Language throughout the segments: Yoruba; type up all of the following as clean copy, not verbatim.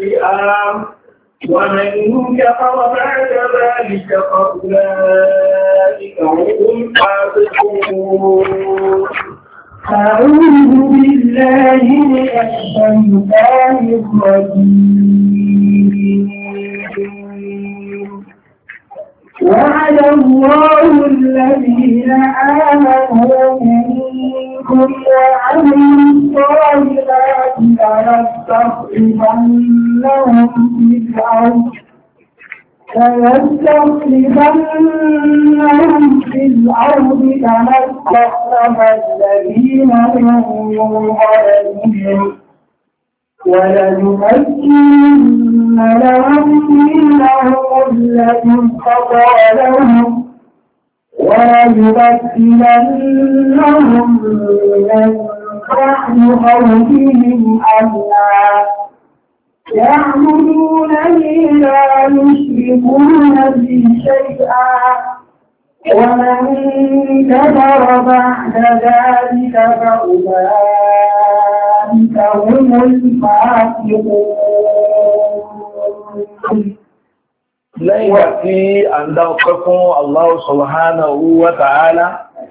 شيئا ومن كفر بعد ذلك فأولئك هم الفاسقون. أعوذ بالله من الشيطان الرجيم. وعد الله الذين آمنوا منكم وعملوا الصالحات ليستخلفنهم في الأرض كما استخلف الذين من قبلهم وليمكنن لهم دينهم الذي ارتضى لهم وليبدلنهم من بعد خوفهم أمنا يعبدونني لا يشركون بي شيئا ومن كفر بعد ذلك فأولئك هم الفاسقون. lẹ́yìn tí a ń dá ọpẹ́ fún Allah subhanahu wa ta'ala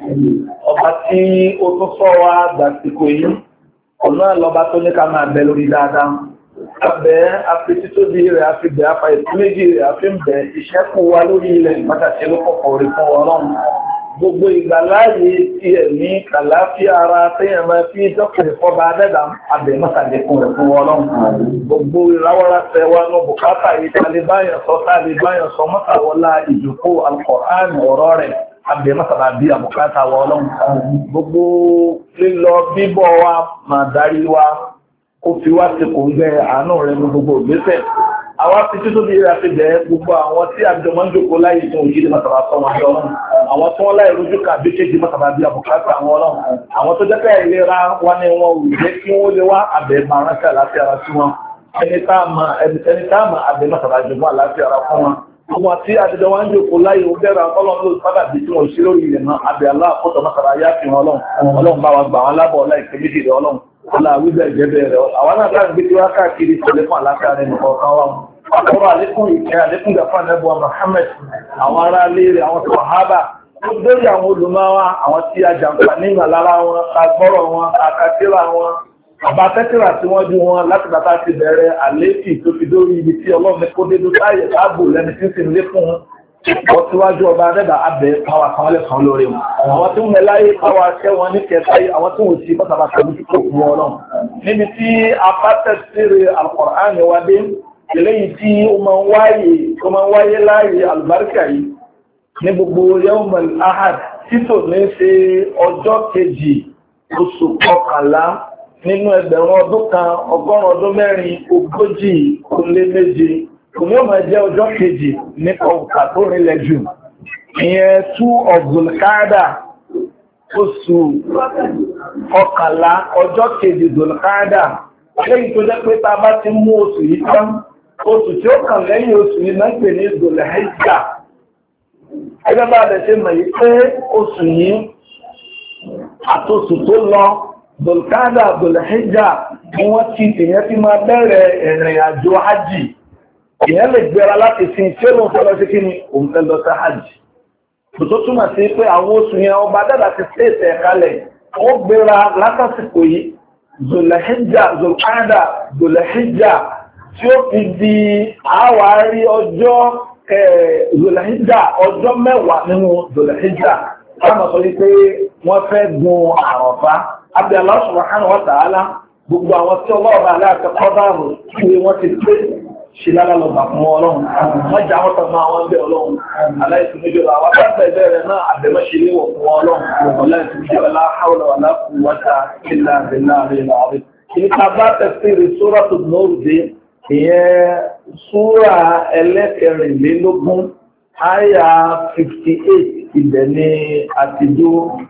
ọba tí ó tó sọ wá dàsìkò yìí ọ̀nà lọ́ba tó ní ká máa bẹ lórí dáadáa abẹ́ afẹ́tí tó di rẹ̀ afẹ́bẹ̀ afa ìtúméjì rẹ̀ afẹ́bẹ̀ ìṣẹ́kù wa lórí ilẹ̀ pàtàkì lókọ̀ọ̀kọ̀ rẹ̀ fún ọlọ́run gbogbo ìgbàláyé tí ẹ̀mí kàláfíà ara tẹ́yàn máa fi dọ́kùnrin fọ́ba adẹ́dà abẹ́ mọ́sàdẹ́kùn rẹ̀ fún ọlọ́run gbogbo ìráwọ́ra tẹwa ní bùkátà yìí tàlébáyàn sọ mọ́sàwọ́lá ìjòkó Al-Qur'an ọ̀rọ̀ rẹ̀ abẹ́ mọ́sàdá bí àbùkátà wọ ọlọ́run gbogbo lílọ bíbọ̀ wa máa darí wa ó fi wá sí kò ń gbẹ àánú rẹ̀ ní gbogbo ìgbésẹ̀ àwọn afẹ́tí tó bí ra fi bẹ̀ẹ́ gbogbo àwọn tí àjọ máa ń jókòó láyé tó ń yí mọ́sàbà sọ wọn jọ ọlọ́run àwọn tí wọ́n láì rójú ká bí kéjì mọ́sàbà bí àbùkátà àwọn ọlọ́run àwọn tó jẹ́ pé ìlera wá ní wọn ò jẹ́ kí wọ́n lè wá àbẹ̀ máa rántí àlàáfíà ara sí wọn ẹni tá a mọ̀ àbẹ̀ mọ́sàbà jùmọ̀ àlàáfíà ara fún wọn àwọn tí àjọ wọn ń jókòó láyé ó bẹ̀rẹ̀ ọlọ́run ló sábà bí tí wọ́n ṣe lórí ilẹ̀ náà àbẹ̀ aláàkótó mọ́sàbà yá fi wọn ọlọ́run bá wa gbà wọn lábọ̀ ọlá ìkẹ́méjì rẹ̀ ọlọ́run ọlá àwíbẹ̀ ìjẹ́bẹ̀ rẹ̀ àwọn náà láti gbé tí wá káàkiri tẹ̀lé fún àlàáfíà rẹ̀ nìkan kan wà ọ̀rọ̀ àlékún ìkẹ́ àlékún gàfà nẹ́bùwà Muhammad àwọn ará léèrè àwọn sàhábà ó dórí àwọn olùmọ́wà àwọn tí a jàǹfà nígbà lára wọn agbọ́rọ̀ wọn akatira wọn àbátẹ́tìrà tí wọ́n jú wọn láti bàtà ti bẹ̀rẹ̀ àlékì tó fi dórí ibi tí ọlọ́run kó dédú táyé ààbò lẹ́ni tí ń sì lé fún wọn síwájú ọba adẹ́dà abẹ́ pàwà kan lẹ́kan lórí wọn àwọn tí wọ́n láyé pàwà kẹ́ wọn ní kẹtàyé àwọn tí wọ́n ti pátápátá ní kíkò fún wọn náà níbi tí a bá tẹ̀síre Al-Qur'an wa dé eléyìí tí ó máa ń wáyé láàyè àlùbáríkà yìí ní gbogbo yawmal ahad títò ní ṣe ọjọ́ kejì oṣù kọkànlá nínú ẹgbẹ̀rún ọdún kan ọgọ́rùn ọdún mẹ́rin ogójì ó lé méje kò ní ó máa jẹ́ ọjọ́ kejì nípa òkà tó rinlẹ̀ jù ìyẹn 2 of Dhul-Qa'dah oṣù kọkànlá ọjọ́ kejì Dhul-Qa'dah lẹ́yìn tó jẹ́ pé tá a bá ti mú oṣù yìí tán oṣù tí ó kàn lẹ́yìn oṣù yìí náà pè ní Dhul-Hijjah ẹgbẹ́ bá bẹ̀ ṣe mọ̀ yìí pé oṣù yìí àtòṣù tó lọ Dhul-Qa'dah Dhul-Hijjah ni wọ́n ti tèyàn fi máa bẹ̀rẹ̀ ìrìn àjò hajj ìyẹn lè gbéra láti sin tí ó lóun fẹ́ lọ sí kí ni òun fẹ́ lọ sí hajj tó túmọ̀ sí pé àwọn oṣù yẹn ọba dàda ti tẹ̀sẹ̀ kalẹ̀ ó gbéra látàsìkò yìí Dhul-Hijjah Dhul-Qa'dah Dhul-Hijjah tí ó fi di àwárí ọjọ́ Dhul-Hijjah ọjọ́ mẹ́wàá nínú Dhul-Hijjah láàmà sọ wípé wọ́n fẹ́ gun Àrafá abẹ́ Allah subhanahu wa ta'ala gbogbo àwọn tí ọlọ́ọ̀bá aláàtẹ kọ́dàrù kí wọ́n ti pé ṣe lálàlọ́gbà fún ọlọ́run wọ́n já wọ́n tọ́gbà àwọn ẹgbẹ́ ọlọ́run aláìsí méjì àwọn akẹ́kọ̀ọ́ ẹgbẹ́ rẹ̀ náà àbẹ̀mọ́ṣe léwọ̀ fún ọlọ́run aláìsí méjì la hawla wala quwwata illa billahi al-azim ìta bá tafsiri Suratul Nur dé ìyẹn súra ẹlẹ́kẹrìnlélógún àyà 58 ibẹ̀ ní àtijọ́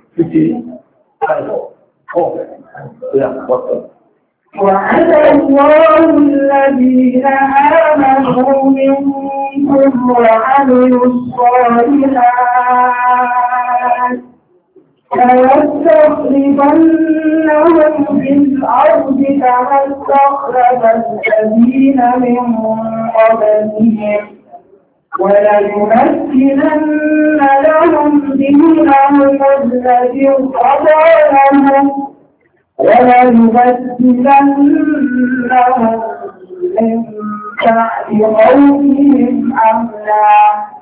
55 وعد الله الذين آمنوا منكم وعملوا الصالحات ليستخلفنهم في الأرض كما استخلف الذين من قبلهم وليمكنن لهم دينهم الذي ارتضى لهم وليبدلنهم من بعد خوفهم أمنا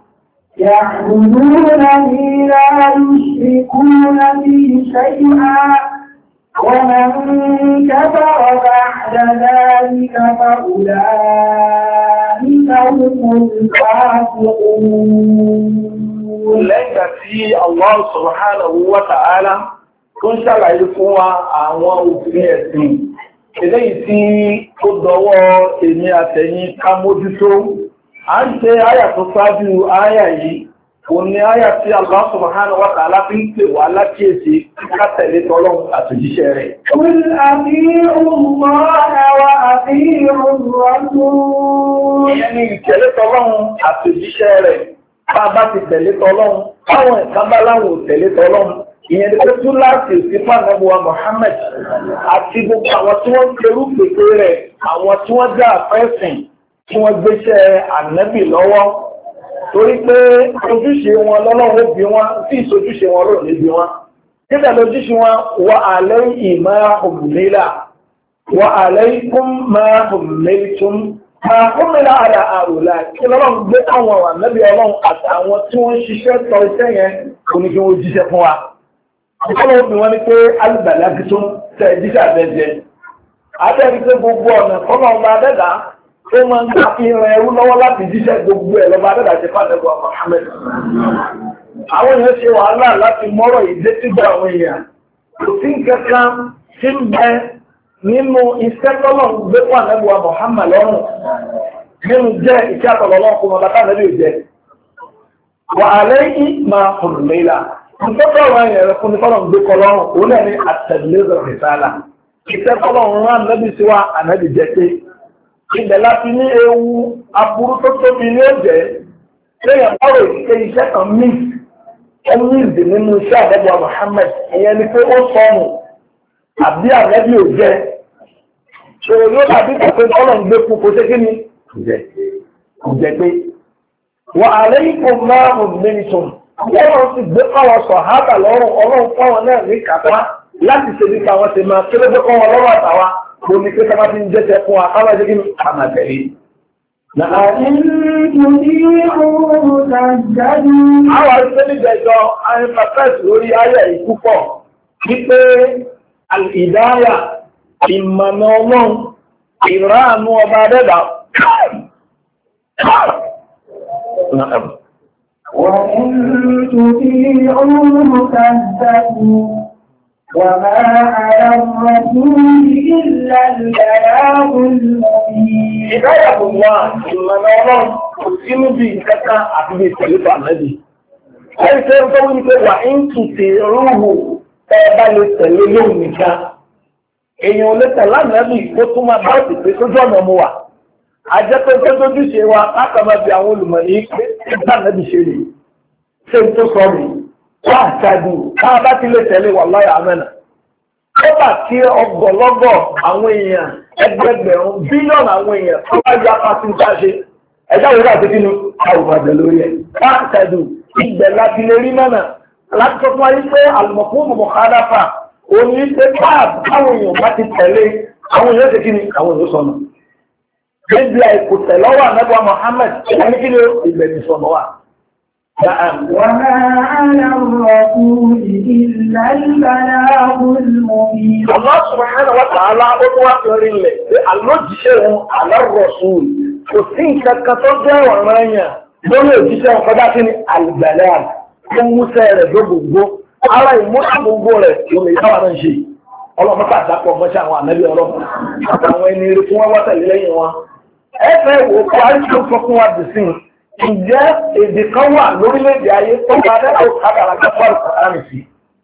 يعبدونني لا يشركون بي شيئا ومن كفر بعد ذلك فأولئك هم الفاسقون. lẹ́yìn tí Allah subhanahu wa ta'ala tó ń ṣàlàyé fún wa àwọn òfin ẹ̀sìn eléyìí tí ó dọwọ́ èmi àtẹ̀yin ká mójútó. A ń ṣe àyà tó ṣáájú àyà yìí, kò ní àyà tí Allah subhanahu wa ta'ala fi ń pè wá lákíyèsí ká tẹ̀lé tọ́lọ́run àtòjíṣẹ́ rẹ̀. Qul ati'u Allaha wa ati'u ar-rasul. Ìyẹn ni ìtẹ̀lé tọ́lọ́run àtòjíṣẹ́ rẹ̀. Bá bá ti tẹ̀lé tọ́lọ́run, báwọn ìkábá láwọn ò tẹ̀lé tọ́lọ́run. Ìyẹn ni pé tún láti ìsìnkú ànábùwà Muhammad àti gbogbo àwọn tí wọ́n ń kerú pèpè rẹ̀, àwọn tí wọ́n já àfẹ́sìn tí wọ́n gbéṣẹ́ ànábì lọ́wọ́. Torí pé ojúṣe wọn lọ́lọ́wọ́ bí wọ́n tí ìsojúṣe wọn rò níbi wọn. Nígbà lójúṣe wọn wà alayhi ma humila wà alaykum ma humiltum ma humila ala àrùlá. Kí lọ́lọ́run gbé àwọn ànábì ọlọ́run àtàwọn tí wọ́n ń ṣiṣẹ́ tọ iṣẹ́ yẹn kò ní kí wọ́n jíṣẹ́ fún wa. Ọlọ́run bí wọ́n ní pé alìbàlágí tó ń tẹ jíṣẹ́ àbẹ́jẹ. Adẹ́rí pé gbogbo ọ̀nà kọ́nà ọba adẹ́dá ó máa ń gbà fi ran ẹrú lọ́wọ́ láti jíṣẹ́ gbogbo ẹ̀ lọ́ba adẹ́dá ṣe fàdẹ́gbọ́ Muhammad. Àwọn èèyàn ṣe wàhálà láti mọ́rọ̀ ìdé sígbà àwọn èèyàn. Kò sí nǹkan tí ń bẹ nínú iṣẹ́ tọ́lọ̀ gbé fún àdẹ́gbọ́ Muhammad lọ́rùn. Nínú jẹ́ ìṣẹ́ àtọ̀lọ́lọ́ kó mọ bàtà àdẹ́bí ò jẹ́. Wà á lẹ́yìn máa hùn léla. Ìtọ́jú ọ̀rọ̀ ẹ̀yẹ̀ rẹ̀ fún ní fọ́lọ̀ gbé kọ lọ́rùn, òun náà ní àtẹ̀lẹ́sọ̀ ìsáàlà. Ìṣẹ́ fọ́lọ̀ ń rán ànábì sí wa, ànábì jẹ́ pé. Ibẹ̀ láti ní ewu aburú tó tóbi ní ọ̀jẹ́. Lẹ́yìn ọ̀rọ̀ ìṣe iṣẹ́ kan mix, ó mix nínú iṣẹ́ àdẹ́bùwà Muhammad. Ìyẹn ni pé ó sọnù, àbí ànábì ò jẹ́. Ṣòro yóò dàbí pé fọ́lọ̀ ń gbé fún kò ṣe kí ni? Kò jẹ́ pé. Wà á lẹ́yìn kò máa hùn mẹ́rin tún. Ọlọ́run ti gbé fáwọn sọ̀hábà lọ́rùn ọlọ́run fáwọn náà ní kàtá láti ṣe nípa àwọn ṣe máa kí ló gbé fáwọn lọ́rùn àtàwà kò ní pé sábà ti ń jẹ́sẹ̀ fún wa káwọn ẹgbẹ́ ní àmàtẹ̀lé. Àwọn ìṣẹ́lẹ̀jẹ̀jọ àìfàfẹ́sì lórí ayẹ̀ ìpúpọ̀ wípé ìdáyà ìmọ̀nà ọlọ́run ìránú ọba dẹ́dà. وإن تطيعوه تهتدوا وما على الرسول إلا البلاغ المبين. هداية الله إما نورا قسم بك أبي سيد النبي. أي سيرتون وإن تطيعوه تبال سليمك. èèyàn lè tẹ̀lé ànábì kó tún máa bá òsì pé sójú ọ̀nà mu wà. Àjẹpẹ́ tó tójú ṣe wa látàmà bí àwọn olùmọ̀ ní pé ìgbà náà bí ṣe lè ṣe ń tó sọ rí wá àṣàdù tá a bá ti lè tẹ̀lé wà láyà amẹ́nà. Ó bà kí ọgọ̀lọ́gọ̀ àwọn èèyàn ẹgbẹgbẹ̀rún bílíọ̀nù àwọn èèyàn tó bá yá pàṣẹ ń ṣe ẹjọ́ òwúrọ̀ àti kínú àwùmọ̀dẹ̀ lórí ẹ̀. Wá àṣàdù ìgbẹ̀ láti lè rí mọ́nà láti sọ fún wa yí pé àlùmọ̀kún mọ̀kádàfà òní pé báwọn èèyàn bá ti tẹ̀lé àwọn èèyàn ṣe kí ni àwọn èèyàn sọnù. Níbi àìkò tẹ̀lọ́wà nẹ́bà Muhammad ẹni kí ni ìgbẹ̀mí sọnù wà. وما على الرسول إلا البلاغ المبين. Allah subhanahu wa ta'ala ó tó wá pẹ̀lú ilẹ̀ pé àlójíṣẹ́ wọn alárọ̀sùn kò sí nǹkan kan tó jẹ́ ọ̀ràn ẹ̀yàn lórí òjíṣẹ́ wọn kọjá sí ni àlùbẹ̀lẹ̀ tó ń múṣẹ́ rẹ̀ gbogbo ara ìmúṣà gbogbo rẹ̀ lórí ìdáwà náà ṣe. Ọlọ́mọ́ta àdápọ̀ mọ́ṣẹ́ àwọn ànábì ọlọ́pàá àtàwọn ẹni eré tí wọ́n wá tẹ̀lé lẹ́yìn wọn. Ẹ̀fẹ́ wo kọ́ àìsàn sọ fún wa dì sí ǹjẹ́ èdè kan wà lórílẹ̀-èdè ayé tó bá dẹ́kọ̀ kádàrà kápá àrùn sí.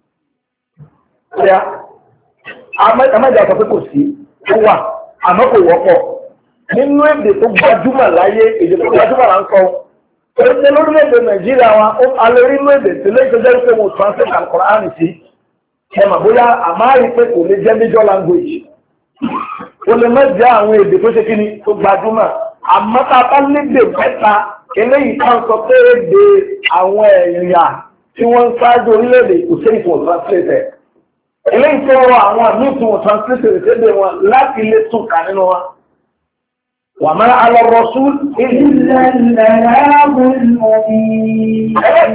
Àmọ́jà sọ pé kò sí, ó wà, àmọ́ kò wọ́pọ̀. Nínú èdè tó gbajúmọ̀ láyé, èdè tó gbajúmọ̀ là ń kọ́. Oríṣi lórílẹ̀-èdè Nàìjíríà wa, a lè rí inú èdè tí lè jẹ́ pé mo translate àkọ́rọ̀ àrùn sí. ẹ mà bóyá àmáàrí pé kò lè jẹ́ major language ó lè má jẹ́ àwọn èdè tó ṣe kí ni tó gbajúmọ̀ àmọ́ tá a bá lédè mẹ́ta eléyìí kan sọ pé èdè àwọn ẹ̀yà tí wọ́n ń ṣáájú orílẹ̀-èdè kò sí ìfún translate eléyìí tó rọ àwọn àmì ìfún translate ìṣẹ́dẹ̀ wọn láti lè tún kà nínú wọn. وما على الرسول إلا البلاغ المبين.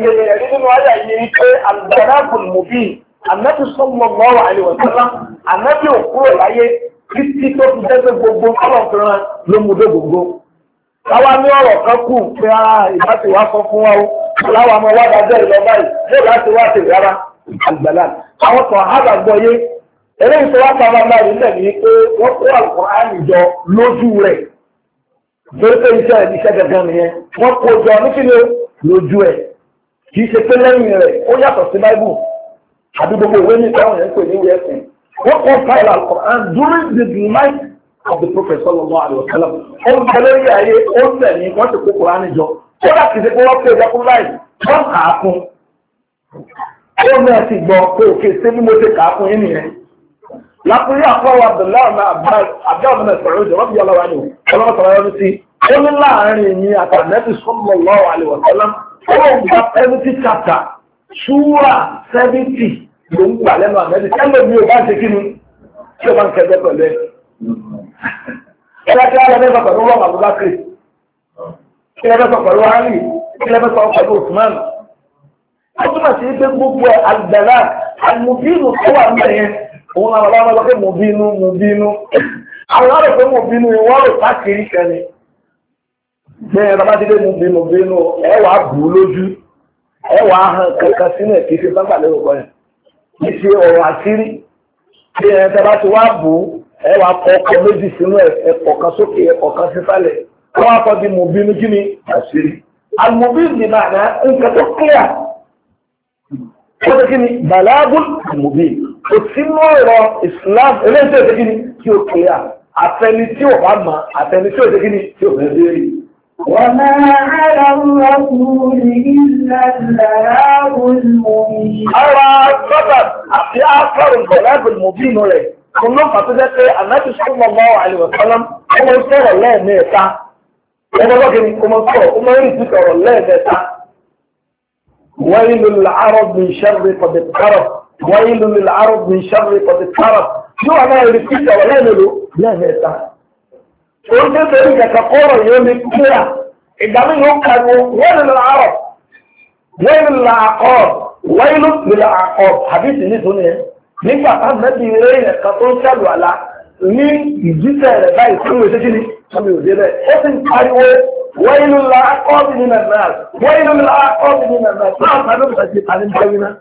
البلاغ المبين النبي صلى الله عليه وسلم النبي يقول láyé títí tó fi jẹ́ pé gbogbo ọlọ́pìnrin ló mú dé gbogbo. Káwá ní ọ̀rọ̀ kan kù pé ìbá ti wá sọ fún wa ó láwọn ọmọ wá dájọ́ ìlọ́gbà yìí yóò láti wá sí rárá àgbàlá. Àwọn kan á gbàgbọ́ yé eléyìí tó wá pa ọmọ náà nílẹ̀ ní pé wọ́n kó Al-Qur'ani jọ lójú rẹ̀. Torí pé iṣẹ́ gẹ́gẹ́ nìyẹn, wọ́n kó jọ ní kíni lójú ẹ̀. Kì í ṣe pé lẹ́yìn rẹ̀, ó yàtọ̀ sí Báíbù. Àbí gbogbo ìwé ní ìtàwọn yẹn ń pè ní ìwé ẹ̀sìn. Wọ́n kọ́ fáìlì Al-Qur'an during the life of the Prophet sallallahu alaihi wasallam. Ó ń bẹ lórí ayé, ó ń tẹ̀lé, wọ́n ti kó Kùránì jọ. Ó láti ṣe pé wọ́n pè é jẹ́kú láì, wọ́n kà á fún. Ó ní ẹ̀sìn gbọ́ pé òkè sí bí mo ṣe kà á fún yín nìyẹn. Lápúrí àpọ̀wọ̀ Abdullahi ó ní láàrin ní àtànẹ́bì sallallahu alaihi wasallam ó gba 70 chapter súwà 70 ló ń gbà lẹ́nu àmẹ́bì tẹ́lẹ̀ mi ò bá ṣe kí ni tí ó bá ń kẹjọ pẹ̀lú ẹ̀. Ẹgbẹ́ tí a lẹ́fẹ́ sọ pẹ̀lú wọn Abubakar, kí lẹ́fẹ́ sọ pẹ̀lú Ali, kí lẹ́fẹ́ sọ pẹ̀lú Usman. Ó túmọ̀ sí pé gbogbo àgbẹ̀lá àmùbínú tó wà ń bẹ̀yẹn òun àwọn ọlọ́wọ́ lọ́pẹ́ mùbínú. Àwọn ọ̀rọ̀ pé mùbínú ìwọ́n rò káàkiri kẹni. Bẹ́ẹ̀ bá ti dé mùbínú ẹwà bù lójú, ẹwà hàn kankan sínú ẹ̀kí fi sábà lérò pọ̀ yẹn. Kì í ṣe ọ̀rọ̀ àṣírí. Bí ẹ̀ tẹ́ bá ti wá bù ẹwà ọkọ̀ méjì sínú ẹ̀kọ̀ kan sókè ẹ̀kọ̀ kan sísàlẹ̀. Wọ́n á kọ́ di mùbínú kí ni àṣírí. Àmùbínú ni màánà nǹkan tó clear. Ó ti kí ni bàlágùn àmùbínú. Kò sínú ọ̀rọ̀ Islam eléyìí tó ṣe kí ni tí ó clear. Àtẹni tí ò bá mọ̀, àtẹni tí ò ṣe kí ni tí ò fẹ́ béèrè. وما على الرسول إلا البلاغ المبين. Ara sọ́dọ̀ àti àfẹ́rù البلاغ المبين rẹ̀. Kò ló fà tó jẹ́ pé Ànábì sallallahu alaihi wasallam ọmọ sọ̀rọ̀ lẹ́ẹ̀mẹ́ta. Ẹgbẹ́ lọ́kẹ́ ni ọmọ sọ̀rọ̀, ọmọ rí ti sọ̀rọ̀ lẹ́ẹ̀mẹ́ta. ويل للعرب من شر قد اقترب. ويل للعرب من شر قد اقترب. Yóò wà náà rí ti sọ̀rọ̀ lẹ́ẹ̀mẹ́ta. Oúnjẹ tẹ̀lé kẹta kọ́rọ̀ yóò lè kíra. Ìgbàmí yóò kàrò wọ́n lè àárọ̀. Wọ́n lè àkọ́. Wọ́n lè àkọ́. Àbísì ní tóní ẹ̀. Nígbà táwọn mẹ́bí rẹ̀ ẹ̀ka tó ń ṣàlù àlá ní ìjísẹ̀ rẹ̀ báyìí tó lè ṣe kí ni? Wọ́n ò dé bẹ́ẹ̀. Ó sì ń pariwo wọ́n lè àkọ́ bí nínú náà. Wọ́n lè àkọ́ bí nínú náà. Náà máa bẹ̀rẹ̀ sí àní bẹ́ẹ̀ náà.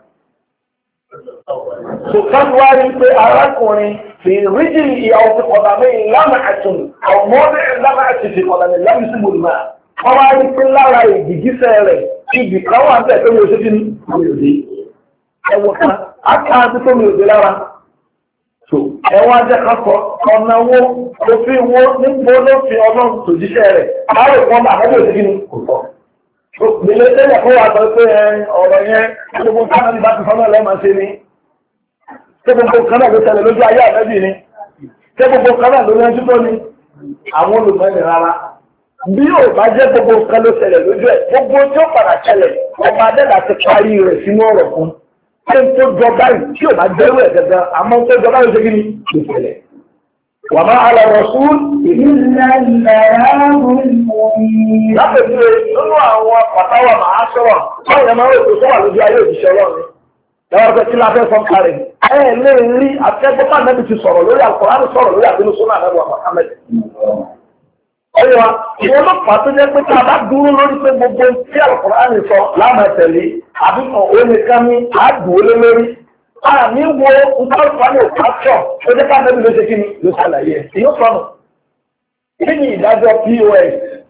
Sùkán wá rí pé arákùnrin في رجله أو في قدميه لمعة أو موضع لمعة في قدميه لم يصب الماء. Ọba ní pé lára ìdìgísẹ̀ rẹ̀ ibi kan wà ń tẹ̀ tó mi ò ṣe kí ni mi ò dé. Ẹwọ kan, á ká àti tó mi ò dé lára. Ẹwọ́n ajẹ́ kan sọ, ọ̀nà wo, òfin wo, níbo ló fi ọlọ́run tòjíṣẹ́ rẹ̀. Láàrò kan máa mọ́bí ò ṣe kí ni kò sọ. Gbèlè tẹ́lẹ̀ kó wà sọ pé ọ̀rọ̀ yẹn gbogbo káàdì bá ti sọ́nà lẹ́ẹ̀máa ṣe ni. Ṣé gbogbo kan náà ló ṣẹlẹ̀ lójú ayé ànábì ni? Ṣé gbogbo kan náà ló yanjú tó ni? Àwọn olùmọ̀ẹ́nì rárá. Bí yóò bá jẹ́ gbogbo kan ló ṣẹlẹ̀ lójú ẹ̀, gbogbo tí ó padà ṣẹlẹ̀, ọba Adẹ́dà ti parí rẹ̀ sínú ọ̀rọ̀ fún. Ṣé n tó jọ báyìí tí ò bá jẹ́rú ẹ̀ gẹ́gẹ́, àmọ́ tó jọ báyìí ṣe kí ni? Ló ṣẹlẹ̀. Wa ma ala rasul إلا البلاغ المبين. Lápẹ̀jú nínú àwọn pàtàwà màá sọ̀rọ̀, báyìí ẹ máa ń rò tó sọ́wà lójú ayé òjíṣẹ́ Ọlọ́run. Ẹwọ́n pẹ̀ tí láfẹ́ fọ́n kárẹ̀. Ẹ lè rí àtẹ́gbọ́pá nẹ́bí ti sọ̀rọ̀ lórí Al-Qur'an sọ̀rọ̀ lórí àbínú súnà nẹ́bí wa Muhammad. Ọyọ́ wa, ìwọ́n ọlọ́pàá tó jẹ́ pé tí a bá dúró lórí pé gbogbo tí Al-Qur'an sọ láàmà tẹ̀lé, àbíkọ̀ oníkan ní àdúólé lórí. Àmì wo nǹkan ní òkàtọ̀ tó jẹ́ ká nẹ́bí ló ṣe kí ni ló ṣàlàyé ẹ̀. Ìyó sọnù. Kí ni ìdájọ́ POS?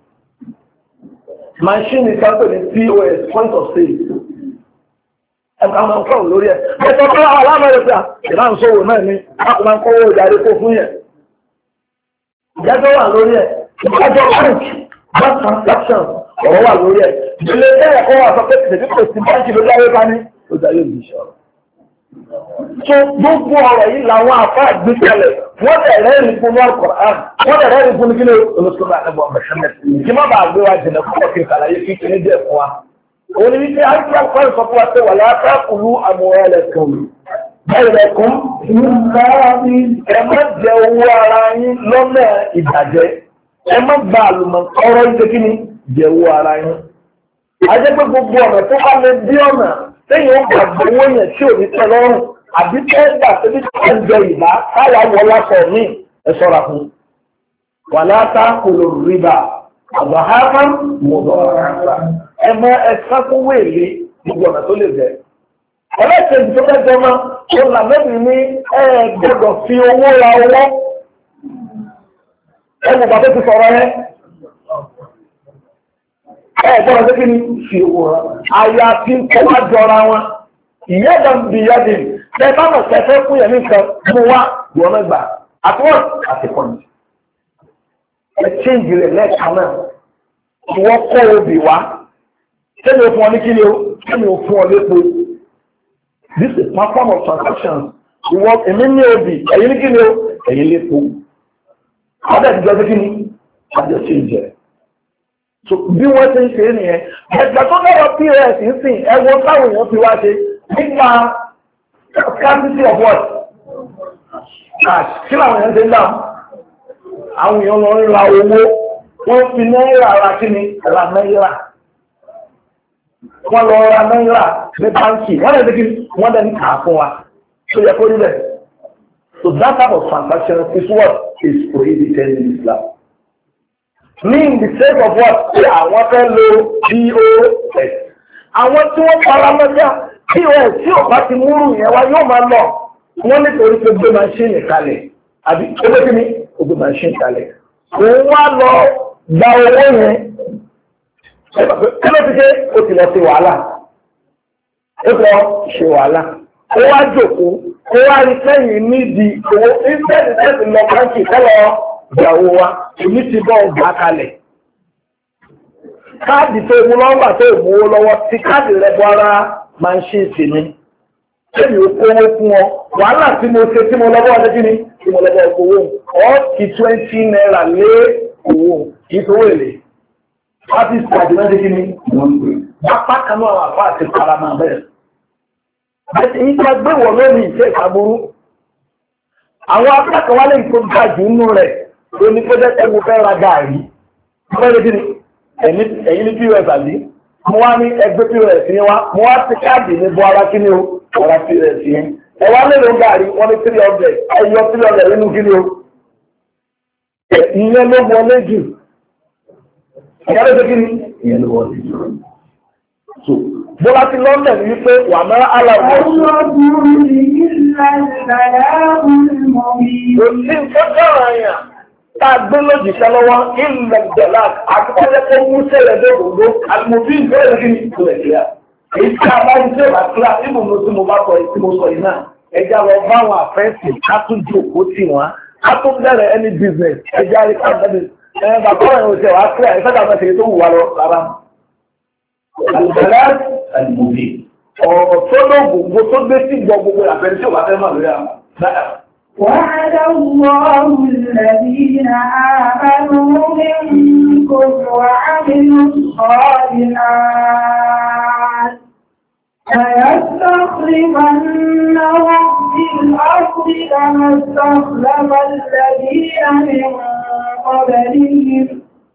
Machine ìsáńtò ní POS, point of sale. Ẹ̀ka máa ń kọ́ lórí ẹ̀. Ẹ̀sọ́ tó wà lámọ̀rẹ́ pé ìlà ń sọ̀rọ̀ náà ni a kò máa ń kọ́wọ́ ìdarí kó fún yẹn. Ìdájọ́ wà lórí ẹ̀. Ìdájọ́ báńkì, bank transaction ọ̀rọ̀ wà lórí ẹ̀. Ilé ẹ̀kọ́ wà sọ pé kìtẹ̀kì kò sí báńkì ló dáwé bá ní. Ó darí òbí ìṣọ̀rọ̀. So gbogbo ọ̀rọ̀ yìí làwọn àfáà gbé kalẹ̀ wọ́n dẹ̀ rẹ́rìn fún wọn Qur'an wọ́n dẹ̀ rẹ́rìn fún kí ló olùsọ́nà àdébọ̀ Muhammad kí má bàa gbé wa jìnnà fún ọkẹ́ kàlàyé kí kìíní jẹ́ fún wa. Òun ni wípé àìsí àkọ́rẹ́ sọ fún wa pé wà látàkùlù amwalakum bainakum ẹ má jẹ owó ara yín lọ́nà ìbàjẹ́ ẹ má gba àlùmọ̀kọ́rọ́ yín kí ni jẹ owó ara yín. Ajẹ́ pé gbogbo ọ̀nà tó bá lè dí ọ̀nà téèyàn ó gbàgbọ́ owó yẹn tí ò ní tẹ́ lọ́rùn àbí tẹ́gbà tó bí tó ń jẹ ìbá káwà wọ lásọ̀ ní ẹ̀ṣọ́ra fún wà látà kòlò rìbá àbáhámá mọ̀dọ̀ ẹmọ ẹ̀sán fún wèlé gbogbo ọ̀nà tó lè jẹ. ẹlẹ́sẹ̀jì tó fẹ́ jọmọ ó là mẹ́bí ní gbọ́dọ̀ fi owó ra owó ẹgbẹ́ bàbá ti sọ̀rọ̀ yẹn gbọ́dọ̀ tó kí ni fi owó ra àyàfi kọ́ wá jọra wọn ìyẹ́dà bìyàdì tẹ bá mọ̀ tẹ́fẹ́ fún yẹn nìkan mú wá wọ́n mẹ́gbà àtúwọ̀n àti pọ̀nì. ẹ chíǹjì rẹ̀ lẹ́ẹ̀ka náà ìwọ́n kó obì wá kẹ́mi ò fún ọ ní kíni o kẹ́mi ò fún ọ lépo. This is my form of transaction. Ìwọ́n èmi ní obì ẹ̀yin ní kíni o ẹ̀yin lépo. ọ̀dà ìjọba sí kíni àjọ chíǹjì rẹ̀. So bí wọ́n ti ń ṣe é nìyẹn ẹ̀gbà tó lọ́wọ́ POS ń sìn ẹ̀wọ̀n táwọn èèyàn fi wá ṣe nígbà scarcity of what? Cash. Kí làwọn èèyàn ṣe ń dáhùn? Àwọn èèyàn lọ ń ra owó, wọ́n fi náírà ra kí ni? Ra náírà. Wọ́n lọ ra náírà ní báńkì, wọ́n lè dé kí wọ́n dẹ̀ ní kà á fún wa. Tó yẹ kó rí bẹ́ẹ̀. So that type of transaction is what is prohibited in Islam. In the sake of what? Àwọn fẹ́ lo POS. Àwọn tí wọ́n para mọ́jà POS tí ò bá ti múrù yẹn wá yóò máa lọ. Wọ́n nítorí pé gbé máṣíìnì kalẹ̀. Àbí owó kí ni? Ó gbé máṣíìnì kalẹ̀. Òun wá lọ gba owó yẹn. Kí ló ti ṣe? Ó ti lọ sí wàhálà. Ó lọ ṣe wàhálà. Ó wá jòkó. Ó wá rí sẹ́yìn nídìí owó. Ìṣẹ́ni tẹ́sí lọ báńkì kọ́lọ́ ìyàwó wa èmi ti bọ́ ọgbà kalẹ̀. Káàdì tó mú lọ́wọ́ tó mú lọ́wọ́ tí káàdì rẹ̀ bọ́ ara máa ń ṣe ìsìn ní. Èmi ò kówó fún ọ. Wàhálà tí mo ṣe tí mo lọ́wọ́ ọdún kíni tí mo lọ́wọ́ owó. Ọ́ kì 20 naira lé owó kì í sówó èlé. Wábí ìsìnkú náà dé kíni wọ́n ń pè. Bápá kan náà wà fún àti parama bẹ́ẹ̀. Àti ìgbà gbé wọ̀ lónìí ìṣe ìkàbúrú. Àwọn akẹ́kọ̀ọ́ wálé ìkó ga jù nínú rẹ̀. Ó ní kó jẹ́ ẹgbẹ́ fẹ́ ra gààrí. Mọ́lẹ́ kí ni? Ẹ̀yin ní POS àbí? Mo wá ní ẹgbẹ́ POS ní wá. Mo wá ti káàdì ní bọ́ ara kí ni o? Ara POS yẹn. Ẹ wá lè lo gààrí wọ́n ní 300. Ẹyọ 300 nínú kí ni o? Ìyẹn ló wọlé jù. Ìyẹn ló ṣe kí ni? Ìyẹn ló wọlé jù. So, bọ́lá ti London ní wípé wà máa aláwọ̀. Òsì fọ́jọ́rọ̀ àyàn tá a gbé lójìṣẹ́ lọ́wọ́ ilẹ̀ ìjọba àkọ́kọ́ tó mú sẹ́lẹ̀ dógógó àlùmọ̀bí ìgbẹ́rẹ̀ kí ní ìpínlẹ̀ kíá. Èyí tí a bá ń ṣe wà kíá nínú mo tí mo bá sọ èyí tí mo sọ yìí náà. Ẹja lọ bá àwọn àfẹ́sì ká tún ju òkú tì wọ́n. Ká tún bẹ̀rẹ̀ any business. Ẹja rí ká bẹ̀rẹ̀. Bàbá ọ̀rẹ́ òṣè wà kíá ìfẹ́ dàgbà tèyí tó wù wá lọ rárá. Àlùbẹ̀rẹ̀ àlùmọ̀bí. Ọ̀rọ̀ tó lóògùn tó gbé sí gbọ́ gbogbo àfẹ́rí tí ò bá fẹ́ mọ̀ lórí àwọn. وعد الله الذين آمنوا منكم وعملوا الصالحات ويستخلفنهم في الأرض كما استخلف الذين من قبلهم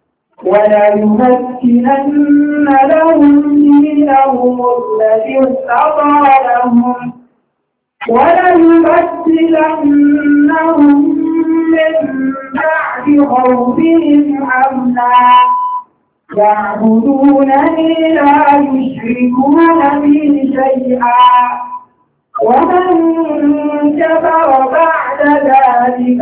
وليمكنن لهم دينهم الذي ارتضى لهم وليبدلنهم من بعد خوفهم أمنا يعبدونني لا يشركون بي شيئا ومن كفر بعد ذلك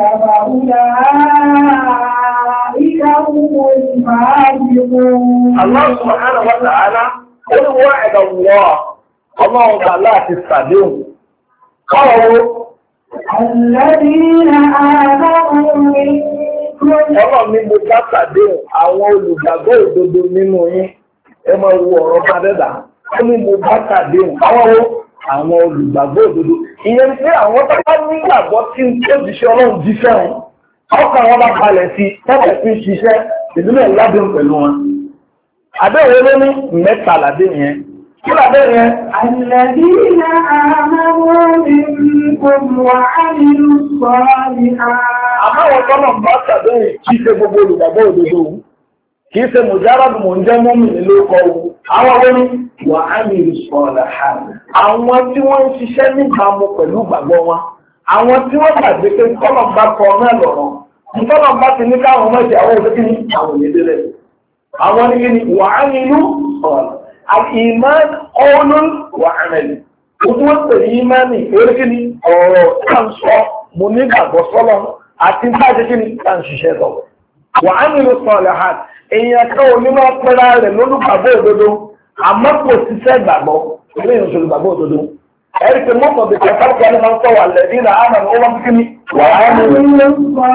فأولئك هم الفاسقون. الله سبحانه وتعالى قل وعد الله تعالى تستعدون قالوا الذين آمنوا منكم. Ọlọ́run ní mo bá ṣàdéhùn àwọn olùgbàgbọ́ òdodo nínú yín. Ẹ máa wo ọ̀rọ̀ Fadẹ́dà. Ó ní mo bá ṣàdéhùn àwọn àwọn olùgbàgbọ́ òdodo. Ìyẹn pé àwọn tó bá nígbàgbọ́ tí ń tó jíṣẹ́ Ọlọ́run jíṣẹ́ wọn, ọkàn wọn bá balẹ̀ sí tọ́pẹ̀ sí ṣiṣẹ́ ìdílé ládùn pẹ̀lú wọn. Àdéhùn ló ní mẹ́tàlá dé yẹn. Kí làdé yẹn? Alladhina amanu minkum wa 'amilus salihati. Àbáwọn tọ́nà bá ṣàdéhùn kì í ṣe gbogbo olùgbàgbọ́ òdodo. Kì í ṣe mùjáràdù mò ń jẹ́ mọ́mì ní lórúkọ o. Àwọn owó ní wà á ní ìsọ̀rọ̀ ha. Àwọn tí wọ́n ń ṣiṣẹ́ níbàámu pẹ̀lú ìgbàgbọ́ wọn. Àwọn tí wọ́n gbàgbé pé tọ́nà bá kọ náà lọ̀rọ̀. Tọ́nà bá ti ní káwọn ọmọ ìṣe àwọn òṣèlú ní àwọn ìdílé. Àwọn ní kí ni wà á ní ìlú sọ̀rọ̀. Al-iman qawlun wa 'amal. Ojú wọn pè ní ìmánì orí kí ni ọ̀rọ̀ tá ń sọ mo ní ìgbàgbọ́ sọ́lọ́ àti tá a ṣe kí ni tá ń ṣiṣẹ́ lọ. Wà á ní ìlú sọ̀rọ̀ ha. Èèyàn kan ò ní máa pẹ́ra rẹ̀ lólùgbàgbọ́ òdodo, àmọ́ kò ṣiṣẹ́ gbàgbọ́, ilé ìrìnṣẹ́ olùgbàgbọ́ òdodo. Ẹ̀rí pé mọ́tò bí kẹ́ fárúkọ ẹni máa ń sọ wà lẹ́bí náà àmà ní ọlọ́pù kí ni wà á ní ìlú.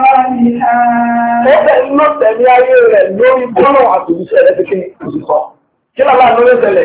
Ó bẹ̀ inú tẹ̀lé ayé rẹ̀ lórí bọ́ọ̀lù àtòlùsẹ̀ rẹ̀ ti kí ni kò sì sọ. Kí lọ́la lórí ìṣẹ̀lẹ̀?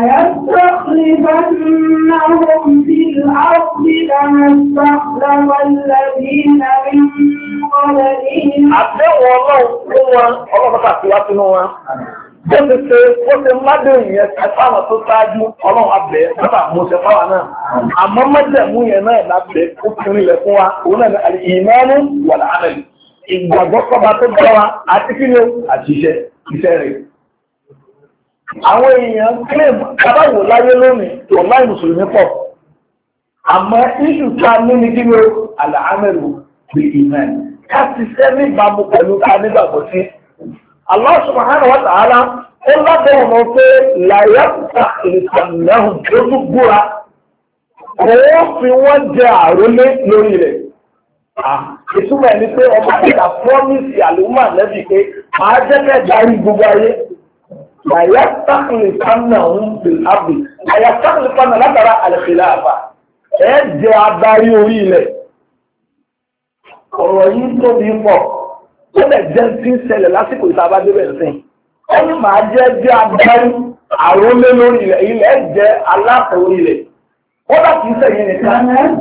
ليستخلفنهم في الأرض كما استخلف الذين من قبلهم. Àbẹ̀wò Ọlọ́run fún wọn, ọlọ́pàá tàbí wá sínú wọn. Bó ti ṣe mádé ìyẹn ẹ̀fáwọn tó ṣáájú Ọlọ́run abẹ́ sábà mú ṣe fáwọn náà. Àmọ́ májẹ̀mú yẹn náà lábẹ́ ó fi rinlẹ̀ fún wa, òun náà ní ìmánì wal amal. Ìgbàgbọ́ kọ́ba tó bá wa àti kí ni àti iṣẹ́ rẹ̀. Àwọn èèyàn claim kábàwò láyé lónìí ọ̀láì mùsùlùmí pọ̀. Àmọ́ iṣu ta ní ní kí ni al-amalu bil-iman. Ká ti ṣẹ́ níbàámu pẹ̀lú ká nígbàgbọ́ sí. Allah subhanahu wa ta'ala ó lábẹ́ ọ̀nà pé láyé ìtànlẹ́hùn tó tún búra. Òun fi wọ́n jẹ àrólé lórí rẹ̀. Ìtumọ̀ ẹni pé ọmọ ìgbà promise àlùmọ́ àlẹ́bí pé máa jẹ́ kẹ́ darí gbogbo ayé. Láyé ìtànlẹ́hùn bil-ardi. Láyé ìtànlẹ́hùn látara al-khilafa. Ẹ jẹ́ adarí orí ilẹ̀. Ọ̀rọ̀ yìí tóbi pọ̀. Ó lè jẹ́ tí ń ṣẹlẹ̀ lásìkò ìtàbá débẹ̀ sí. Ẹni máa jẹ́ adarí àrólé lórí ilẹ̀, ilẹ̀ jẹ́ aláṣẹ orí ilẹ̀. Ó bá kìí sẹ́yìn nìkan.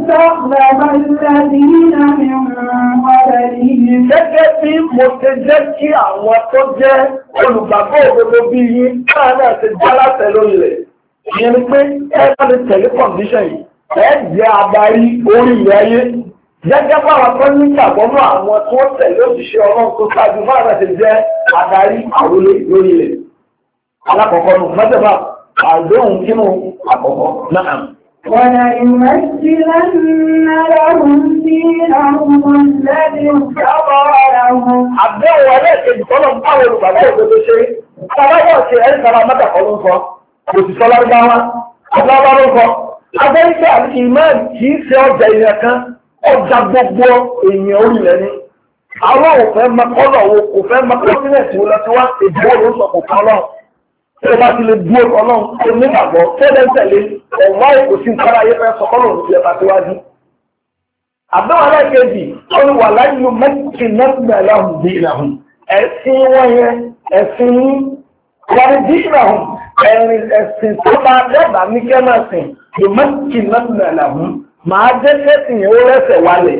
Gẹ́gẹ́ bí mo ṣe jẹ́ kí àwọn tó jẹ́ olùgbàgbọ́ òdodo bí yín káà náà ṣe jẹ́ aláṣẹ lórí ilẹ̀. Ìyẹn ni pé ẹ bá lè tẹ̀lé kọ̀ǹdíṣàn yìí. Ẹ jẹ́ adarí orí ilẹ̀ ayé. Gẹ́gẹ́ bá wa tó nígbàgbọ́ náà àwọn tó tẹ̀lé òṣìṣẹ́ Ọlọ́run tó ṣáájú bá rẹ̀ ti jẹ́ adarí àrólé lórí ilẹ̀. Alákọ̀ọ́kọ́ nù, mọ́tẹ́bà àdéhùn kínú àkọ́kọ́ náà. وَلَيُمَثِّلَنَّ لَهُمْ دِينَهُمُ الَّذِي ارْتَضَىٰ لَهُمْ. Àdéhùn ẹlẹ́ẹ̀kejì tọ́lọ̀ ń báwo olùgbàgbọ́ òdodo ṣe. Aláwọ̀ ṣe ẹ̀rí sára mẹ́ta kọ́ ló ń sọ. Òṣìṣẹ́ lárúbáwá, aláwọ̀ ló ń sọ. Abẹ́rẹ́kẹ́ àti ìmáàmù kì í ṣe ọjà ìyẹn kan. Ọjà gbogbo èèyàn orílẹ̀ ni. Àwọn òfẹ́ mọ́kànlá wo kò fẹ́ mọ́kànlẹ́tì wo lọ sí wá ìdúró ló sọ kò kọ́ lọ́wọ́. Tí o bá ti lè dúró ọlọ́run tó nígbàgbọ́ tó lẹ́ tẹ̀lé ọ̀wá èkó sí nǹkan ayé fẹ́ sọ kọ́lọ̀ òun ti ẹ̀ka síwájú. Àbẹ́wò aláìkejì ó ní wà láyé mẹ́tì náà láhùn bí ìlàhùn. Ẹ̀sìn wọn yẹn ẹ̀sìn ní wọ́n bí ìlàhùn ẹ̀sìn tó bá dẹ́gbà ní kẹ́mẹ́sìn yóò mẹ́tì náà láhùn. Màá jẹ́ kẹ́sìn yẹn ó rẹ́sẹ̀ wálẹ̀.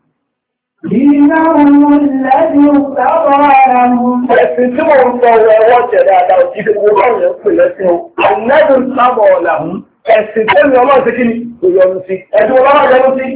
دينهم الذي ارتضى لهم. Ẹ̀sìn tí mo ń sọ ẹwọ́ jẹ̀rẹ̀ àdá òjì gbogbo ọ̀rọ̀ yẹn pè lẹ́sìn o. Àìlẹ́bí ń sábọ̀ ọ̀là mú. Ẹ̀sìn tó ní ọlọ́run sí kí ni kò yọnu sí. Ẹ̀sìn ọlọ́run yọnu sí.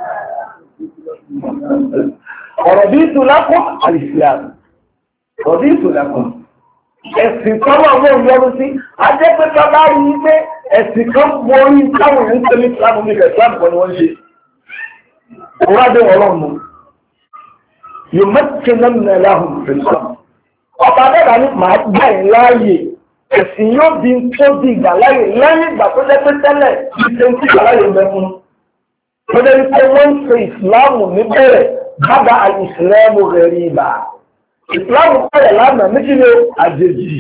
Ọ̀rọ̀ bí ìtùlákùn àlìsílámù. Ọ̀rọ̀ bí ìtùlákùn. Ẹ̀sìn tó lọ́wọ́ yọnu sí. Ajẹ́ pé ká bá rí i pé ẹ̀sìn kan borí táwọn èèyàn ń tẹ̀lé ìsìlámù ní ìsìlámù kan ni wọ́n ṣe. Òwúrọ̀ ọlọ́run mú. Yùmẹ́kìnnà láhùn fìlọ́m. Ọba dẹ́gbà ní màá gbà yín láàyè. Ẹ̀sìn yóò di tó di ìgbà láàyè lẹ́yìn ìgbà tó jẹ́ pé tẹ́lẹ̀ ìṣe ń tí ìgbà láàyè mẹ́fún. Tó jẹ́ pé wọ́n ń ṣe ìsìláàmù níbẹ̀rẹ̀ bàbá àìsìláàmù rẹ̀ rí ibà. Ìsìláàmù bẹ̀rẹ̀ lánàá méjì ní àjèjì.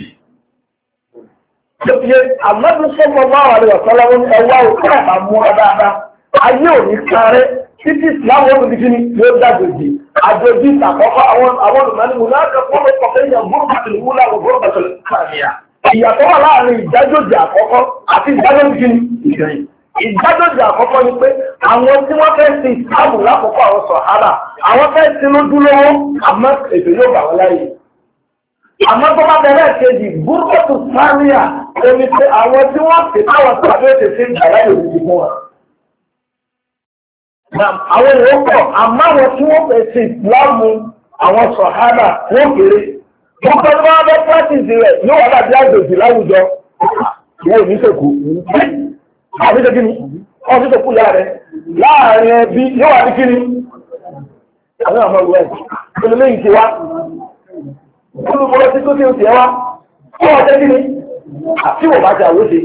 Ṣé àmọ́dún sọ́mọ bá wà ní ọ̀sán lọ́wọ́ ẹwà òkú àmúra dáadáa. Ayé ò ní kárẹ́. Títí ìsìláàmù ó ti di kíni yóò dàgbèjì. Àjòjì àkọ́kọ́ àwọn olùmọ̀ọ́nìmù náà kẹ́kọ̀ọ́ ló kọ̀ọ̀kan yẹn gbọ́dọ̀tìlì wúlà gbọ́dọ̀tìlì kàníyà. Ìyàtọ̀ wà láàrin ìdájòjì àkọ́kọ́ àti ìdájòjì ìgbẹ̀yìn. ìgbádọ́jà àkọ́kọ́ ni pé àwọn tí wọ́n fẹ́ sí ìsáàbù lákòókò àwọn sọ̀hárà àwọn fẹ́ sí lójúlówó àmọ́ ètò yóò gbà wọ́n láyè. Àmọ́ tó bá bẹ̀rẹ̀ kejì gúrúkọ̀tù sáríà omi pé àwọn tí wọ́n fi táwọn tàbí ètò sí ìgbàlá yóò di fún wọn. Àwọn èèyàn pọ̀ àmọ́ àwọn tí wọ́n fẹ́ sí ìsìláàmù àwọn sọ̀hárà wọ́n kéré. Wọ́n kọ́ ní wọ́n bẹ́ pẹ́tìsì rẹ̀ yóò wá dàbí àjòjì láwùjọ. Ìwé ìníṣèkù. Àbí ṣe kíni? Wọ́n ti tó kú láàrẹ. Láàrin ẹbí yóò wà ní kíni? Àwọn àmọ́ ìwé ẹ̀. Olùlẹ́yìn ti wá. Olùmọ̀lọ́ tí tó tí ó ti ẹwà, kí wọ́n tẹ́ kí ni? Àti wọ́n bá ti àwóṣe.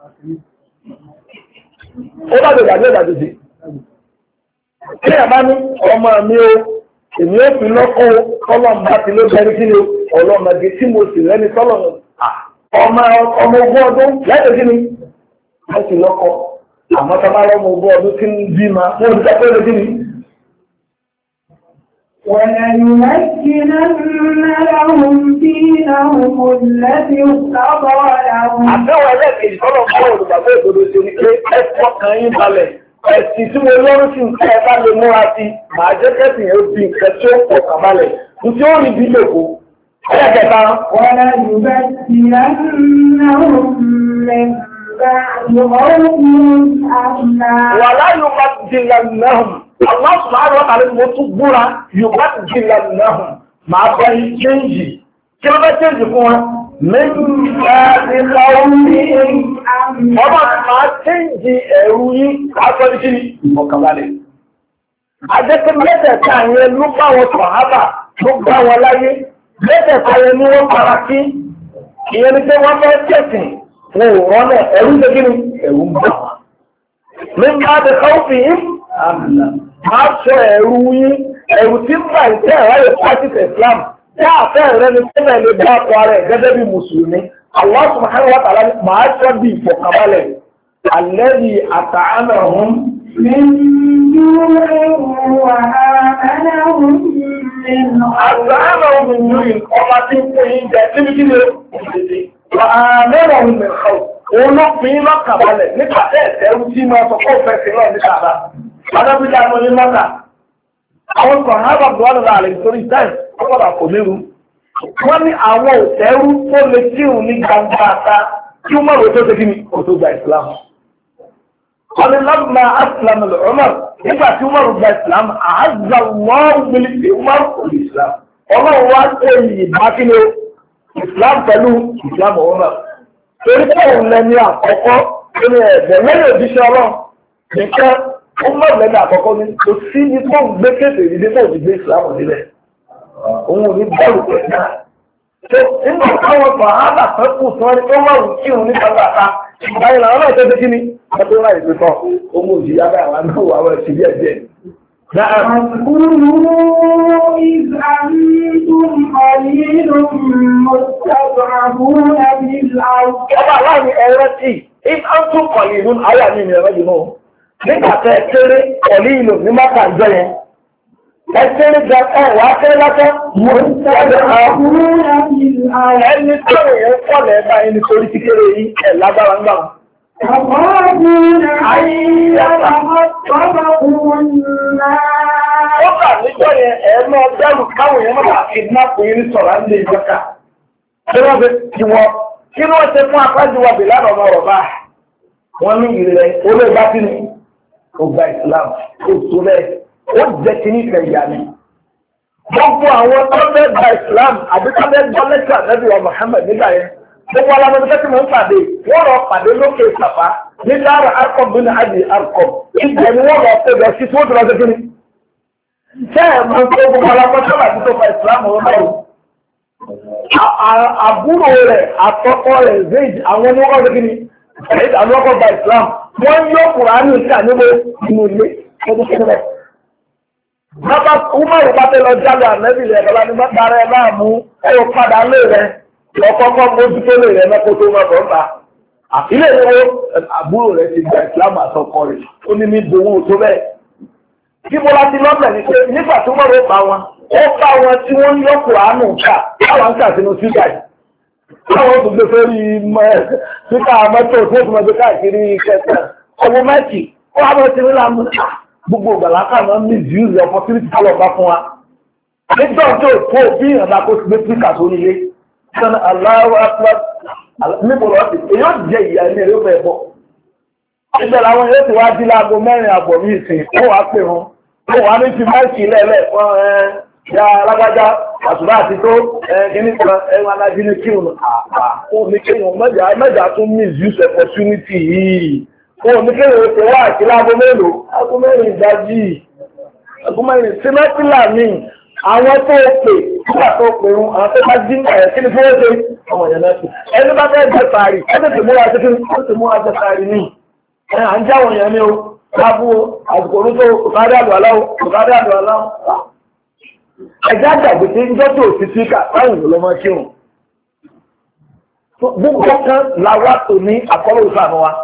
Ó bá bèèrè àjọ́ ìdàjòjì. Kí ẹ̀ bá ní ọmọ mi o, èmi ó fi lọ́kọ́ ọlọ́mọba ti ló bẹ̀rẹ̀ kí ni ọlọ́mọdé tí mo sì rẹ́ni tọ́lọ̀ ọmọ ogún ọdún lẹ́tọ̀ kí ni? Wọ́n sì lọ́kọ́. Àmọ́ tọ́ bá lọ́mọ ogún ọdún tí ń bí ma, wọ́n ti sẹ́pẹ́ kí ni? وليمكنن لهم دينهم الذي ارتضى لهم. Àbẹ́wọ̀ ẹlẹ́kẹ̀ẹ́ tọ́lọ̀ fún olùgbàgbọ́ ìgbòdó ṣe ní pé ẹ̀fọ́ kan yín balẹ̀. Ẹ̀sìn tí mo lọ́rùn sí nǹkan ẹ̀ bá lè múra sí, màá jẹ́ kẹ́sìn yóò di nǹkan tí ó pọ̀ kàn balẹ̀. Ntí ó rí bí lòkó. Ẹlẹ́kẹ̀ẹ́ta. وليبدلنهم من بعد خوفهم أمنا. وليبدلنهم. Allah subhanahu wa ta'ala mo tún búra yubadilannahum máa bá yí chéǹjì kí ló bá chéǹjì fún wọn mẹ́ta ti láwọn ní ọmọ máa chéǹjì ẹ̀rù yí aṣọ́dí kí ni ọ̀kànbalẹ̀. Adékè mẹ́tẹ̀ẹ̀ta yẹn ló bá wọn sàhábà ló bá wọn láyé mẹ́tẹ̀ẹ̀ta yẹn ni wọ́n fara kí ìyẹn ni pé wọ́n fẹ́ tẹ̀sìn wọn ò rọ́nà ẹ̀rù ń gbé ẹ̀rù ń bà wọn. Mẹ́ta ti khawfihim amna. Máa sọ ẹ̀rù yín, ẹ̀rù tí ń bá ìtẹ́ ẹ̀rọ pàtìkì Islam, tí àfẹ́ rẹ̀ ni tẹ́lẹ̀ lè bá ọkọ̀ rẹ̀ gẹ́gẹ́ bí Mùsùlùmí. Allah subhanahu wa ta'ala máa sọ bí ìfọ̀kànbalẹ̀. Alladhi at'amahum من جوع وآمنهم من at'amahum min ju'in ọba tí ń pè yín jẹ níbi kí ni wa amanahum min khawf. Òun ló fi yín lọ́kànbalẹ̀ nípa ẹ̀ẹ́dẹ́rú tí máa sọ fún òfin sílẹ̀ ní kàbá. Adábídá ló ní mọ́ta. Àwọn kan hábà bọ́ lọ́la àlè torí táì ọ̀pọ̀lọpọ̀ kò léwu. Wọ́n ní àwọn òtẹ́rú tó lè kírun ní gbangba ata kí ó mọ̀rọ̀ tó ṣe kí ni kò tó gba ìsìlámù. Wọ́n ní lábùmá asìlámù lè Umar nígbà tí Umar gba ìsìlámù àhàzà wọ́n gbélé sí Umar kò lè ìsìlámù. Ọlọ́run wá ṣe ìbá kí ni ìsìlámù pẹ̀lú ìsìlámù Umar. Torí pé òun lẹni àkọ́kọ́ nínú ẹ̀bẹ̀ lẹ́yìn òjíṣẹ́ Ọlọ́run nìkan ó mọ̀ lẹ́nu àkọ́kọ́ ní kò sí ní tó ń gbé kéde ìdílé tó ń gbé ìsìlámù nílẹ̀. Òun ò ní bọ́ọ̀lù pẹ̀lú. Tó nígbà táwọn kan á bà fẹ́ kù tí wọ́n ní tó wọ́n kí òun ní gbàgbàta. Báyìí làwọn náà tẹ́tẹ́ kí ni? Wọ́n tó ráyè pípọ̀. Òun ò jìyà bá àwọn náà wà wọ́n ti díẹ̀ díẹ̀. واذكروا إذ أنتم قليل مستضعفون في الأرض. Ọba aláàrin ẹ̀rọ tí if antum qalilun àyà mi ìrẹ̀rẹ̀ yìí náà. Nígbà tẹ́ kéré ọ̀lí ìlú ní Mákà jẹ́ yẹn. Ẹ kéré jẹ wà kéré lásán. Mo ń tẹ́lẹ̀ àwọn ẹni tó yẹn fọ́lẹ̀ bá ẹni torí ti kéré yìí ẹ̀ lágbára ń gbà. يخافون أن يتخطفهم الناس. Ó kà níjọ́ yẹn ẹ̀ẹ́mọ́ dẹ́rù káwọn yẹn máa kidnap yín sọ̀rọ̀ ní ìjọka. Kí wọ́n fi kí wọ́n ṣe fún apájú wa bèèrè lọ́nà ọ̀rọ̀ bá. Wọ́n ní ìrẹ̀ olóògbá sí ni ó gba Islam ó tó bẹ́ẹ̀ ó jẹ́ kí ní ìfẹ́ ìyá ni. Gbogbo àwọn tó fẹ́ gba Islam àbí tó fẹ́ gbọ́ lẹ́tà Ànábì wa Muhammad nígbà yẹn. Gbogbo alamọ̀dé tí mo ń pàdé, wọ́n lọ pàdé lókè Sàfá ní Dára Arkom bí ní Adi Arkom. Ìgbà ni wọ́n lọ pé lọ sí tí wọ́n tó lọ sí kí ni. Ṣé ẹ̀ máa ń tó gbogbo alamọ̀dé láti tó fa ìsìlámù ọlọ́run? Àbúrò rẹ̀, àtọ́kọ́ rẹ̀, Zayd, àwọn ní wọ́n kọ́ sí kí ni? Àwọn ọkọ̀ gba ìsìlámù. Wọ́n yóò Kùránì ìkà níbo inú ilé ọdún kí rẹ̀. Bàbá Umaru bá tẹ lọ jáde ànẹ́bì rẹ̀ lọ́la ní mọ́tàrẹ́ náà mú ẹ̀rọ padà lé rẹ̀. Lọ́kọ́kọ́ mójú tó lè rẹ̀ mẹ́kọ́ tó máa bọ̀ọ́ta. Ilé ìwé àbúrò rẹ̀ ti gba ìsìlámù àtọkọ rẹ̀. Ó ní ní gbowó tó bẹ́ẹ̀. Kí Bọ́lá ti lọ́bẹ̀ ní pé nígbà tí wọ́n lè pa wọn, ó bá wọn tí wọ́n ń yọkù àánú ká, káwọn ń kà sínú síkà yìí. Káwọn tó gbé sórí síkà mọ́tò tó tún ọdún káàkiri kẹta. ọwọ́ mẹ́tì ó wá bọ́ sí ní láàmú gbogbo ìgbàlákà náà ní ìzúùzù opportunity tó lọ bá fún wa nígbà tó tó bí ìrànlá kó gbé píkà sórí ilé sọ́nà aláwọ̀ níbo lọ́wọ́ sí èyí ó jẹ ìyá ilé rẹ̀ ó fẹ́ bọ́ ìgbà làwọn yóò ti wá dí láago 4 àbọ̀ ní ìsìn ó wàá pè wọn ó wàá ní ti máìkì lẹ́lẹ̀ fún ya alágbájá àtúbà àti tó kíní kan ẹ̀wọ̀n alájí ní kí òun ó ní kéèyàn mẹ́jà tún misuse opportunity yìí ó ní kéèyàn ó ti wá àti láago mélòó aago 4 ìdájí aago 4 sinẹ́tìlà ní àwọn tó pè nígbà tó pè wọn àwọn tó bá dín kí ni fún ṣe ọmọ ìyẹn náà sí ẹni bá fẹ́ jẹ sàárì ẹni tó múra ṣe kí ni ó ti múra jẹ sàárì ní à ń jáwọ̀ yẹn ní o lábú àsìkò orúkọ òkàdé àlùwàlá ẹjá àgbàgbé tí ń jọ́tò sí síkà láwọn ìlú lọ́mọ kí wọn. Gbogbo kan làwa tò ní àkọlù ìfàmù wa.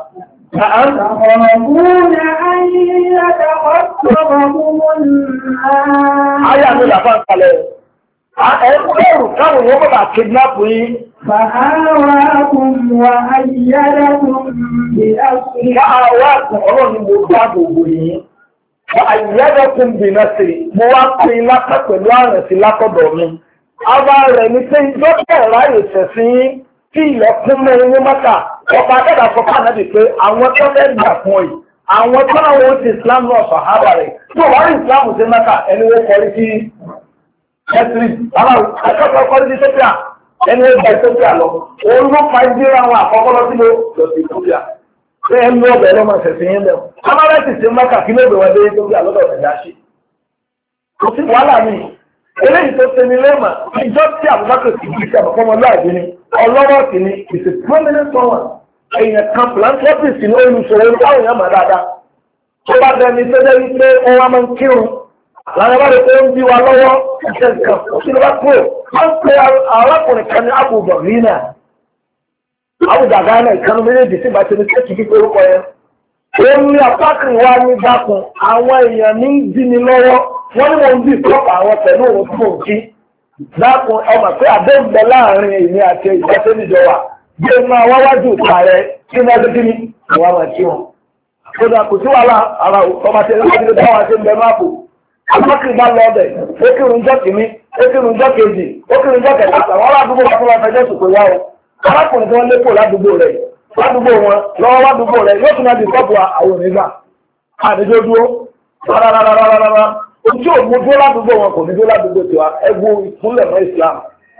Ayé àmì làfà ń kalẹ̀. Ẹ̀rù káwọn yóò bàbá kidnap yín. Fàáwàkùn wà ayyádàkùn bí asìrí. Fàáwàkùn ọlọ́ni mo dáàbò bò yín. Àyẹ́dẹ́kùn bìnà sí mo wá pín lápá pẹ̀lú àrùn sí lápọ̀dọ̀ mi. Àbá rẹ̀ ní pé ìjọ́pẹ̀ ráyè tẹ̀sí tí ilẹ̀kùn mẹ́rin ní mọ́ta. Ọba Adẹ́dà sọ fún ànábì pé àwọn tó fẹ́ gbà fún yìí, àwọn tó náà wọ́n ti Islam náà sàhábà rẹ̀. Tó wá rí Islam sí mọ́ta ẹni wọ́n kọrí sí Ẹ́sìrì. Àwọn akẹ́kọ̀ọ́ kọrí sí Ethiopia ẹni wọ́n gba Ethiopia lọ. Òun ló pa ìdíra àwọn àkọ́kọ́ lọ sí Ethiopia. Ẹnu ọbẹ̀ lọ́mọ ṣẹ̀ṣẹ̀ yẹn lẹ́wọ̀n. Amárẹ́tì ti mọ́kà kí ló bẹ̀rẹ̀ dé tó bí àlọ́dọ̀ ẹ̀dá ṣe. Kò sí wàhálà mi. Eléyìí tó ṣe ni lẹ́mà, ìjọ tí Abubakar ti di ìṣẹ́ àbọ̀kọ́mọ láàbí ni, ọlọ́wọ́ sì ni, is a prominent one. Èèyàn kan philanthropist ní olùsọ̀rọ̀ ní táwọn èèyàn mà dáadáa. Tó bá dẹni tó jẹ́ wípé wọ́n wá máa ń kírun. Lára bá lè pé ó ń bí wa lọ́wọ́ ìṣẹ́ nǹkan. Ó sì ló bá kúrò. Wọ́n ń pe arákùnrin kan ní Abu Bakr àwùjọ àgáyánà ìkànnì méjèèjì sí ìbáṣe ní ṣẹ́kì kíkọ́ orúkọ yẹn. Ó ní apákan wá ní dákun àwọn èèyàn ní dínní lọ́wọ́ wọ́n ní wọ́n ń bí ìtọ́pọ̀ àwọn pẹ̀lú òun tó ń kí. Dákun ọmọ pé àdéhùn bẹ láàrin èmi àti ìgbàṣẹ́ níjọba bí ó máa wáwájú ìta rẹ kí ní ọdún kí ni àwọn àmà kí wọn. Ó dà kò sí wàhálà ara ọmọ àti ẹ̀rọ ìdílé bá wà sí ń bẹ máàpù. Apákan bá lọ ọbẹ̀ ó kírun jọ́ kìíní ó kírun jọ́ kejì ó kírun jọ́ kẹta àwọn aládùúgbò wọn tó wọn fẹjọ́ sùn pé wá o. Arákùnrin tí wọ́n lé pò ládùúgbò rẹ̀ wọn lọ́wọ́ ládùúgbò rẹ̀ yóò tún láti kọ́pù àwọn onígbà àdéjọ́ dúró rárá ojú òmú dúró ládùúgbò wọn kò ní dúró ládùúgbò tiwa ẹgbó ìpínlẹ̀ mọ́ Islam.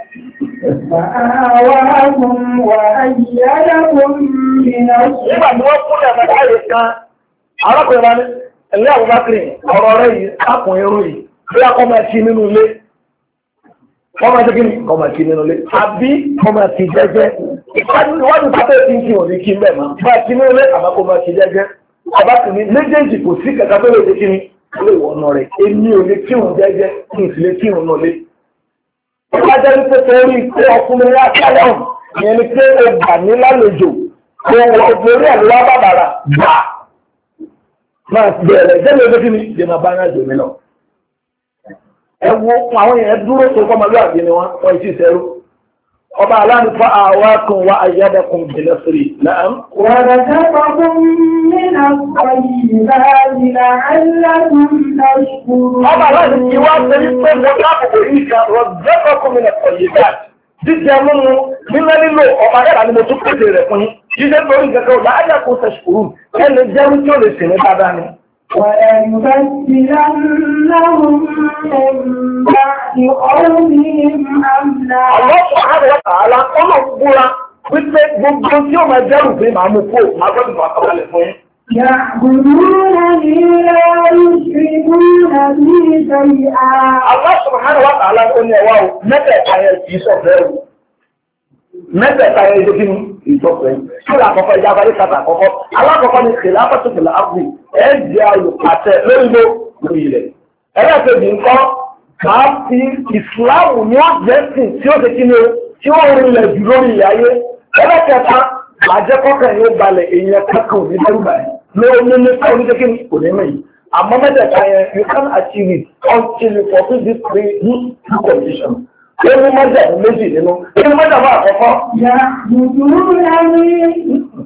Nígbà tí wọ́n kúnlẹ̀ mẹ́ta yìí kan arákùnrin wa ní ẹ̀lẹ́ Abubakar ọ̀rọ̀ rẹ̀ yìí kákùnrin irú yìí bí a kọ́ máa ti nínú ilé. Wọ́n máa jẹ́ kí ni ọmọ kí nínú ilé àbí ọmọ kí jẹ́jẹ́ ìwádìí pátá tí ń kí wọ́n ní kí mẹ́ máa bá kí nínú ilé àbákò máa kí jẹ́jẹ́ ọba kì ní méjèèjì kò sí kẹta tó lè kí ni ó lè wọ̀nà rẹ̀ èmi ò lè kí wọ́n jẹ́jẹ́ kí n sì lè kí wọ́n náà lé. Ìwá jẹ́ wípé torí pé ọkùnrin wá kálọ̀n ìyẹn ni pé o gbà ní lálejò kó wọ́n torí ẹ̀ lọ́wọ́ bàbàrà gbà máa bẹ̀rẹ̀ jẹ́ ẹwọ àwọn èèyàn dúró tó kọ́ màlúù àbí ni wọ́n ti sẹ́rú. Ọba aláǹfà àwákùn wa ayyadakum bin-nasri náà. Wa razaqakum mina at-tayyibati la'allakum tashkurun. Ọba aláǹfà kí wá sẹ́yìn pé mo dáàbò yìí kan razaqakum mina at-tayyibati. Jíjẹ múmu nílẹ̀ nílò ọba dára ni mo tún pèsè rẹ̀ fún yín. Jíjẹ torí kẹ̀kẹ́ la'allakum tashkurun. Ẹni jẹ́rú tí ó lè sìn ní dáadáa ni. وَلَنُبَدِّلَنَّهُم مِّن بَعْدِ خَوْفِهِمْ أَمْنًا. Allah subhanahu wa ta'ala ọmọ gbúra wípé gbogbo tí ó máa jẹ́rù pé màá mú kó máa gbọ́dọ̀ fún àkọọ́lẹ̀ fún yín. يَعْبُدُونَنِي لَا يُشْرِكُونَ بِي شَيْئًا. Allah subhanahu wa ta'ala ó ní ẹwà o mẹ́tẹ̀ẹ̀ta yẹn kì í sọ̀fẹ́ o mẹ́tẹ̀ẹ̀ta yẹn ṣe kí ni ìsọ̀fẹ́ kí ni àkọ́kọ́ ìjà abálé kàtà àkọ́kọ́ alákọ̀ọ́kọ́ ni khilafatu fil ardi ẹ̀ jẹ́ olùpàtẹ lórí ilẹ̀ ẹlẹ́kẹ̀ẹ́bì nǹkan máa fi ìsìláàmù ní ọ̀jẹ́sìn tí ó ṣe kí ni o tí ó rinlẹ̀ jù lórí ilẹ̀ ayé ẹlẹ́kẹ̀ẹ́ta àjẹkọ́kẹ́ yóò balẹ̀ èèyàn kankan ò ní dẹ́rùbà yẹn lórí nípa oníṣẹ́ ní kò ní mẹ́yìn àmọ́ mẹ́tẹ̀ẹ̀ta yẹn you can achieve it until you fulfill these two conditions. Ẹni mọ́jà méjì nínú. Ẹni mọ́jà máa kọ́kọ́.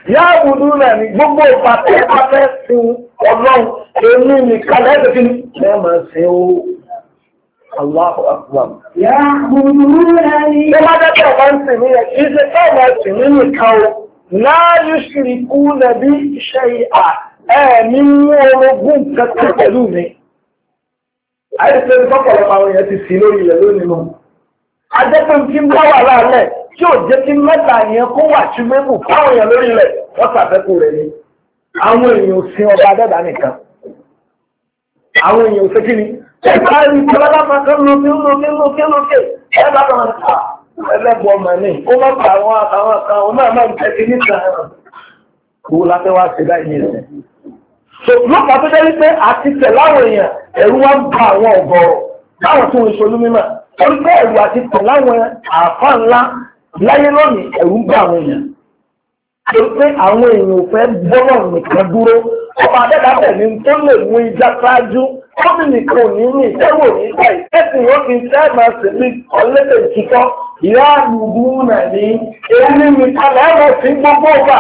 Yá àbùdú náà ní gbogbo pàtẹ́ sin ọlọ́run èmi nìkan lẹ́sẹ̀ kí ni ẹ máa sin ó Allahu Akbar. Yá àbùdú náà ní. Ṣé máa dẹ́kẹ̀ ọ̀pá ń sìn mí yẹn kì í ṣe ẹ máa sìn mí nìkan o. Láàyè ṣìrìkú nàbí iṣẹ́ ìhà ẹ̀mí mú orogún kankan pẹ̀lú mi. Àìsí ìfọ́pọ̀lọpọ̀ àwọn èèyàn ti sí lórí ilẹ̀ lónìí mọ́. Adẹ́pẹ́ tí ń bá wà láàlẹ̀ tí ò jẹ́ kí mẹ́ta yẹn kó wà tí mẹ́bù fáwọn èèyàn lórí ilẹ̀ wọ́n ṣàfẹ́kù rẹ̀ ni. Àwọn èèyàn ò sin ọba adẹ́dà nìkan. Àwọn èèyàn ò ṣe kí ni? Ẹ̀ka rí ìjọba máa kán lókè. Ẹ bá bá wọn kà ẹlẹ́bù ọmọ ní. Ó má pa àwọn àtàwọn kan, ó náà máa ń tẹ̀sí níta ẹ̀rọ. Kò láfẹ́ wá ṣe dá ìyẹn rẹ̀. Lọ́pàá tó jẹ́ wípé àti tẹ̀ láwọn èèyàn ẹ̀rú wá ń ba àwọn ọ̀gọ̀rọ̀ láwọn tó ń ṣolú mímọ̀. Torí pé ẹ̀rù àti tẹ̀ láwọn àfá ńlá láyé lónìí ẹ̀rù ń bá àwọn èèyàn. Torí pé àwọn èèyàn ò fẹ́ bọ́lọ̀ nìkan dúró. Ọba Adẹ́dàbẹ̀ ni tó lè mú ìjà ṣáájú. Kọ́bí nìkan ò ní ní ìtẹ́wò ní ìgbà ìtẹ́sìn ó fi tẹ́ máa sì bí ọlẹ́tẹ̀ ìtútọ́. Ìyá àlùbú nà ní èyí mi kalẹ̀ ẹ̀rọ sí gbogbo ọgbà.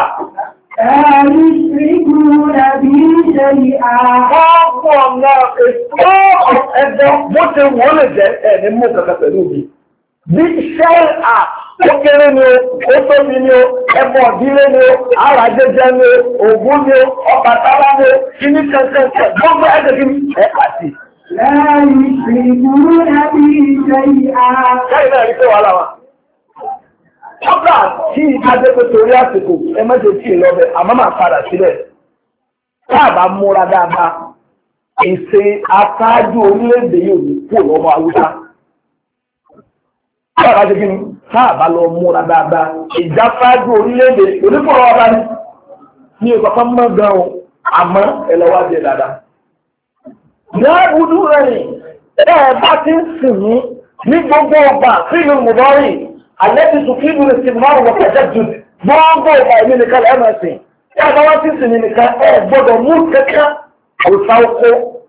يشركون بي شيئا Ọ̀pọ̀ ọ̀nà ètò ẹ̀dọ́ bó ṣe wọ́n lè jẹ́ ẹni mú kankan pẹ̀lú mi. Bí iṣẹ́ ó kéré ni ó tóbi ni ó, ẹbọ ìdílé ni ó, ara jẹjẹ ni ó, Ògún ni ó, Ọbàtálá ni ó, kíní kẹ̀kẹ́ gbogbo ẹ̀jẹ̀ kí ni ẹ̀ pàtì. لا يشركون بي شيئا. Káyìn náà rí pé wàhálà wa. Ọgbà tí ìdájọ́ pé torí àsìkò ẹ mẹ́jọ tí ì lọ́bẹ̀ àmọ́ máa padà síbẹ̀. Táàbà múra dáadáa, ìṣe aṣáájú orílẹ̀-èdè yóò ní kú lọ́mọ Haúsá. Táàbà ṣe kí ni? Táàbà lọ múra dáadáa, ìjáfáájú orílẹ̀-èdè onífọ̀rọ̀ ọba ní. Ní ìkọ̀kan mọ́ gan-an, àmọ́ ẹ lọ wá jẹ dáadáa. Ìyá ìwúdú rẹ̀ bá ti ń sìn ní gbogbo ọgbà sínú Mùbárì. Àlẹ́bí Sùfíìbù rẹ̀ sì máa wọ̀ pẹ̀jẹ́ jù gbogbo ọba ìmí nìkan lẹ́mọ̀ ẹ̀sìn. Ẹ bá wá sí ìsìn nìkan ẹ gbọ́dọ̀ mú kẹ́kẹ́ òsà oko.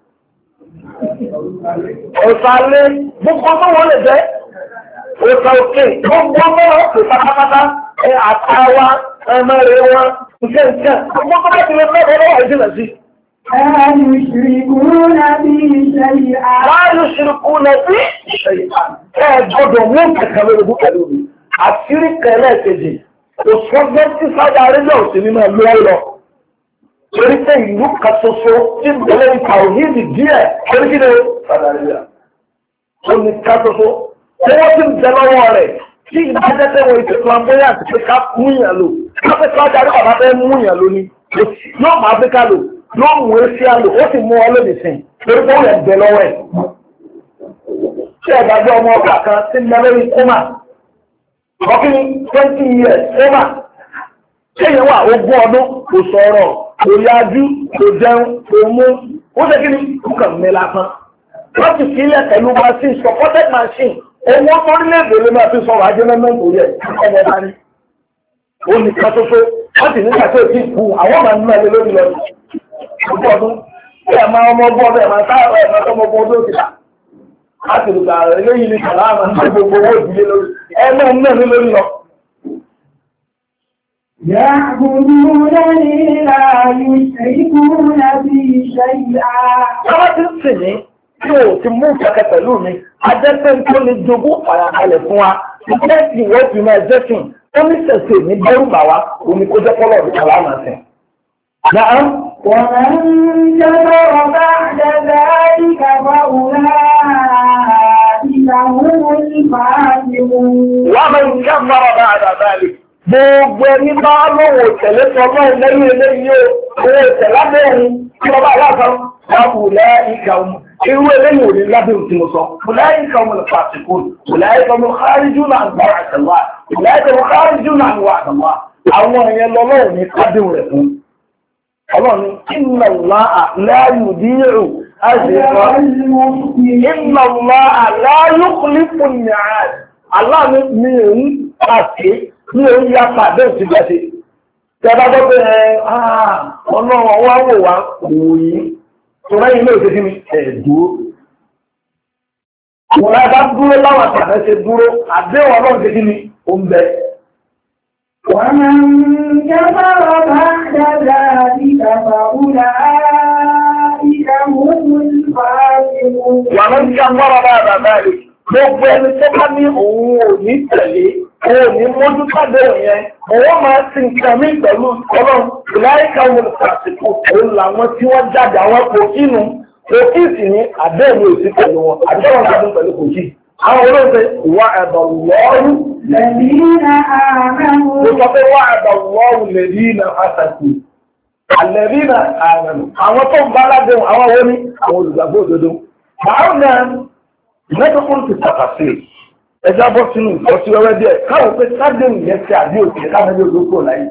Òsà lé gbogbo ọmọ wọn lè jẹ́ òsà òkè gbogbo ọmọ wọn pè pátápátá àtàwà ẹmẹ́rẹ̀ wọn nǹkan gbogbo ọmọ ti lè mẹ́rin lọ́wọ́ ìdílé sí. لا يشركون بي شيئا. لا يشركون بي شيئا. Ẹ gbọ́dọ̀ mú kẹ́kẹ́ lórí pẹ̀lú mi. Àṣírí kẹlẹ́ kejì. Òṣùwọ́n tí Sáúdì Arábíà ò sí nínú ẹ̀lú ọ̀rọ̀. Torí pé ìlú kan ṣoṣo tí ń bẹ̀rẹ̀ ní Tàwíìdì díẹ̀ torí kí ni Sáúdì Arábíà. Ó ní ká ṣoṣo. Tí wọ́n ti ń bẹ lọ́wọ́ rẹ̀ tí ìdájẹ́ tẹ́wọ̀n ìṣe flamboyant àti pé ká mú yàn lò. Káfẹ́ Sáúdì Arábíà bá fẹ́ mú yàn lò ní. Yóò máa fi ká lò. Yóò mú esi àlò. Ó sì mú ọ lónìí sìn. Torí pé ó yẹ bẹ lọ́wọ́ ẹ̀. Ṣé ẹ̀dàgbé ọmọ ọgbà kan tí ń bẹ lórí kọ́mà? Ọkùnrin 20 years kọ́mà. Kéèyàn wà ogún ọdún kò sọ̀rọ̀, kò yájú, kò jẹun, kò mú. Ó ṣe kí ni? Ó kàn mí lásán. Wọ́n ti sílẹ̀ pẹ̀lú machine, supported machine. Owó orílẹ̀-èdè ló máa fi sọ̀rọ̀ ajé mẹ́mẹ́ nítorí ẹ̀ ọmọ bá ní. Ó ní ká ṣoṣo. Wọ́n sì nígbà tó ti kú àwọn máa ń ná ẹ lórí lọ. Ogún ọdún. Ẹ máa ọmọ ọgbọ́n ọdún ẹ̀ máa sáà ẹ̀ máa tọ́mọ ọgbọ́n ọdún òkìlá. A ti rùgbà eléyìí ní kàlámà ní gbogbo owó ìdílé lórí. Ẹ náà ń ná ní lórí lọ. يعبدونني لا يشركون بي شيئا. Káwá ti ń sìn ní tí o ti mú kẹ̀kẹ́ pẹ̀lú mi, ajẹ́pẹ́ tó lè jogún àyàkalẹ̀ fún wa. Ìjẹ́ ti wọ́n fi máa jẹ́ sìn, ó ní sẹ̀sẹ̀ ní bẹ́rù bà wá, omi kó jẹ́ pọ́lọ̀ ọ̀dùn kàlámà sìn. Nàám. ومن كفر بعد ذلك فأولئك هم الفاسقون. ومن كفر بعد ذلك. Gbogbo ẹni bá lọ́wọ́ tẹ̀lé tọ́lọ́ lẹ́yìn eléyìí ó, owó ìtẹ̀lábẹ́rin tí wọ́n bá aláàtọ̀ wábù lẹ́yìnká ọmọ. Irú eléyìí ò ní lábẹ́ òtí mo sọ. Lẹ́yìnká ọmọ lè fàṣíkò, lẹ́yìnká ọmọ káríjú náà gbà àtẹ̀wà, lẹ́yìnká ọmọ káríjú náà wà àtẹ̀wà. Àwọn èèyàn lọ́lọ́run ní kádìrún rẹ̀ fún. Ọlọ́run inna Allaha la yudi'u ajra inna Allaha la yukhlifu al-mi'ad. Allah mi èyí àti ní orí yapa bẹ́ẹ̀ ti gbàṣe. Tẹ́bá gbọ́ pé ọ̀nà wá wò wá òòyí tó rẹ́ ilé òṣèlú mi ẹ̀dúró. Wọ́n bá dúró láwọn àtàrẹ ṣe dúró, àdéhùn ọlọ́run ṣe kí ni ó ń bẹ. ومن كفر بعد ذلك فأولئك هم الفاسقون. ومن كفر بعد ذلك gbogbo ẹni tó bá ní òun ò ní tẹ̀lé òun ò ní mójú pàdé òyìn òun máa ti nǹkan mí pẹ̀lú ọlọ́run láìka wọn pàṣípò òun làwọn tí wọ́n jáde àwọn kòkínú kòkíìsì ní àdéhùn òsì pẹ̀lú wọn àdéhùn àdéhùn pẹ̀lú kòkí àwọn olóògbé wà ẹ̀dọ̀ lọ́rù الذين آمنوا ó sọ pé wà ẹ̀dọ̀ lọ́rù lẹ́dínà àtàkù àlẹ́dínà àmàlù àwọn tó ń bá ládéhùn àwọn wo ní àwọn olùgbàgbọ́ òdodo báwọn náà mẹ́tọ́kùn ti tàkàṣe ẹjá bọ́ sínú ìfọ́sí wẹ́wẹ́ díẹ̀ káwọn pé sádéhùn yẹn ti àdé òkè káwọn olóko láyé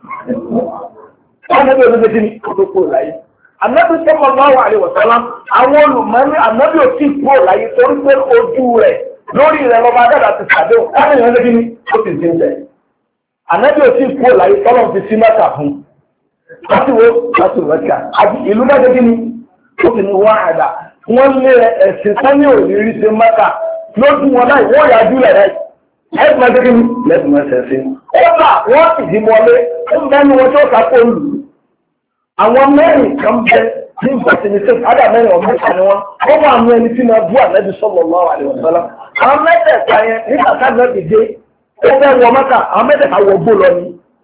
káwọn olóko tí ní olóko láyé Ànábì sallallahu alaihi wasallam àwọn olùmọ́ní Ànábì ò tí kúrò láyé torí pé ojú rẹ̀ lórí rẹ̀ lọ́ba dáadáa ti sàdéhùn káwọn èèyàn lẹ́gbẹ̀ẹ́ ní ó ti ti ń tẹ̀ Ànábì ò tí kúrò láyé tọ́lọ́ fi sí mẹ́ta fún láti wo láti Mẹ́kà àti ìlú mẹ́tẹ́gí ni ó fi ní wọ́n àdá wọ́n lé ẹ̀sìn sani òrírí ṣe mẹ́ta lójú wọn láì wọ́n yájú lẹ̀ rẹ̀ ẹ̀sìn mẹ́tẹ́gí ni lẹ́sìn mẹ́sẹ̀sìn ó bà wọ́n sì dì mọ́lé ó mẹ́nu wọn tó sàkó lù àwọn mẹ́rin kan bẹ ní ìgbàsínísẹ́ ádà mẹ́rin ọ̀mọ́ ìta ni wọ́n wà ní ẹni tí wọ́n bú Ànábì sallallahu alaihi wasallam àwọn mẹ́tẹ̀ẹ̀ta yẹn nígbà táwọn ti dé ó fẹ́ wọ Mẹ́kà àwọn mẹ́tẹ̀ẹ̀ta wọ gbó lọ ni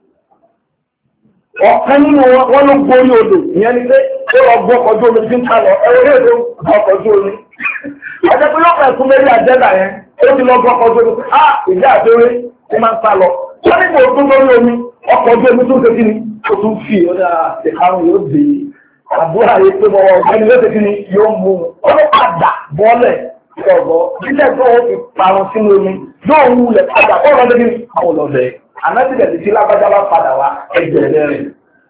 ọ̀kan nínú wọn ló gbórí odò ìyẹn ni pé ó lọ gbọ́ ọkọ̀jú omi tí ń ká lọ ẹwọ́n èdè ọkọ̀jú omi ọjọ́ pé yóò fẹ́ fún mẹ́rí àjẹ́dà yẹn ó ti lọ gbọ́ ọkọ̀jú omi ìjà àjọwé ó máa ń sá lọ wọ́n ní kò tún lórí omi ọkọ̀jú omi tó ń ṣe kí ni ó tún fi ọjà ìkarùn yóò dé àbúrò ayé pé bọ́wọ́ ọ̀gbẹ́ni ló ṣe kí ni yóò mú un ọlọ́pàá bọ́ọ̀lẹ̀ ọ̀gọ́ jíjẹ́ tó wọ́n fi parun sínú omi yóò wulẹ̀ padà kọ́ ọ̀rọ̀ lẹ́gbẹ̀ẹ́ àwọn ọlọ́dẹ anábìgẹ̀ tí lágbájá bá padà wá ẹgbẹ̀rẹ̀ rẹ̀.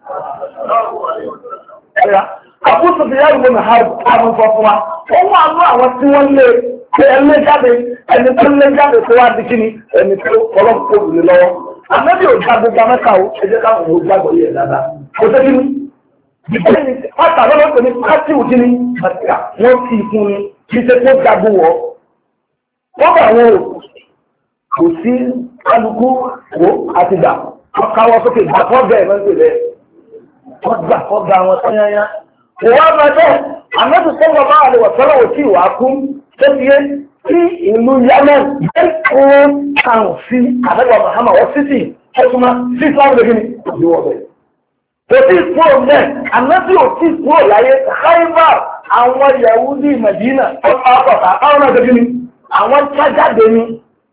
Àbúrò ti yára ìwọ̀n àwọn sọ fún wa, ó wà ní àwọn tí wọ́n lé ẹlé jáde, ẹni tó lé jáde tó wá di kíni, ẹni tó ọlọ́pàá òbílẹ̀ lọ́wọ́. Ànábì ò já gbogbo Mẹ́kà ó, ẹ jẹ́ káwọn ò gbàgbọ́ yẹ dáadáa. Kò sí kíni, ìgbẹ́ni pátá lọ́wọ́ pé ní pátí ò kíni, Mẹ́kà wọ́n fi fún ni, kì í ṣe kó jago wọ̀. Wọ́n bá wọn ò kò sí kálukú wo àti gbà wọ́n káwọ́ sókè gbà fọ́ bẹ́ẹ̀ mẹ́sẹ̀ bẹ́ẹ̀ wọ́n gbà fọ́ ga wọn tányányá. Ìwà mẹ́tọ́ Ànábì sallallahu alaihi wasallam tí ìwà kú tó fi yé tí ìlú Yemen bẹ́ẹ̀ kó kàn sí Ànábì Muhammad wọ́n títì ó túnmá sí Islam lókè ní ìlú ọ̀bẹ. Kò tí kúrò mẹ́ Ànábì ò tí kúrò láyé Khaybar àwọn Yahudi Madina ó máa pọ̀ta káwọn náà lókè ní àwọn tájáde ní.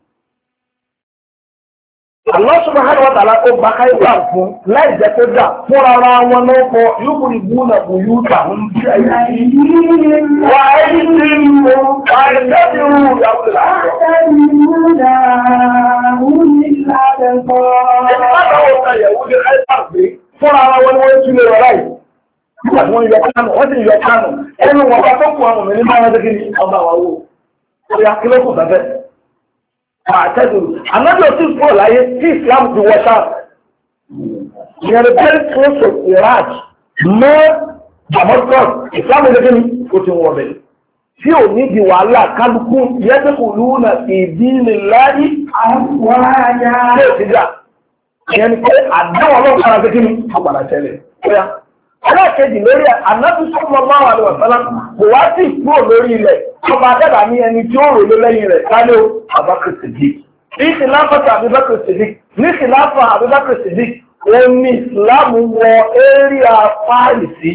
Allah subhanahu wa ta'ala ó bá Khaybar fún láì jẹ́ kó dà fún ara wọn náà kọ yóò rí búnà buyuta ń bí ayé wà áyí tí mo àìsẹ́bí rú ìyàwó láàrọ̀. Fún ara wọn ni wọ́n tún lè rọ̀ láì. Wọ́n yọ kánù, wọ́n sì yọ kánù. Ẹnu wọn bá tó kù àwọn òmìnir máa ń dẹ́gí ní ọba wa wò. Ó yà kí ló kù bẹ́ẹ̀. Àtẹ́dùn. Ànábì ò tí kúrò láyé tí Islam ti wọ ṣáà. Ìyẹn ni very close to Iraq. Mọ́ Damascus, Islam ní kí ni ó ti wọ̀ bẹ̀. Tí ò ní di wàhálà kálukú yẹ́dẹ́kù lúnà ìdílé láyé àwọn àyà. Ṣé ò ti dà? Ìyẹn ni pé àdáwọ̀ ọlọ́pàá ara kí ni ó padà tẹ́lẹ̀. Alákejì lórí Ànábì sallallahu alaihi wasallam kò wá sí kúrò lórí ilẹ̀ ọba adẹ́bà ní ẹni tí ó rò ló lẹ́yìn rẹ̀ kálé Abubakar Siddiq. Ní ìsìláfà Abubakar Siddiq, ní ìsìláfà Abubakar Siddiq, òun ni ìsìlámù wọ éríà Fáàrìsì.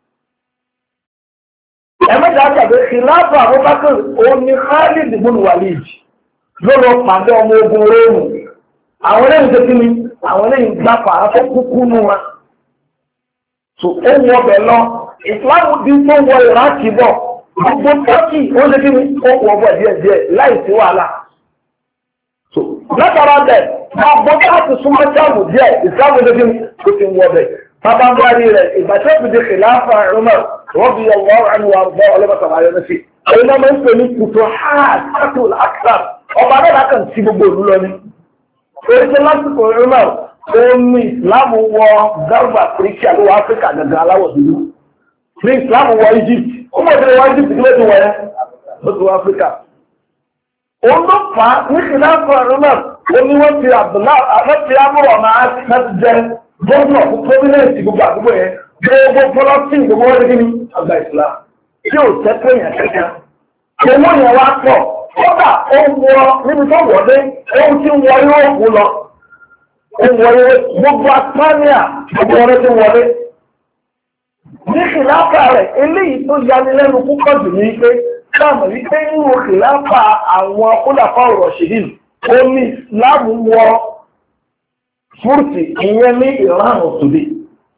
Ẹ̀mẹ́ta àgbàdo ìsìláfà Abubakar òun ni Khalid ibn Walid ló lọ pàdé ọmọ ogun Róòmù. Àwọn lẹ́yìn tó kí ni àwọn lẹ́yìn gbapà afọ́ kúkú nù wọn. So ó wọ bẹ̀ lọ, ìsìláàmù bí tó wọ ìrákì bọ̀, gbogbo tọ́kì ó lé kí ni ó wọ bọ̀ díẹ̀díẹ̀ láì sí wàhálà. So látara bẹ̀, máa bọ́ láti súnmọ́ sáàmù díẹ̀, ìsìláàmù lé kí ni ó ti wọ bẹ̀. Bàbá ń bá rí rẹ̀, ìgbà tó fi di kìláfà Umar, radiyallahu anhu àgbọ̀ ọlọ́bàtà ayọ̀ náà sí. Àwọn ọmọ máa ń pè ní kùtù Hasatul Akbar, ọba náà kàn sí gbogbo òlú lọ ní. Oríṣi lásìkò Umar, omi ìsìláàmù wọ Gárùbà Áfíríkà ló wọ Áfíríkà gàgà aláwọ̀ dúdú. Ní ìsìláàmù wọ Egypt, ó mọ̀ sí wọ Egypt kí ló ti wọ ẹ́? Ó ti wọ Áfíríkà. Òun ló fà á ní ìsìláàmù Umar ó ní wọ́n ti àmúrò ọ̀nà láti jẹ gómìnà fún prominence gbogbo àdúgbò yẹn gbogbo pọlọ́tì gbogbo wọn ní kíni àgbà ìsìlá tí ò tẹ́tẹ́ yẹn kẹ́kẹ́. owó yẹn wá pọ̀ kódà ó ń wọ níbi tó wọlé ohun tí ń wọ yúróòpù lọ ó ń wọlé gbogbo Aspania gbogbo wọn ti wọlé. ní kìláàpà rẹ̀ eléyìí tó yanilẹ́nu púpọ̀ jù ní pé káàmù wípé nínú kìláàpà àwọn kólàfà ọ̀rọ̀ ṣèlú ó ní ìsìláàmù wọ fúrùtì ìyẹn ní Iran of today.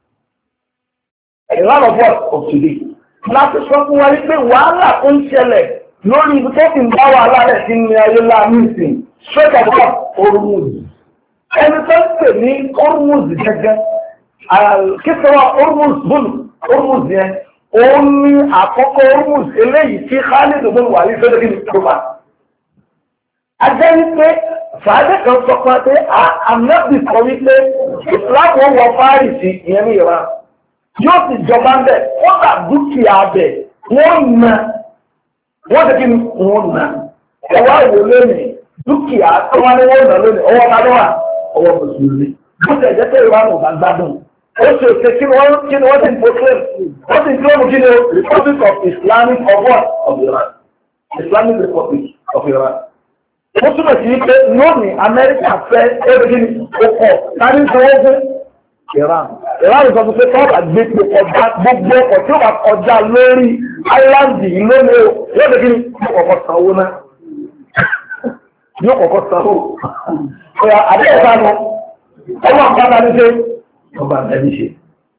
Iran of today. Láti sọ fún wa wípé wàhálà tó ń ṣẹlẹ̀ lórí ibi tó fi ń bá wàhálà rẹ̀ sí ní ayé láàmú ìsìn ṣọ́jà bọ́ Hormuz. Ẹni tó ń pè ní Hormuz gẹ́gẹ́ kíkọ́wà Hormuz yẹn òun ní àkọ́kọ́ Hormuz eléyìí tí Khalid ibn Walid fẹ́lẹ́ kí ni tó bá. Ajẹ́ wípé fàájẹ́ kan sọ pé pé àmẹ́bì sọ wípé ìsìláàmù wọ Fárísì ìyẹn ní Iran yóò sì jọba ń bẹ̀ ó dà dúkìá bẹ̀ wọ́n na wọ́n ti kí ni wọ́n na ẹ̀wá ìwò lónìí dúkìá tó wá ní wọ́n na lónìí ọwọ́ kadọ́wà ọwọ́ mùsùlùmí bó ti ẹ̀jẹ̀ pé Iran ò bá gbádùn ó ṣe òṣè kí ni wọ́n ti proclaim wọ́n ti claim kí ni Republic of Islamic of what of Iran Islamic Republic of Iran. Ó túnbọ̀ sí pé lónìí Amẹ́ríkà fẹ́ ẹgbẹ́ ọkọ̀ tàbí ìṣòwò fún Iran. Iran sọ pé tọ́ọ̀bà gbé pé ọjà gbogbo ọkọ̀ tí ó bá kọjá lórí áìláńdì lónìí yóò lè kí ni ọkọ̀ sanwó náà. Yóò kọ̀kọ́ sanwó. Àdéhùn lọ, ọwọ́ àpáta ní ṣe, ọba àtẹ́bí ṣe.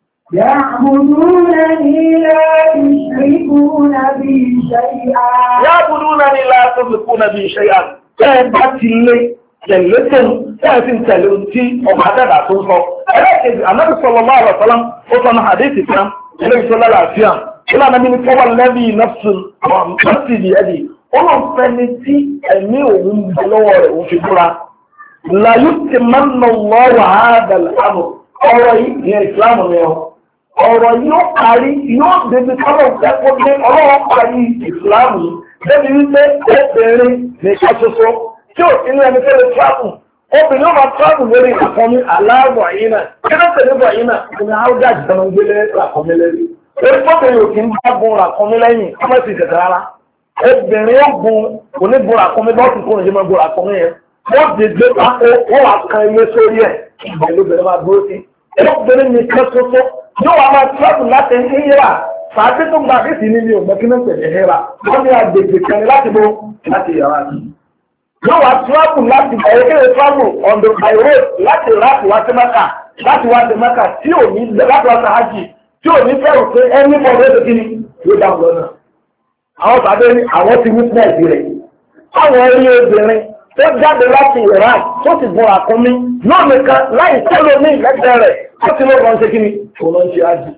يعبدونني لا يشركون بي شيئا. يعبدونني لا يشركون بي شيئا. Bá ti lé tẹ̀lé tẹ̀lé tẹ̀lé tẹ̀lé tí ọmọ adẹ́dà tó ń sọ. Ẹlẹ́kẹ̀ẹ́ Ànábì sallallahu alaihi wasallam ó sọ ní àdéhìí kan ilé ìṣọ́lá làáfíà. Ilé àná mi ní kọ́wọ́ lẹ́bí nafsun nafsi di ẹ̀dì. Ó lọ fẹ́ ni tí ẹ̀mí òun bẹ lọ́wọ́ rẹ̀ òun fi búra. La yutimmanna Allahu hadha al-amr. Ọ̀rọ̀ yìí ní ìsìlámù ni ọ. Ọ̀rọ̀ yóò kárí yóò débi kọ́lọ̀ kẹ́kọ̀ọ́ dé ọlọ́wọ́ parí ìsìlámù yìí. Débi wípé obìnrin ní ká ṣoṣo tí ò inú ẹni tó lè travel. Obìnrin ó máa travel lórí àkọ́mí aláàbọ̀ yìí náà. Kí ló tẹ̀lé bọ̀ yìí náà? Ìní àwùjá ìjọba ń gbélé ràkọ́mí lẹ́yìn. Orí pọ́bìnrin ò kí ń bá gun ràkọ́mí lẹ́yìn kí wọ́n sì tẹ̀tẹ̀ rárá. Obìnrin ó gun onígun ràkọ́mí bọ́ọ̀sì kúrò ní gun ràkọ́mí yẹn. Wọ́n ti gbé pákó wọ́n wá kan ilé sórí ẹ̀. Ìgbàlóbìnrin máa dúró sí. Obìnrin ní kan ṣoṣo yóò wá máa travel láti híyà. Fàájì tó gba àkíyèsí nílé òmọ́kínà pẹ̀lú ẹ̀hẹ́ra, wọ́n ní agbègbè kan láti bó láti yàrá sí. Yóò wá travel láti bẹ̀rẹ̀ travel on the by road láti láti wá sí Mẹ́kà, láti wá sí Mẹ́kà tí ò ní láti wá sí Hajj, tí ò ní fẹ́rù pé ẹni mọ̀ lóṣù kí ni yóò dáhùn lọ́nà. Àwọn tàbí ní àwọn ti witness rẹ̀. Àwọn ẹrí obìnrin tó jáde láti Iran tó sì gun àkúnmí náà nìkan láì tẹ́lẹ̀ ní ìlẹ́gbẹ̀ẹ́ rẹ̀ tó ti lọ́ọ́ ṣe kí ni òun lọ́ ṣe Hajj.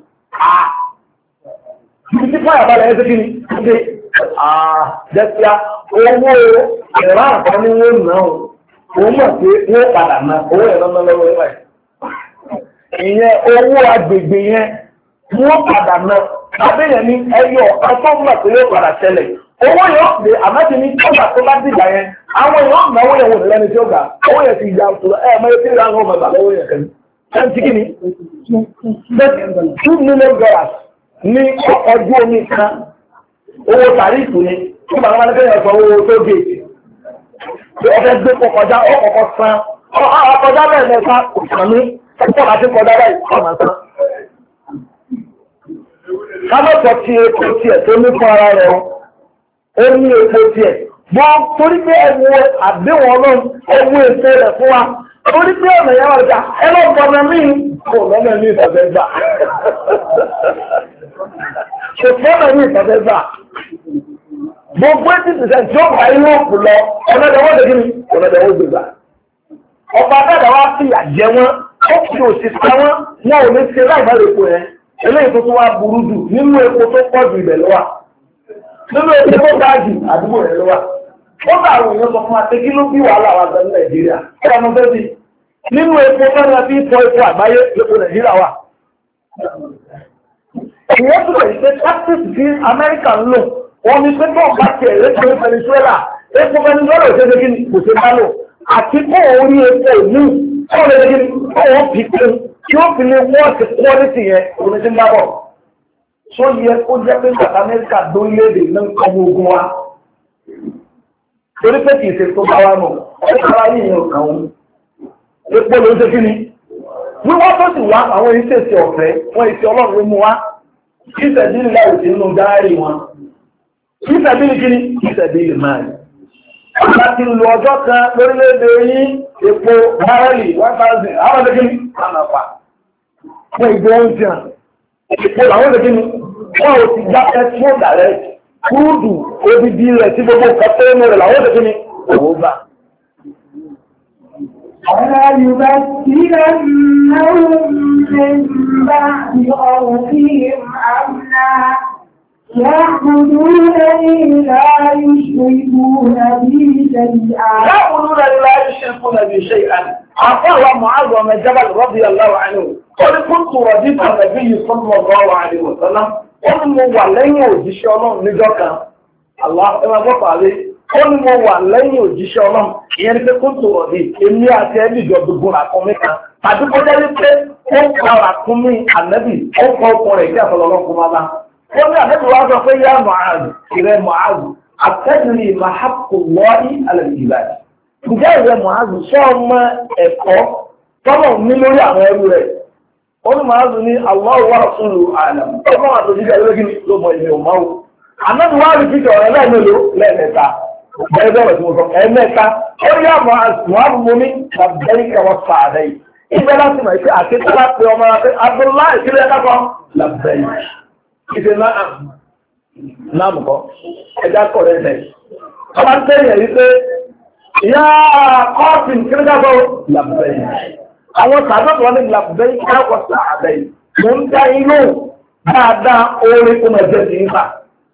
Ibi fáyà balẹ̀ ẹ́ sí kí ni? Ṣé jẹ́síá owó ìran àkọ́ ní wọ́n náà òun mọ̀ pé wọ́n padà ná owó ẹ̀rọ náà lọ́wọ́ ẹ̀rọ ẹ̀. Ìyẹn owó agbègbè yẹn wọ́n padà ná abẹ́yẹn ní ẹyọ ọ̀kan mọ̀ pé yóò padà ṣẹlẹ̀. Owó yóò pè àmọ́tí ní ọgbà tó bá dìgbà yẹn àwọn èèyàn náwó yẹn wò ní lẹ́ni tí ó gbà owó yẹn ti ya mọ etí ìlànà ọmọ ìgbà lọ́wọ́ yẹn kẹ́ni. Ṣé kí ni? $2 million. Ní ọjọ́ omi kan owó tàrífù ni tí bàbá máa ń kẹ́yìn ọ̀sán owó tó gèèjì tí ọ̀fẹ́ gbé pọ̀ kọjá ọkọ̀ọ̀kọ̀ san ọkọjá bẹ́ẹ̀ mẹ́ta kò sàn ní ọkọ̀ láti kọjá báyìí ọmọ san. Kámọ́tọ̀ ti epo tiẹ̀ tó ní fún ara rẹ̀ ó ní epo tiẹ̀ bọ́ torí pé ẹwu àdéhùn ọlọ́run ẹwu èso rẹ̀ fún wa torí pé ọ̀nà yẹn wà lọ́jà ẹlọ́gbọ̀nà míì kò lọ́nà ní ìtàfẹ́ gbà. Ṣèfọ́nà ní ìtàfẹ́ gbà. Gbogbo 80% tí ó bá inú òkú lọ, ọ̀nàdẹ̀wọ́ dẹ̀ gíní, ọ̀nàdẹ̀wọ́ gbègbà. Ọba dàdà wá sí àjẹ wọn, ó fi òṣìṣẹ́ wọn, wọn ò ní ṣe láì bá epo yẹn. Eléyìí tó tún wá burú jù nínú epo tó pọ̀ jù ibẹ̀ lọ́wà. Nínú epo tó ga jù àdúgbò rẹ̀ lọ́wà. Ó bá àwọn èèyàn sọ fún wa pé kí ló bí wàhálà wa gan ní Nàìjíríà. Ó wà nọ́fẹ́ sí. Nínú epo fẹ́ràn bí tọ́ epo àgbáyé epo Nàìjíríà wà. Ìyẹn túbọ̀ ìṣe tactics tí Amẹ́ríkà ń lò. Wọ́n ní pé tó bá tiẹ̀ lẹ́kọ̀ọ́ Venezuela. Epo Venezuela ò ṣe kí ni kò ṣe bá lò. àti kó orí epo ní ọ̀rẹ́ gẹ́gẹ́ ọwọ́ fi kún tí ó fi lè wọ́n ti quality yẹn òun ti ń dábọ̀. Sọ yẹ kó jẹ́ pé South America lórílẹ̀-èdè náà ń kọ́ ogun wa. Torí pé kì í ṣe tó bá wa nù, ọ̀rẹ́ ara yìí yẹn kàn wọ́n. Epo ló ń ṣe kí ni? Wíwọ́n tó sì wá àwọn ìṣèṣì ọ̀fẹ́, wọ́n ìṣe ọlọ́run ló mú wá. Kí ìṣẹ̀bílì láì sí nínú dáárì wọn. Kí ìṣẹ̀bílì kí ni? Kí ìṣẹ̀bílì máa ní. Láti lu ọjọ́ kan lórílẹ̀-èdè yìí, epo bárẹ́lì 1,000, àwọn ọ̀dọ́ kí ni? Ànàfà. Wọ́n ìgbó oúnjẹ. Epo làwọn ọ̀dọ́ kí ni? Wọ́n ò ti gbá ẹtún dàrẹ́. Kúrúdù odidi rẹ̀ tí gbogbo kẹtẹ́rẹ́mù rẹ̀ làwọn ọ̀dọ́ kí ni? Òwò bá. ولا يبدلنهم من بعد خوفهم أمنا يعبدونني لا يشركون بي شيئا. يعبدونني لا يشركون بي شيئا. أعطاه معاذ بن جبل رضي الله عنه قال كنت رديف النبي صلى الله عليه وسلم قل مو ولين òjíṣẹ́ Ọlọ́run níjọ́ kan Allah ẹ máa gbọ́ pàdé ó ní mo wà lẹ́yìn òjíṣẹ́ Ọlọ́run ìyẹn ni pé kó tó rọ̀ ní èmi àti ẹbí ìjọ gbogbo ràkúnmí kan tàbí kó jẹ́ wípé ó ń pa ràkúnmí ànábì ó ń pa ọkùnrin rẹ̀ kí àtọ̀lọ́lọ́kùn máa bá. ó ní ànábì wá sọ pé yá Mu'adh ìrẹ́ Mu'adh àtẹ́jùlì mahabbu Allahi ala al-ibad. ǹjẹ́ ìrẹ́ Mu'adh sọ ọmọ ẹ̀kọ́ tọ́lọ̀ ní lórí àwọn ẹrú rẹ̀. ó ní Mu'adh ní Allahu wa rasuluhu a'lam. ọgbọ́n àtòjíṣẹ́ lẹ́ẹ̀mẹ́ta. Bẹ́ẹ̀ tí mo sọ ẹ̀mẹ́ta, ó rí àmọ́ àmúmú ní làbẹ́yìn kẹwàá fàádẹ́ yìí. Ibẹ̀ láti mọ̀ ìpé àkétọ́lá pé ọmọ rẹ̀ Abdullahi ìkílẹ̀ kákọ́ làbẹ́yìn. Ìṣe náà mùkọ́, ẹja kọ̀ rẹ̀ bẹ̀. Ọba ń tẹ́yẹ̀ yìí pé ìyá kọ́ọ̀tì ìkílẹ̀ kákọ́ làbẹ́yìn. Àwọn sàdọ́tọ̀ wọn ní làbẹ́yìn káwọ́ sàádẹ́ yìí. Mo ń dá inú dáadáa orin kó mọ̀ jẹ́ sí nípa.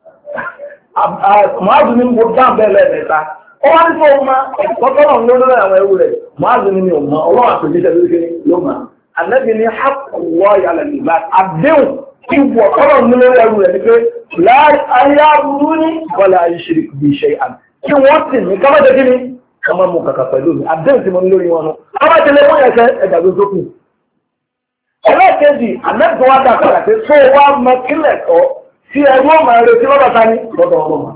Màázù ní mo dá bẹ́ẹ̀ lẹ́ẹ̀mẹ́ta. Ó wá ní fún ọmọ ẹ̀kọ́tọ́nà lórí àwọn ẹrú rẹ̀. Màázù ní mi ò mọ ọlọ́run àtòjíṣẹ́ lórí kí ló máa. Ànábì ní haqqullahi ala al-ibad. Àdéhùn kí wọ ọlọ́run ní lórí ẹrú rẹ̀ ni pé láyáwúrúní wala yushriku bi shay'an. Kí wọ́n sì ní kábàjẹ́ kí ni? Ọmọ mu kàkà pẹ̀lú mi. Àdéhùn tí mo ní lórí wọn nù. Kábàjẹ́ lé wọ́n yẹ̀kẹ́ ẹ̀dà tó tókù. Ẹlẹ́kẹ̀jì, ànábì wá dà padà pé tó wá mọ kílẹ̀ tọ́ tí ẹgbẹ́ ọmọ rẹ̀ tí lọ́dọ̀ ta ní lọ́dọ̀ ọlọ́mọ.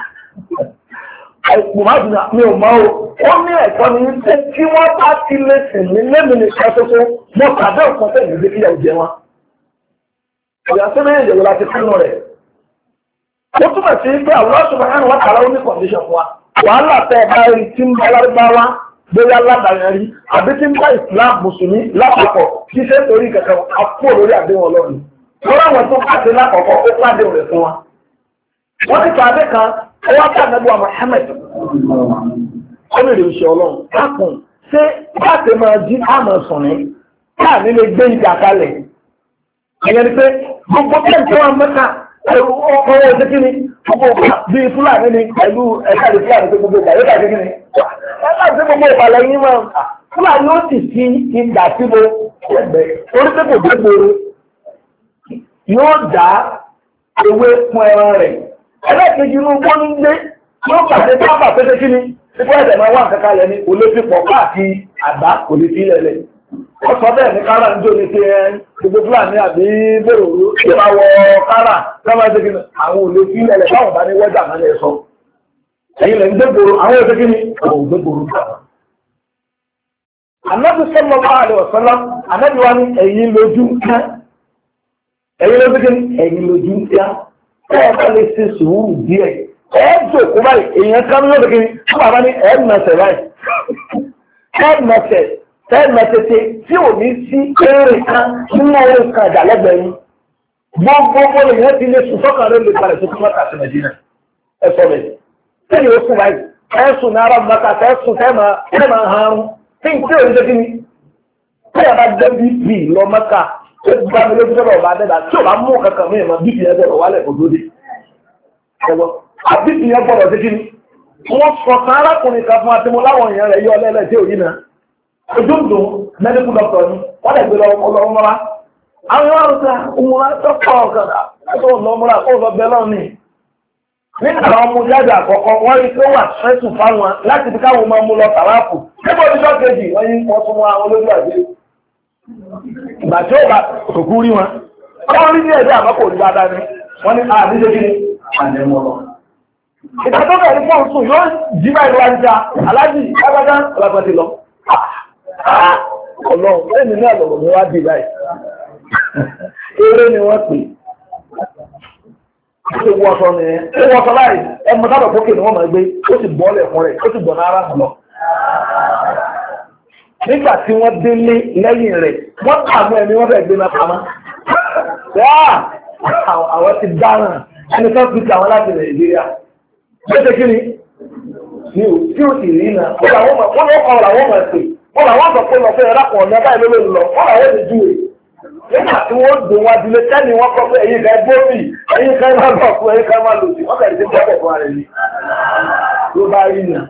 Mùhàdùn mi ò máa o, ó ní ẹ̀kọ́ ní pé kí wọ́n bá ti lè sìn ní lẹ́mìnì ṣáṣoṣo mọ́ tàbí ọ̀kan tẹ̀lé ìdí kíyà òjẹ́ wọn. Ìyá tó méjì ìdèwò láti fínú rẹ̀. Ó túmọ̀ sí pé àwọn subhanahu wa ta'ala ó ní kọ̀ǹdíṣàn fún wa. Wàhálà tẹ́ ẹ bá rí tí ń bá lárúbáwá bóyá ládàáyàn rí àbí tí ń bá Islam Mùsùlùmí lápapọ̀ kí ṣe torí kẹ̀kẹ́ àpò lórí àdéhùn Ọlọ́run. Wọ́n àwọn tó pàdé lákọ̀ọ́kọ́ ó pàdé rẹ̀ fún wa. Wọ́n ti pàdé kan, ó wá pàdé Nàbí wa Muhammad. Ó lè rí iṣẹ́ Ọlọ́run. Káàkùn, ṣé láti máa jí àmọ̀ sùn ní? Káà nílé gbé ìjà kalẹ̀. Ẹ̀yẹ́ ni pé gbogbo bẹ́ẹ̀ tí wọ́n mẹ́ta ẹ̀rù ọkọ̀ owó ṣe kíni? Gbogbo bí Fúlàní ni pẹ̀lú ẹ̀ka ìlú Fúlàní tó gbogbo ìgbà yóò kà ṣe kíni? Ẹ̀ka ìṣe gbogbo ìpàlẹ̀ yín máa Fúlàní ó sì fi ìgbà síbo ẹgbẹ́ orí pé kò gbé gbòòrò. Yóò dá ewé fún ẹran rẹ̀. Ẹlẹ́kejì inú wọ́n ń gbé yóò pàṣẹ pápá pẹ́sẹ́ kí ni pípọ́ ẹ̀sẹ̀ máa wà kankan lẹ́ni kò lè fi pọ̀ káàkiri àgbá kò lè fi lẹ̀lẹ̀. Wọ́n sọ bẹ́ẹ̀ ní kára ń jó ní pé gbogbo Fúlàní àbí bèrò tó máa wọ kára tó máa ṣe kí ni àwọn ò lè fi lẹ̀lẹ̀ báwọn bá ní wọ́jà máa lẹ̀ sọ. Ẹ̀yin lẹ̀ ń gbégboro àwọn ò ṣe kí ni àwọn ò gbégboro gbà. Ànábì sallallahu alaihi wasallam ànábì wa ní ẹ̀yin lójú kẹ́ ẹ̀yin ló bí kí ẹ̀yin lójú ń tíá ẹ̀ bá lè ṣe sùúrù díẹ̀ ẹ̀ jòkó báyìí èèyàn kan ló bí kí wọ́n bàbá ní ẹ̀ mẹ̀sẹ̀ báyìí ẹ̀ mẹ̀sẹ̀ tí ò ní sí eré kan nínú orí kan ìjà lẹ́gbẹ̀ẹ́ yín gbogbo èèyàn ti lè sùn sọ́kàn rẹ̀ lè balẹ̀ tó kí wọ́n kà sí Nàìjíríà ẹ̀ sọ bẹ́ẹ̀ kẹ́ni ó sùn báyìí ẹ̀ sùn ní arábùnà ká ẹ̀ sùn ẹ̀ máa harun tí n tí ò ní ṣe kí ni tí a bá jẹ́ bp lọ mẹ́ka ó gbá mi lójú sọ́dọ̀ ọba adẹ́dà tí ò bá mú kankan mi ìmọ̀ bp yẹn gbọ́dọ̀ wálẹ̀ kò lóde ẹ̀gbọ́n àbp yẹn gbọ́dọ̀ ṣe kí ni wọ́n sọ kan arákùnrin kan fún àti mo láwọn èèyàn rẹ̀ yọ ọlẹ́lẹ̀ tí ò yí náà ojú ń dùn medical doctor ni wọ́n lè gbé lọ ọmọlá àwọn ìwà ọ̀sẹ̀ òmùra tó pọ̀ ọ̀kadà tó lọ múra kó lọ bẹ lọ́ọ̀ ni nígbà àwọn ọmọ jáde àkọ́kọ́ wọ́n rí pé wà sẹ́sùn fáwọn láti fi káwọn máa mú lọ tàwáàpù nígbà ọdún kejì wọ́n yí wọ́n tún wọn àwọn olójú àgbé ìgbà tí ó bá òkú rí wọn wọ́n rí ní ẹ̀dẹ́ àmọ́kò ní dáadáa ní wọ́n ní àdíjé kí ni àdẹ́mọ́ lọ. ìgbà tó bẹ̀rẹ̀ fún òṣù yóò jí báyìí wá níta aláàjì lágbájá ọlágbàdì lọ. ọlọ́run lẹ́nu ní àlọ́ ni wá dì báyìí eré ni wọ́n pè ó wọ́sọ ni ó wọ́sọ láì ẹmọ tábà pókè ni wọ́n máa gbé ó sì bọ́ lẹ̀kún rẹ̀ ó sì bọ̀ náírà lọ. nígbà tí wọ́n délé lẹ́yìn rẹ̀ wọ́n kàmú ẹni wọ́n fẹ́ gbé náà pamọ́. àwọn ti dáràn ẹni tó fi àwọn láti Nàìjíríà ó ṣe kí ni tí ó sì rí náà wọ́n làwọn máa pè wọ́n làwọn sọ pé lọ fẹ́ ẹ̀rá kan ọ̀nà báyìí ló lọ wọ́n làwọn ti júwe. nígbà tí wọ́n dùn wá dilé tẹ́ni wọ́n kọ́ pé ẹ̀yin kan gbóòmì ẹ̀yin kan máa bọ̀ fún ẹ̀yin kan máa lò sí wọ́n kàrí sí pọ́pọ̀ fún ara ẹni ló bá rí nà.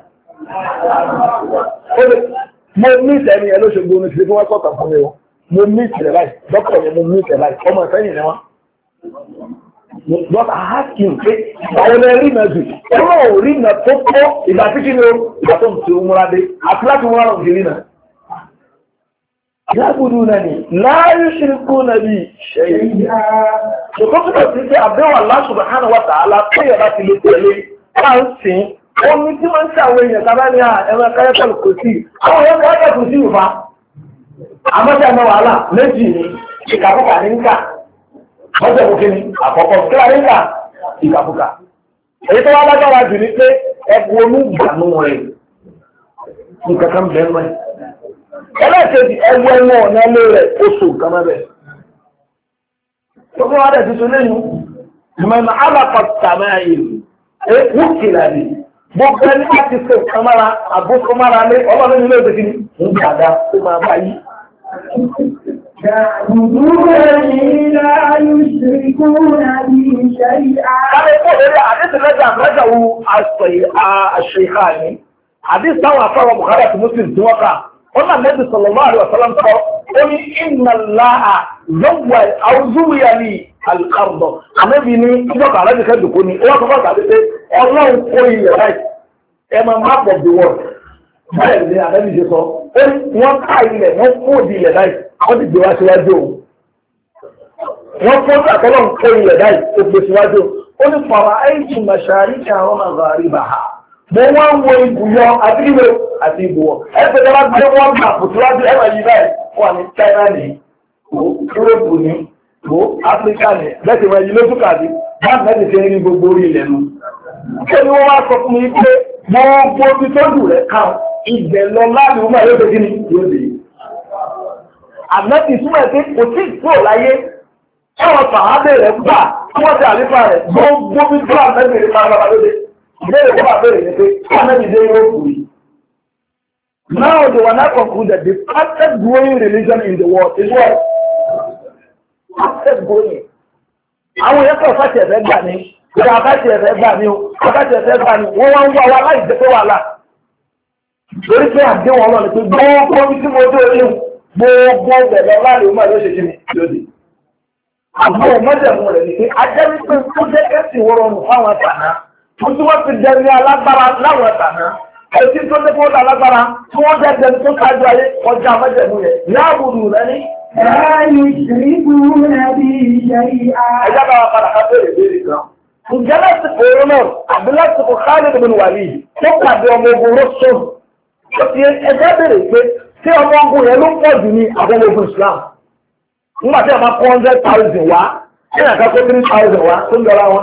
mo ní ìtẹ́ni ẹ lóṣogbo ní ti fi wọ́n sọ̀tàn fún mi wọn mo ní ìtẹ̀lẹ̀ láì dókítà yẹn mo ní ìtẹ̀lẹ̀ láì ọmọ ìfẹ́yìn ni wọ́n. But I ask him pé àwọn ẹ̀rí náà jù ẹ̀rọ òrí náà tó kọ́ ìgbà tí kí ni ó ìgbà tó ń ti múra dé àti láti múra náà kiri náà. Ya'budunani la yushrikuna bi shay'a. Ṣòkòtò sí pé àbẹ́wò Allah subhanahu wa ta'ala tó yẹ láti lè tẹ̀lé ká ń sìn. Omi tí wọ́n ń ṣe àwọn èèyàn kábá ní ẹ̀rọ káyọ̀tọ̀ kò sí. Àwọn èèyàn káyọ̀tọ̀ kò sí ìfà. Àmọ́jà náà wàhálà méjì ni ìkàkùkà ní ń kà. Mọ́jẹ̀ mú kí ni àkọ́kọ́ kí wà ní ń kà ìkàkùkà. Èyí tó wá lágbára jù ní pé ẹ̀kú omi ìgbànú rẹ̀ nǹkan kan bẹ́ẹ̀ mọ́ ẹlẹ́ẹ̀kejì ẹwọ́ ẹwọ́ ọ̀nà ilé rẹ̀ oṣù kan mẹ́bẹ̀. tó fún wa dẹ̀ tuntun lẹ́nu ìmọ̀nà alákọ̀tàmáyé wúkìlà ní gbogbo ẹni láti ṣe nǹkan mára àbúkọ mára lé ọlọ́run nílé òde kìíní ń gbàdá tó máa bá yí. Àdìsí táwọn afárá Bukhari àti Muslim tí wọ́n kà. Ọlá Nabi sallallahu alaihi wasallam sọ, ó ní inna Allaha zawwiya li al-ardh. Ànábì ní ìjọba àlájì kẹ́dùkú ni, ó wá sọ́kọ́ tàbí pé ọlọ́run kó ilẹ̀ láì, ẹ máa map of the world. Bẹ́ẹ̀ ni Ànábì ṣe sọ, ó ní wọ́n ká ilẹ̀, wọ́n kó di ilẹ̀ láì, wọ́n ti gbé wá síwájú òun. Wọ́n fún àtọ́lọ́run kó ilẹ̀ láì, ó gbé síwájú. Ó ní fara'aytu masharikaha wa magharibaha. Mo wá ń wo ibùyọ àti ìwé àti ìbùwọ̀. Ẹgbẹ́ tó bá gbé wọ́n gbà kò síwájú ẹ̀rọ yìí báyìí wà ní China ní, Europe ní, Africa ní, bẹ́ẹ̀ tí wọ́n yí lójú kàdí, báńkì mẹ́tì ṣe ní gbogbo orí ilẹ̀ nu. Ṣé ni wọ́n wá sọ fún mi pé gbogbo ibi tó jù rẹ̀ kàn ibẹ̀ lọ láàrin ọmọ yóò tẹ́jú ní yóò dé. Àmẹ́tì túmọ̀ pé kò tí ì kúrò láyé, ẹ̀wọ̀n sàábẹ̀ rẹ̀ gbà tí wọ́n ti àlífà rẹ̀ gbogbo ibi tó àmẹ́tì rẹ̀ Ìbéèrè tó bá bẹ̀rẹ̀ ní pé Ahmedide yóò kú yìí. Now they were not concluded the fastest growing religion in the world is what? Fastest growing. Àwọn yẹn kọ̀ fásitì ẹ̀fẹ́ gbà ní, ìgbà fásitì ẹ̀fẹ́ gbà ní o, fásitì ẹ̀fẹ́ gbà ní, wọ́n wá ń wá wa láì jẹ́ pé wà lá. Lórí pé àdéhùn ọlọ́run ni pé gbogbo bí tí mo dé orí gbogbo bẹ̀rẹ̀ láàrin ọmọ yóò ṣe kí ni lóde. Àwọn ọmọdéwọ̀n rẹ̀ ni pé ajẹ́ wípé ó jẹ́ kẹ́sì wọ́rọ̀rùn fáwọn àtàná. Wọ́n tí wọ́n ti dẹni alágbára láwọn ẹ̀tàná. Ẹ̀sí tó ní fún alágbára tí wọ́n jẹ́ dẹni tó kájú ayé ọjà mẹ́jẹ̀mú yẹn. Láàbùrù rẹ̀ ní. Láàyè ìṣèlú nàbí ìṣẹ́ ìhà. Ẹjá bá wa padà ká bèrè béèrè kan. Ǹjẹ́ lásìkò Umar àbí lásìkò Khalid bin Walid tó pàdé ọmọ ogun Rọ́sùn? Ó ti ẹjá bèrè pé tí ọmọ ogun yẹn ló pọ̀ jù ní àwọn ogun Islam. Nígbà tí a máa kó 100,000 wá, ní àkàkọ́ 3,000 wá tó ń jọra wọn.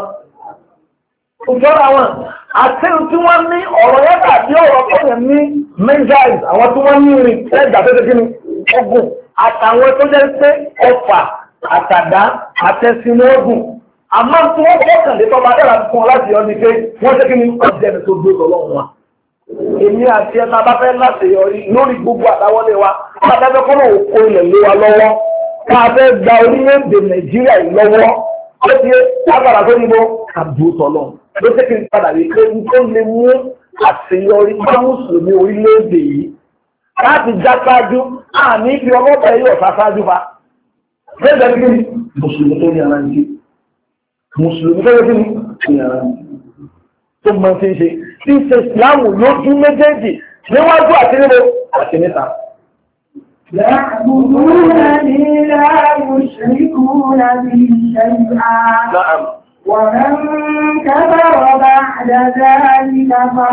Ìjọra wọn, àti tí wọ́n ní ọ̀rọ̀ yẹn tàbí ọ̀rọ̀ tó yẹn ní mẹ́jáìs, àwọn tí wọ́n ní rìn ẹgbà tó tẹ́kí ní ogun, àtàwọn tó jẹ́ pé ọfà, àtàdá, àtẹ̀sínú ogun. Àmọ́ tí wọ́n kọ́kàn lé tọ́ba dára fún ọ láti yọ ní pé wọ́n tẹ́kí ní ọjọ́ ẹni tó gbé ọlọ́run wa. Èmi àti ẹta bá fẹ́ láti yọrí lórí gbogbo àdáwọlé wa, ká fẹ́ kọ́ mọ̀ òkú ilẹ̀ lé wa lọ́wọ́, ká fẹ́ gba orílẹ̀-èdè Nàìjíríà yìí lọ́wọ́, ó ti lágbára tó níbo àbúrò ló ṣe kí n padà rí pé n tó lè mú àṣeyọrí bá mùsùlùmí orílẹ̀-èdè yìí láti já sáájú àní ibi ọlọ́pàá yóò sá sáájú fa. Bẹ́ẹ̀ ni mùsùlùmí tó ní ara ní mùsùlùmí tó ní ara ní. tó mọ tí ń ṣe tí ń ṣe ìsìláàmù lójú méjèèjì níwájú àti níbo àti níta. يعبدونني لا يشركون بي شيئا ومن كفر بعد ذلك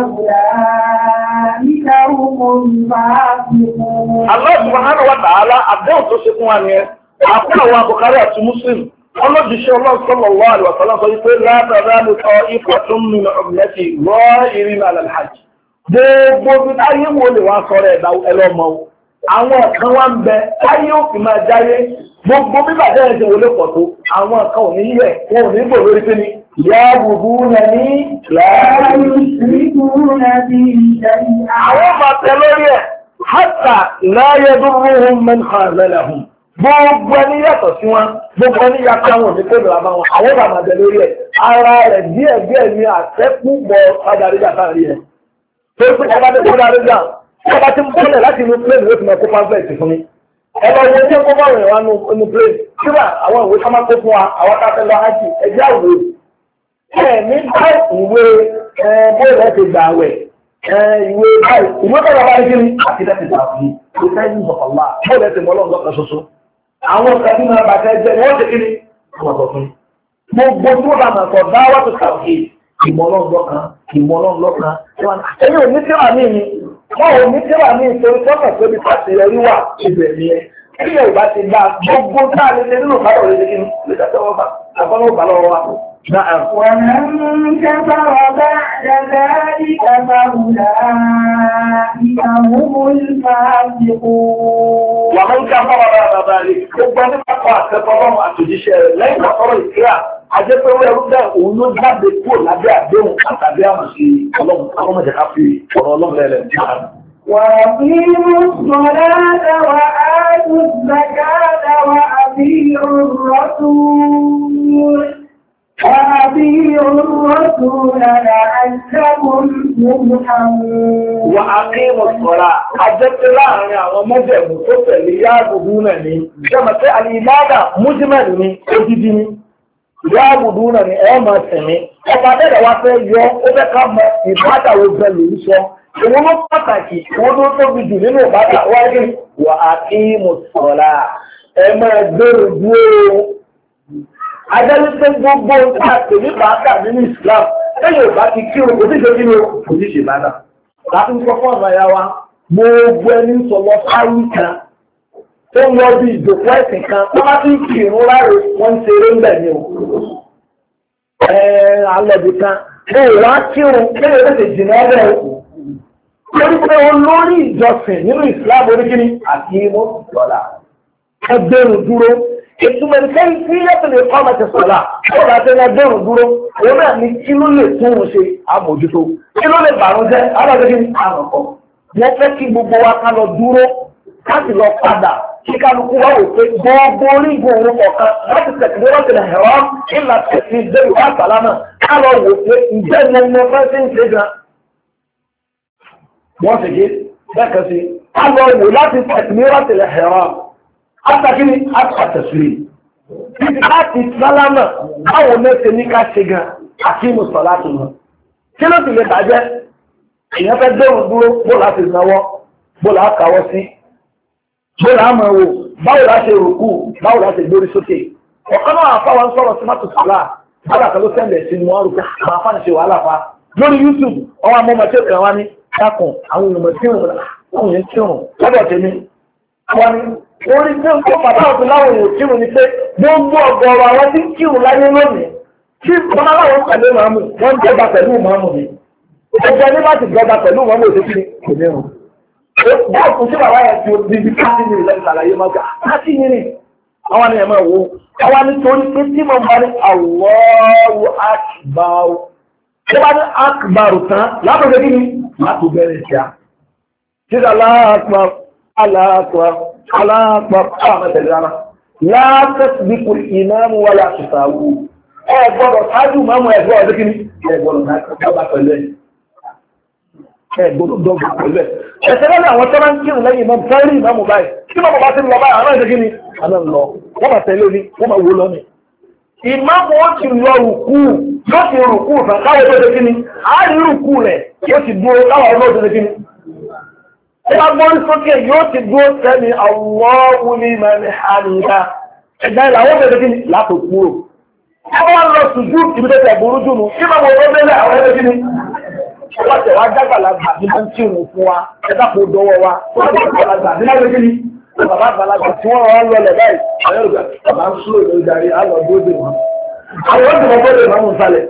فأولئك هم الفاسقون. Allah subhanahu wa ta'ala àdéhùn tó ṣe fún wa nìyẹn. Àpò àwọn Bukhari àti Muslim. Ọlọ́dìṣẹ́ Ọlọ́run sallallahu alaihi wa sallam sọ wípé la tazalu ta'ifatun min ummati zahirina 'ala al-haqq. Gbogbo bí táyé wo lè wá sọ̀rọ̀ ẹ̀dá ẹlọ́mọ o. Àwọn kan wá ń bẹ táyé ó fi máa jáyé. Gbogbo bí bàjẹ́ ẹ̀ ṣe wọlé pọ̀ tó. Àwọn kan ò ní yẹ̀ wọn ò ní gbò lórí pé ní ya'budunani la يشركون بي شيئا. àwọn máa tẹ lórí ẹ̀ hatta la yadurruhum man khazalahum. Gbogbo ẹni yàtọ̀ sí wọn, gbogbo ẹni yàtọ̀ àwọn òní pé bàbá wọn, àwọn bàbá jẹ lórí ẹ̀. Ara rẹ̀ díẹ̀ ní àtẹ́kù bọ̀ adaríjà sáàrí ẹ̀. Tó ń pè ọba tó kó daríjà, ọba tí ń bọ́lẹ̀ láti inú plane ló ti máa kó pamphlet fún mi. Ẹ lọ wo tí ó kó bá rìn wá nínú plane. Kíbà àwọn ìwé ká máa kó fún wa, àwọn ká fẹ́ lọ ájì, ẹjẹ́ àwò. Ẹ ní bá ìwé bóyá ẹ ti gbà wẹ̀. Ìwé báyìí, ìwé kọ́ lọ́ba ní kíni àti dẹ́sẹ̀ gbà fún mi. Kò sẹ́yìn ìzọ̀kọ̀lá, bóyá ẹ ti mọ́ lọ́nà ṣoṣo. Àwọn ọ̀sẹ̀ tí máa bàtẹ́ jẹ́ wọ́n ti kíni wọ́n sọ fún. Gbogbo tí wọ́n bá máa sọ dáwọ́ tó kàwé ìmọ̀lọ́nlọ́kan. Ẹni ò ní tíra mí ni, wọ́n ò ní tíra mí torí tọ́kà pé bí pàṣẹ yọrí wà ibẹ̀ ni ẹ. Ẹni ò bá ti gbà gbogbo tá a lè ṣe nínú ìbálò rẹ̀ kíni lè dá tẹ́wọ́ bá àbọ̀lọ́ ìbálò wa. ومن كفر بعد ذلك فأولئك هم الفاسقون. ومن كفر بعد ذلك gbogbo ẹni bá kọ àtẹ́tọ́lọ́run àtòjíṣẹ́ rẹ̀ lẹ́yìn àtọ́rọ̀ ìkíra ajẹ́pẹ́wé ẹrú bẹ́ẹ̀ òun ló jáde kúrò lábẹ́ àdéhùn àtàbí àmọ̀sí ọlọ́run akọ́mọ̀jẹ̀ ká fi ọ̀rọ̀ ọlọ́run lẹ́lẹ̀ وأقيموا الصلاة وآتوا الزكاة وأطيعوا الرسول لعلكم ترحمون. وأقيموا الصلاة ajẹ́pẹ́ láàrin àwọn mọ́jẹ̀mú tó tẹ̀lé yáàbùdú náà ní ṣẹ́mọ̀tẹ́ àlìmáàdà mújímẹ̀lú ní odidi ní yáàbùdú náà ní ẹ̀ máa tẹ̀mí ọba dẹ́rẹ̀ wá fẹ́ yọ ó fẹ́ ká mọ ìbádàwó bẹ́ẹ̀ ló ń sọ òun ló pàtàkì òun ló tóbi jù nínú ìbádà wáyé wà aqimus salat ẹ máa gbèrò dúró. Adẹ́lẹ́sẹ̀ gbogbo àti ní bàákà nínú Islam, ẹ̀yìn ọba ti kí o, kò sí ṣe kí o, kò sí ṣe bàdà. Láti ń sọ fún ọ̀nà ya wa, gbogbo ẹni sọ lọ sáré kan, tó ń lọ bí ìjòkó ẹ̀sìn kan, tó bá ti ń kí irun láre, wọ́n ń ṣeré ń bẹ̀ ni o. Alẹ́bí kan, ó wá kí o, kéde tètè jìnnà ẹ̀rẹ́ o. Lórí pé olórí ìjọsìn nínú Islam oríkìní àti imú lọ́la. Ẹgbẹ́rún dúró. Ìtumọ̀ nǹkan tí yàtọ̀ lè kọ́ ọmọ ti sọ̀lá, ó bá ti lọ dẹ̀rùn dúró, òun náà ní kí ló lè tún un ṣe àmójútó, kí ló lè bàrún jẹ́ alágbègbè ní àrùnkọ́. Wọ́n fẹ́ kí gbogbo wa ká lọ dúró, ká sì lọ padà, kí kálukú wá wò pé gbogbo orígun òun kọ̀ọ̀kan láti tẹ̀síwé láti lè hẹ̀rọ ìlà tẹ̀sí ìdẹ́rù wá sàlámà, ká lọ wò pé ìjẹ́ ìmọ̀ fẹ́ sí ń ṣe gan. Wọ́n sì gé bẹ́ẹ̀ kan sí, ká lọ wò láti tẹ̀síwé láti lè hẹ̀rọ. Àtàkìní àtàtàsírí. Títí láti sálámà, báwo mẹ́sẹ̀ ní ká ṣe gan àti ìmùsọ̀ láti mọ̀. Kí ló sì lè bàjẹ́? Èèyàn fẹ́ dẹ̀rùn dúró, bó láti náwọ́, bó láà kàwọ́ sí, bó láà mọ̀ wò, báwo láà ṣe rùkú, báwo láà ṣe gbórí sókè. Ọ̀kan náà àfáwọn sọ̀rọ̀ sí mátò sọ́lá, bára kan ló sẹ́ndẹ̀ sí ni wọ́n rú pé àwọn afáàní ṣe wàhálà fa. Lórí YouTube, ọwọ́ amọ́mọ́ tí ó kàn wá ní dákùn àwọn èèyàn tí òun lọ́dọ̀ tèmi. Wọ́n ní orí tí ó kó bàbá òfin láwọn èèyàn kírun ni pé gbogbo ọ̀gọ̀ọ̀rọ̀ àwọn tí ń kírun láyé lónìí tí wọ́n láwọn pẹ̀lú màmú wọ́n ń jọba pẹ̀lú màmú mi. Ọjọ́ ní láti jọba pẹ̀lú màmú òṣèlú kò ní rùn. Báwo kò sí bàbá yẹn tí ó di 30 minutes lẹ́yìn àlàyé máa gbà 30 minutes. Àwọn ni ẹ̀mọ́ wo àwọn nítorí pé tí mo bá ní Allahu Akbar. Tó bá ní Akbar tán látọ̀jọ́ kí ni? Látọ̀ bẹ̀rẹ̀ sí a. Ṣé Allahu Akbar àmàtẹ̀lára látẹ́sìdíkù ìmáàmù wà láti sàáwú ẹgbọ́dọ̀ sáájú máàmù ẹgbọ́ ọdún kí ní ẹgbọ́dọ̀ dọ́gba pẹ̀lú ẹ̀ ẹ̀sẹ̀ lọ́nà àwọn tọ́lá ń kírun lẹ́yìn ìmáàmù fẹ́rí ìmáàmù báyìí tí mọ́mù bá ti lọ báyìí àwọn ẹ̀sẹ̀ kí ni àná lọ wọ́n bá tẹ̀lé ní wọ́n máa wó lọ ní ìmáàmù ó ti lọ rùkú yóò ti rùkú fẹ́ káwọn tó ṣe kí ni a rí rùkú rẹ̀ yóò ti dúró káwọn ọlọ́ọ̀ tó ṣe kí ni. ó bá gbórí sókè yóò ti dúró sẹ́ni Allahu liman hamida ẹ̀dá ìlàwọ́ tó ṣe kí ni látò kúrò. wọ́n lọ sùjú ibi tó tẹ̀ burú jù nù kí máa wọ ọlọ́ọ̀bẹ̀rẹ̀ àwọn ẹgbẹ́ kí ni. wọ́n tẹ̀ wá jágbàlagbà ní máa ń tí òun fún wa ẹ̀dá kò dọwọ́ wa wọ́n tẹ̀ jágbàlagbà ní máa ń kí ni. bàbá àgbàlagbà tí wọ́n wá ń lọlẹ̀ báyìí àwọn yorùbá bàbá ń súrò lórí darí àlọ́ gbóde wọn. àwọn ọ̀dùn ọgbọ́n lè máa ń sálẹ̀.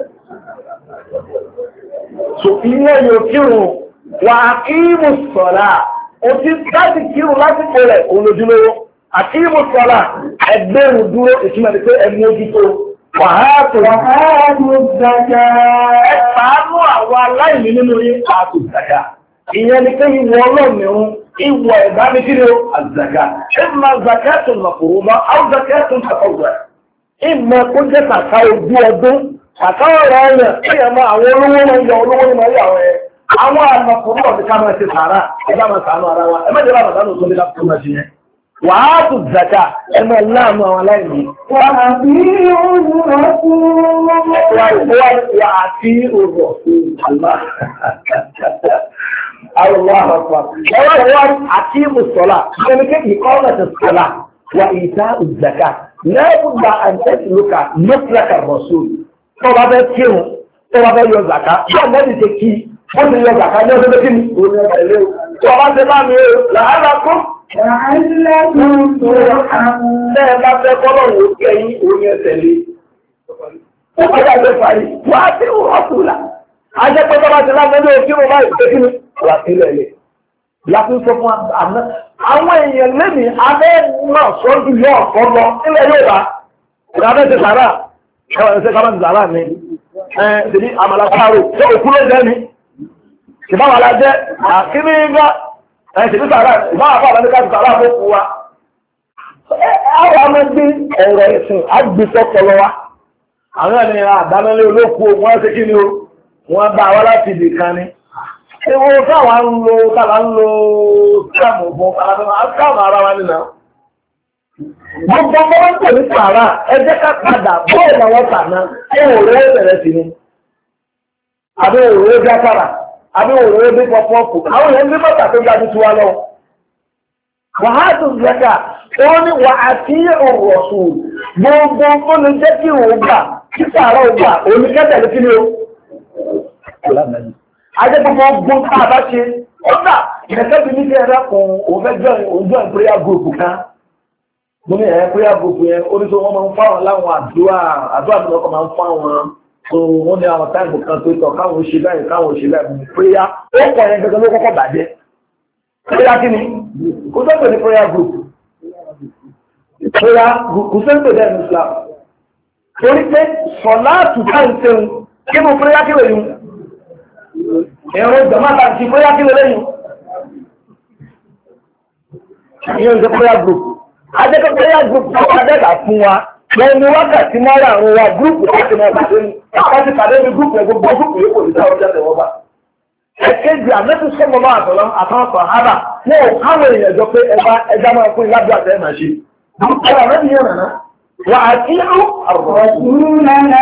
so ilé yóò kírun wà á kírun sọ̀lá o ti láti kírun lásìkò rẹ̀ olójúlówó àkírun sọ̀lá ẹgbẹ́rún dúró ìtumọ̀ ní pé ẹ̀mú ojútó wàhálà zaka ẹ̀pàánú àwọn aláìní nínú yín àtò zaka ìyẹn ni pé ìwọ ọlọ́mìíràn ìwọ ẹ̀dá ní kí ni ó àzàkà ìmọ̀ zakatun mafruḍa aw zakatun tatawwu' ìmọ̀ kó jẹ́ kàkà ojú ọdún kàkà ọ̀rọ̀ ọ̀yàn ẹ̀yẹ̀ mọ́ àwọn olówó máa ń yọ olówó ní máa yà ọ̀ ẹ̀ àwọn àmọ̀kùnrin ọ̀dí ká máa ṣe sàárà ẹ̀dá máa sàánú ara wa ẹ̀ mẹ́jọ láwọn sàánú tó ní láti tó máa ṣe yẹn wàá tù zaka ẹ̀ máa láàánú àwọn aláìní. wà á fi òrò Allah akbar. Ẹwọ́n àti Mùsọ̀lá, ẹni kéèkì kọ́ọ̀lá ti sọ̀lá wà ìta ìzàká. Lẹ́bùgbà àǹtẹ́sì lókà lọ́pìlẹ̀kà rọ̀sùn. Tó bá fẹ́ kírun, tó bá fẹ́ yọ zàká. Bí ọ̀gbẹ́ni ṣe kí, ó ti yọ zàká ní ọdún méjì ní òun ẹ̀lẹ́ o. Tó bá fẹ́ máa mi o, làálà kó. Làálà kó tó àmú. Bẹ́ẹ̀ bá fẹ́ kọ́lọ̀ wò kẹ́yìn òun ẹ̀tẹ̀lé. Ó kọjá ìgbẹ́ parí. Wà á ti rọ̀sùn là. Ajẹ́ pé tọ́ba ti láti ẹgbẹ́ òkú ọba ìpèkí ni wà sílẹ̀ lẹ̀. Láti sọ fún àná. Àwọn èèyàn lẹ́nìí abẹ́ náà sọ́jú yọ ọ̀kọ́ lọ nílẹ̀ Yorùbá. Ìdábẹ́ ti sàrà. Ẹ̀ṣẹ̀ ká bá ti sàrà ni. Ṣèlú àmàlà pààrọ̀ ṣé òkú ló jẹ́ ni? Ṣèbáwá la jẹ́ àkíní ńgá. Ṣèlú sàrà ìbáwá fún àbájá ká ti sàrà fún òkú wa. Àwọn amẹ́gbé ọ̀rọ̀ ẹ̀sìn àgbẹ̀sọ̀kọlọ wa. Àwọn ènìyàn àdánilé olóko wọn ṣe kí ni o? Wọ́n bá wá láti ibì kan ní. Ewo káwà ń lo káàmù fún káàmù ara wa nínú. Gbogbo ọmọ wọn kò ní sàárà, ẹ jẹ́ ká padà bọ́ọ̀lù àwọn tàná, ẹ wò lówó bẹ̀rẹ̀ sí ni. Àbí òwúrò bí àkàrà, àbí òwúrò bí pọpọ́ọ̀pù, àwọn èèyàn bí bàtà tó ga jù wa lọ. Wàhálà zaka, wọ́n ní wà á sí ọ̀rọ̀ sùn. Gbogbo ó lè jẹ́ kí òun gbà, kí sàárà òun gbà, òun ní kẹ́tẹ̀lé kí ni o. Ajẹ́ gbogbo ọgbọ́n tá a bá ṣe, ọ́dà ìrẹsẹ́bí ní kí ẹ̀rẹ́ kan òun fẹ́ jọ òjò prayer group kan. Mo ní ẹ̀rẹ́ prayer group yẹn, oríṣi wọn máa ń fáwọn láwọn àdúrà tí wọ́n máa ń fáwọn. So wọ́n ní àwọn táìmù kan tó tọ̀ káwọn ṣe báyìí káwọn ṣe báyìí. Prayer ó pọ̀ yẹn gẹ́gẹ́ ló kọ́kọ́ bàjẹ́. Prayer kí ni? Kò sẹ́ńpẹ̀ ní prayer group. Prayer group kò sẹ́ńpẹ̀ dẹ́ ní Islam. Torí pé sọ̀lá àtúntà ń ṣeun. Kí mo prayer kí lèyìn? Ẹ̀rọ ìjọmọ́ta ti prayer kí lèyìn? Ìyẹn ìjọ prayer group. Adẹ́kọ̀ prayer group tó wà dẹ́gbà fún wa. Lẹ́nu wákàtí mọ́ra àwọn wa gúrùpù láti máa pàdé ní. Àwọn ti pàdé ní gúrùpù ẹgbẹ́ gúrùpù yóò kò ní sáwọn ọjọ́ tẹ̀wọ́ bá. Ẹ̀kejì àmẹ́tí sọ́mọ́ máa tọ̀lọ́ àtàwọn sàhábà. Wọ́n ò káwọn èèyàn jọ pé ẹja máa fún ìlàbí àtẹ́ máa ṣe. Àwọn àmẹ́tí yẹn nàná. وأطيعوا الرسول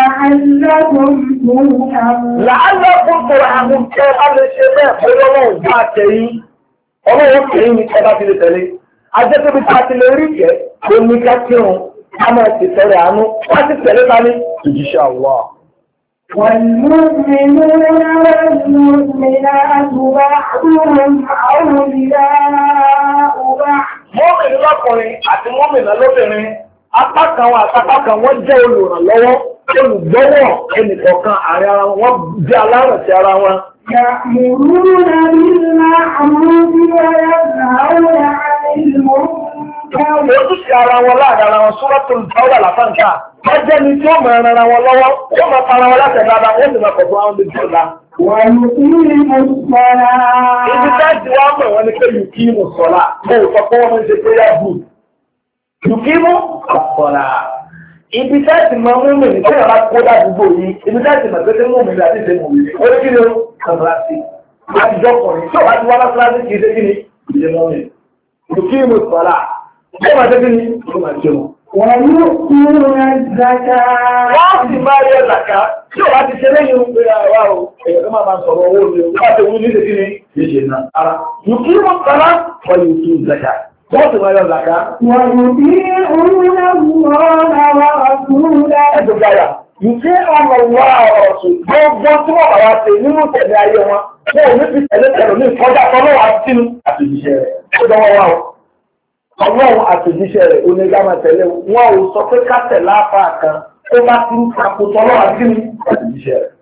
لعلكم ترحمون كما الشباب ọlọ́run bá tẹ̀yìn ọlọ́run tẹ̀yìn ní ẹbá ti lè tẹ̀lé ajẹ́tẹ́bí ta ti lè rí jẹ́ oníká kírun a máa ti tẹ̀lé àánú wá ti tẹ̀lé ta ní ìjíṣẹ́ Allah. والمؤمنون والمؤمنات بعضهم أولياء بعض. Mọ́mìnì lọ́kùnrin àti mọ́mìnà lóbìnrin apá kan wọn àtàpá kan wọ́n jẹ́ olùrànlọ́wọ́ olùgbọ́wọ́ ẹnìkọ̀ọ̀kan àárín ara wọn jẹ́ alárànṣẹ́ ara wọn. يأمرون بالمعروف وينهون عن المنكر. Ojúṣe ara wọn láàrin ara wọn Suratul Tawbah làfáǹkà. Wọ́n jẹ́ ni tí ó mọ̀ ara wọn lọ́wọ́, wọ́n máa para wọn láti dáadáa, wọ́n sì máa pọ̀ fún àwọn méjì ọ̀la. ويقيموا الصلاة. Ibi táàtì wá mọ̀ wọ́n ni pé yuqimu ssalah. Mo sọ pé wọ́n máa ń ṣe prayer book. Yuqimu ssalah. Ibi táàtì máa mú mi ní kí ẹ̀rọ kó dàdúgbò yìí. Ibi táàtì máa tẹ́tẹ́ mú mi ní àti ìṣe mú mi. Ó ní kí ni ó kàn láti. Àtijọ́ kọ̀rin tí ò bá ti wá lásìláṣí kì í ṣe kí ni ìṣe mọ́ mi. Yuqimu ssalah. Ó máa ṣe kí ni ó máa ṣe wọn. ويؤتون الزكاة. wọ́n sì máa yọ zàká tí ò bá ti ṣe lẹ́yìn ohun pé àwa o èèyàn tó máa sọ̀rọ̀ owó ni o bá ti wú ní ìdíkí ni ìṣe náà ara yùkí wọn kọ́lá wọ́n yóò tún zàká wọ́n sì máa yọ zàká. ويطيعون الله ورسوله. ẹ̀dùn gbáyà yùkí ọmọ wá ọ̀rọ̀ sùn gbogbo tí wọ́n bá wá ṣe nínú tẹ̀lé ayé wọn wọ́n ò ní fi tẹ̀lé tẹ̀lé ní ìkọjá tọ́lọ́wọ́ àti sínú àti ìṣẹ́ rẹ̀ ó dánwọ́ wá o. Ọlọ́run àtòjíṣẹ́ rẹ̀ onígbàmà tẹ̀lé wọn ò sọ pé ká tẹ̀lé àpá kan tó bá ti ń takòtò ọlọ́run àti àtòjíṣẹ́ rẹ̀.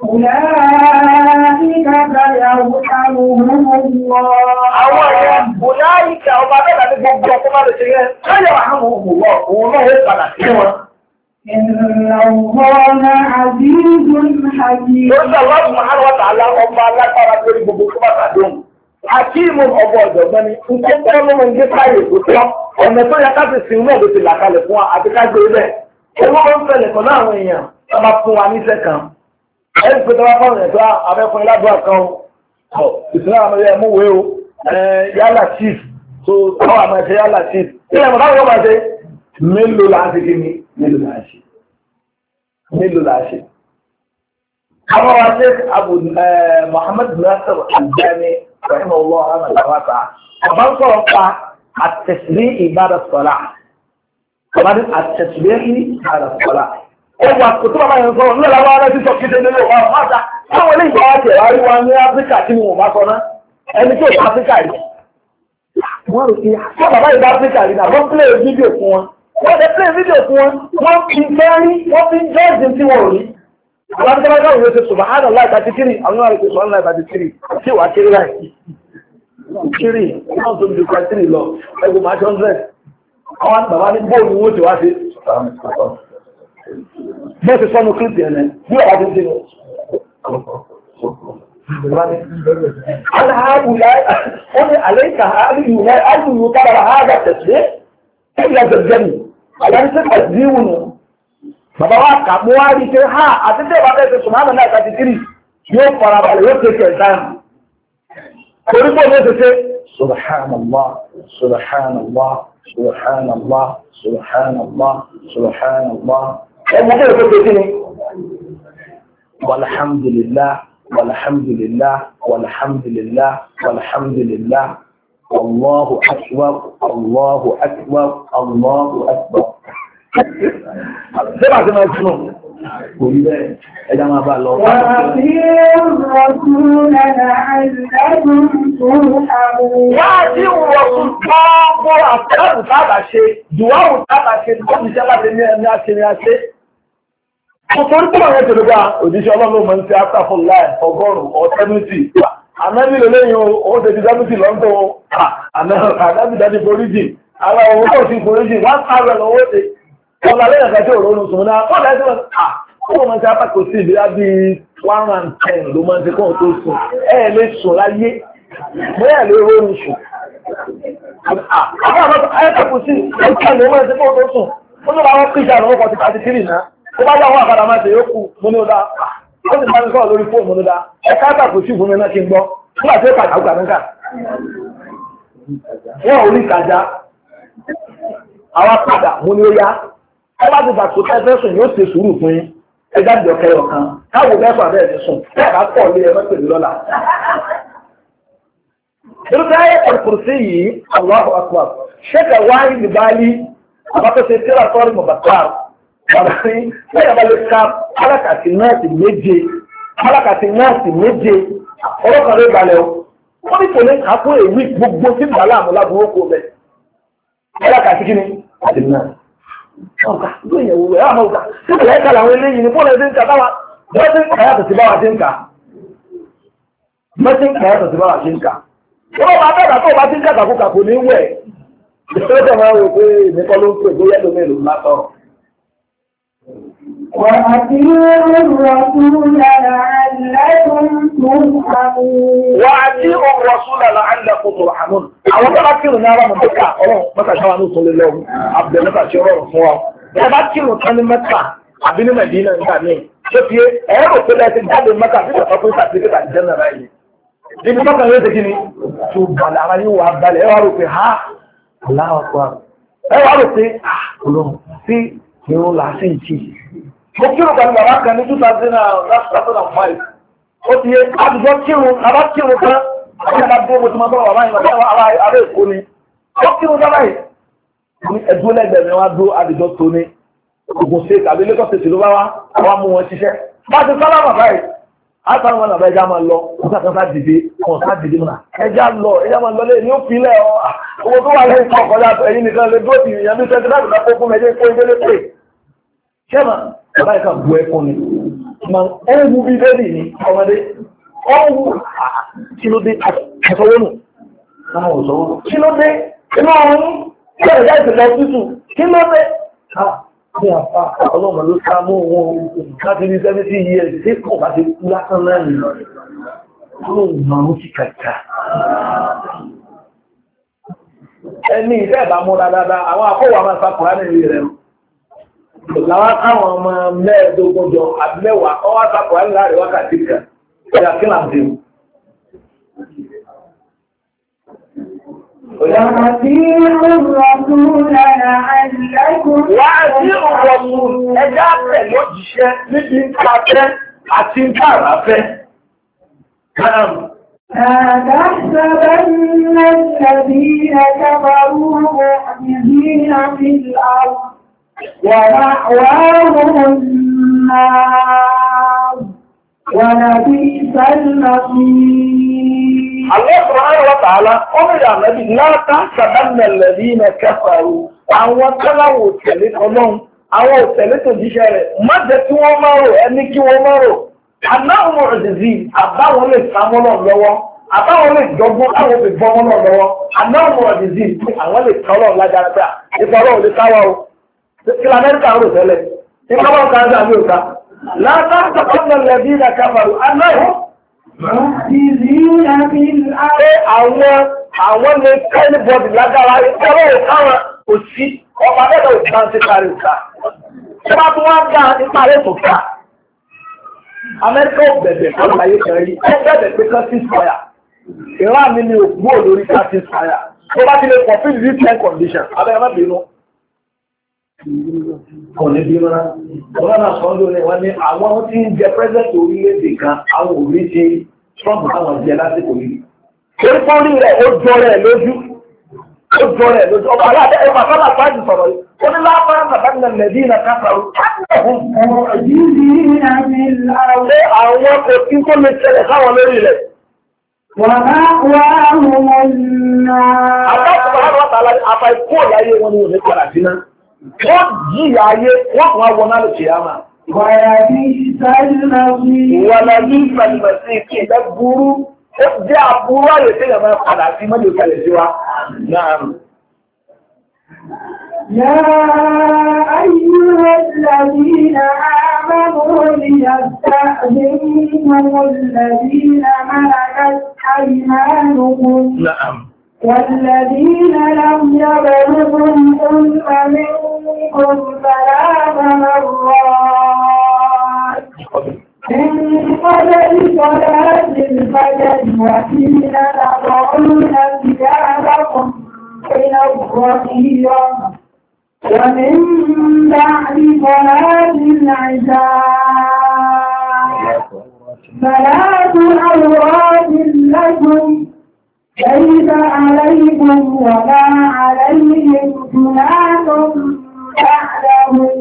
Ọ̀láìkà báyàwó àrùn àwọn ẹ̀yẹ ọ̀láìkà ọba bẹ́ẹ̀ ní gbogbo ọkọ̀ máa lè ṣe yẹn káyọ̀ àwọn òmùwọ̀ òun náà ó padà sí wọn. Ìrànlọ́nà àdíjùn àjí. Ó sọ lọ́dún àárọ̀tà ọba alágbára lórí gbogbo tó bá tàdéhùn. Àti ìmọ̀ ọgbọ̀ ọ̀jọ̀gbọ́n ni, nǹkan tó lọ́mọ ń gbé káyè tó tọ́, ọ̀nà tó yẹ ká ti sin náà ló ti là kalẹ̀ fún wa àti ká gbé bẹ́ẹ̀. Owó máa ń fẹ̀lẹ̀ kan náà àwọn èèyàn tó bá fún wa níṣẹ́ kan. Ẹni pé tó bá fọ́nà ẹ̀tọ́ abẹ́fún iládùá kan o, ìsinmi àwọn ọmọ ẹ̀mú wo o, yálà chief, tó táwọn àmọ́ ẹ̀ṣẹ̀ yálà chief. Ilẹ̀ mọ̀ táwọn yóò máa ṣe, mélòó là ń ṣe kí ni? Mélòó là ń ṣe? Mélòó là ń ṣe? Àwọn wa ṣe Abu Muhammad Nasir Al-Albani رحمه الله رحمه واسعة أمان صرفا التشريع بعد الصلاة كمان التشريع بعد الصلاة أيوة كتب ما ينصر لا لا لا تسوق كده ليه ماذا أول شيء بعد أيوة أنا أفريقيا كني ما صنع أنا كيف أفريقيا wọ́n rò pé wọ́n bàbá ìdá áfíríkà rí náà wọ́n play fídíò fún wọn wọ́n lè play fídíò fún wọn wọ́n fi fẹ́rí wọ́n fi jọ́ọ̀dì tí wọ́n rí àwọn akẹ́kọ̀ọ́ káwọn yóò ṣe subahana láì tàbí kiri àwọn yóò ṣe subahana láì tàbí kiri tí wàá kiri láì kiri náà tó ju kiri lọ ẹgbẹ́ máa 100 àwọn bàbá ní bóòlù wọn ti wá sí bó ti sọnù kírípì ẹ̀nẹ́ bí ọ̀rọ̀ ti ṣe wọ́n ní àlẹ́kà àlùyù kára àádà tẹ̀sílẹ̀ ẹ̀yà zẹ̀zẹ̀mì àyànṣẹ́ tẹ̀síwù nù bàbá wa kà mú wá rí pé ha àti tẹ́ bá tẹ́sẹ̀ sùnmọ́ náà tàbí kiri yóò fara balẹ̀ yóò tẹ́kẹ̀ ẹ̀dáyàmù torí pé ó ṣe subhanallah subhanallah subhanallah subhanallah subhanallah ẹgbẹ́ tó ṣe kí ni walhamdulillah walhamdulillah walhamdulillah walhamdulillah allahu akbar allahu akbar allahu akbar Sẹ́bà tí máa túnú, kò rí bẹ́ẹ̀, ẹja máa bá lọ. Wà bí rọ̀sùn lẹ́nà àìsẹ́gùn tó àwọn. Wá sí rọ̀sùn gbọ́gbọ́ àtẹ́rù tábà ṣe, dùwáwù tábà ṣe, tó ti ṣẹ́ láti ní ẹni àṣẹ ni a ṣe. Mo torí pọ̀ rẹ̀ tó lọ́gbà òjíṣẹ́ ọlọ́run mọ̀ sí after láì ọgọ́rùn-ún or 70. Àmẹ́bí lè lẹ́yìn ó ṣe ti 70 lọ́ńtọ́ àdábìdájí foríjì. Àwọn òun tó ti foríjì, 1,000 lọ́wọ́ ṣe. Ọ̀la lẹ́yìn àkàtí òrónú sùn náà, wọ́n lẹ́yìn tí wọ́n máa ń ṣe apákò sí ìbí lábí 110 ló máa ń ṣe kóhùn tó sùn. Ẹ lè sùn láyé, bóyá lè rónú sùn. Àwọn àbábọ̀ ayẹ́kàkù sí ìpínlẹ̀ ló máa ń ṣe kóhùn tó sùn. Ó ní àwọn píjà lọ́wọ́ 43 náà. Ó bá yàwó àkàdà máa ṣe yókù mú ní ó dá. Ó sì máa ń sọ̀rọ̀ lórí fóònù ló dá. Ẹ̀ka àkàkù sí ìfúnmi náà kí n gbọ́. Nígbà tí ó kà àgbà níkà. Wọ́n ò ní kàjá. Àwọn padà mú ní ó yá. Ọba ti bàtò tẹ́fẹ́sùn yóò ṣe sùúrù fún yín. Ẹgbẹ́ ìjọ kẹyọ kan. Káwò mẹ́fà bẹ́ẹ̀ ti sùn. Bẹ́ẹ̀ bá pọ̀ lé ẹgbẹ́ pẹ̀lú lọ́la. Irúfẹ́ ayé kùrùsí yìí, Allahu Akbar. Ṣéka wáyé ní báyìí, àbátọ́ ṣe tíra sọ́rí mọ̀bàtà. Bàbá ní bẹ́ẹ̀ bá lè ka alákàtì nọ́ọ̀sì méje. Ọlọ́kan ló balẹ̀ o. Wọ́n ní kò ní ká fún èwì gbogbo tí ìgbàlá àmúlágbó kò bẹ̀. Alákàtì kí ni? Àti náà. Ọ̀gá ló yẹ̀wò rẹ̀ àmọ́ ọ̀gá tí kò lẹ́ẹ̀kà làwọn eléyìí ní bọ́ọ̀lù ẹ̀dín ká táwa wọ́n ti ń kà yàtọ̀ sí báwa ti ń kà mẹ́tí ń kà yàtọ̀ sí báwa ti ń kà wọ́n bá bẹ́ẹ̀ tó bá ti ń kàkà kúkà kò ní wẹ̀ ìṣẹ́jọ́ máa wò pé èmi kọ́ ló ń pè bóyá lómi ìlú ńlá sọ̀rọ̀. Wà á ti rí rọ̀sùn lára ẹlẹ́kùn tó hàmù. Wà á ti rí rọ̀sùn lára ẹlẹ́kùn tó hàmù. Àwọn tó bá kírun ní ara mọ̀ mẹ́ta ọlọ́run mẹ́ta ṣáwá ní òtún lélẹ̀ ọ̀hún àbẹ̀ mẹ́ta ṣe rọrùn fún wa. Ẹ bá kírun tán ní mẹ́ta àbí ní Mẹ̀dínà nígbà míì. Ṣé fi ẹ̀rọ tó lẹ́sẹ̀ jáde mẹ́ta bí kò fún sàtìkẹ́tà jẹ́nà báyìí. Ibi mọ́kàn yóò ṣe kí ni? Tó balẹ̀ ara yóò wá balẹ̀ ẹ wá rò pé ha aláwọ̀ pa. Ẹ wá rò pé Ọlọ́run sí ìrún làásì ìtì. Mo kírun pẹ̀lú bàbá kan ní 2005. Ó ti yé àdùgbọ́ kírun, àbá kírun kan, àbí àbá dé mo ti máa bọ́ bàbá yìí, bàbá ará Èkó ni. Ó kírun dábà yìí. Ẹ̀dúró lẹ́gbẹ̀ẹ́ mi wá dó àdìjọ́ tó ní Ògùn State àbí Lagos State ló bá wá, àwa mú wọn ṣiṣẹ́. Bá ti sọ́lá bàbá yìí, àtàwọn ọmọ nàbà ẹja máa lọ, wọ́n sàkán dìde, wọ́n sá dìde múnà. Ẹja máa lọ lé ní ó fi ilẹ̀ owó tó wà lẹ́yìn kan kọjá ẹ̀yìn nìkan lè dúró tì ìyẹn bí 25 náà kó fún ẹjẹ́ kó ìdílé pè. Ṣẹ́mà, bàbá yìí kan bu ẹkún ni. Ó ń wu bí bẹ́ẹ̀lì ní ọmọdé. Ó ń wu kí ló dé àṣọwọ́nù. Kí ló dé? Inú ọ̀run kí ẹ̀rọ ìṣẹ̀lẹ̀ ọ̀tútù. Kí ló dé? Ní àpá ọlọ́mọ ló sá mú wọn láti ní 70 years tí kò bá ti kú lásán náà nìyàn. Ọlọ́run máa ń ti kàkà. Ẹni ìfẹ́ ìbámúra dáadáa, àwọn akọ́wà máa sàkùnrá ní ilé rẹ̀. Làwọn káwọn ọmọ mẹ́ẹ̀ẹ́dógún jọ àbí mẹ́wàá, ọwọ́ sàkùnrá ní láàrin wákàtí kan. Ìyá kí là ń dé? وَأَطِيعُوا الرَّسُولَ لَعَلَّكُمْ وَأَطِيعُوا الرَّسُولَ ẹjá tẹ̀lé òjíṣẹ́ níbi ń káfẹ́ àti ń káàráfẹ́. لا تحسبن الذين كفروا معجزين في الأرض ومأواهم النار ولبئس المصير. Allah subhanahu wa ta'ala ọmọ ìyá nàbí láta sàbánà lẹ́bínà kẹfàrú àwọn tọ́láwò tẹ̀lé ọlọ́run àwọn òtẹ̀lé tó jíṣẹ́ rẹ̀ má jẹ́ kí wọ́n máa rò ẹni kí wọ́n máa rò aláwọ̀ òdìdí àbáwọn lè sáwọn náà lọ́wọ́ àbáwọn lè dọ́gbọ́n àwọn òbí bọ́mọ́ náà lọ́wọ́ aláwọ̀ òdìdí àwọn lè kọ́ lọ́run lágbára pé ìfọwọ́ òde káwọ́ o kí lamẹ́ríkà rò tẹ́lẹ̀ ìfọwọ́ kan dà bí òkà láta sàbánà lẹ́bínà kẹfàrú aláwọ̀ àwọn lè kẹ́lì bọ́dì lágbára ìpẹ́lẹ̀ ìkáwọn òsí ọba lẹ́dọ̀ ìgbà ti kárí ìta. Ṣé bá tún wá dá nípa rẹ̀ tó ká? Amẹ́ríkà ò bẹ̀bẹ̀ fún àyè kẹrì, ó bẹ̀bẹ̀ pé kan sí fire. Ìran mi ni òkú olórí ká sí fire. Tó bá ti lè fulfill this ten condition, abẹ́rẹ́ má bínú. Kò ní bí mọ́ra. Wọ́n náà sọ lónìí wọ́n ní àwọn tí ń jẹ president orílẹ̀-èdè kan, àwọn òbí ti Trump àwọn jẹ lásìkò yìí. Orúkọ orí rẹ̀ ó jọ rẹ̀ lójú. Ó jọ rẹ̀ lójú. Ọba aláàdé ẹ̀ bàbá náà sáájú sọ̀rọ̀ yìí. Ó ní láàbára bàbá náà lẹ̀dí iná káfàrú. Ṣé àwọn kò tí kó lè ṣẹlẹ̀ sáwọn lórí rẹ̀? Àbá ikú ọ̀láyé wọn ni ò ní padà sí náà. Wọ́n jí ayé, wọ́n kàn wá wọ náà lè ṣe àmà. Wàlàbí ìsàlùmọ̀sí ìpínlẹ̀ burú, ó jẹ́ àbúrú àyè tí ìyàmọ́ padà sí mọ́lẹ̀ ìkàlẹ̀ sí wa. يا أيها الذين آمنوا ليستأذنكم الذين ملكت أيمانكم والذين لم يبلغوا الحلم منكم 3 مرات من قبل صلاة الفجر وحين تضعون ثيابكم إلى الظهيرة ومن بعد صلاة العشاء 3 عورات لكم ليس عليكم ولا عليهم جناح بعدهم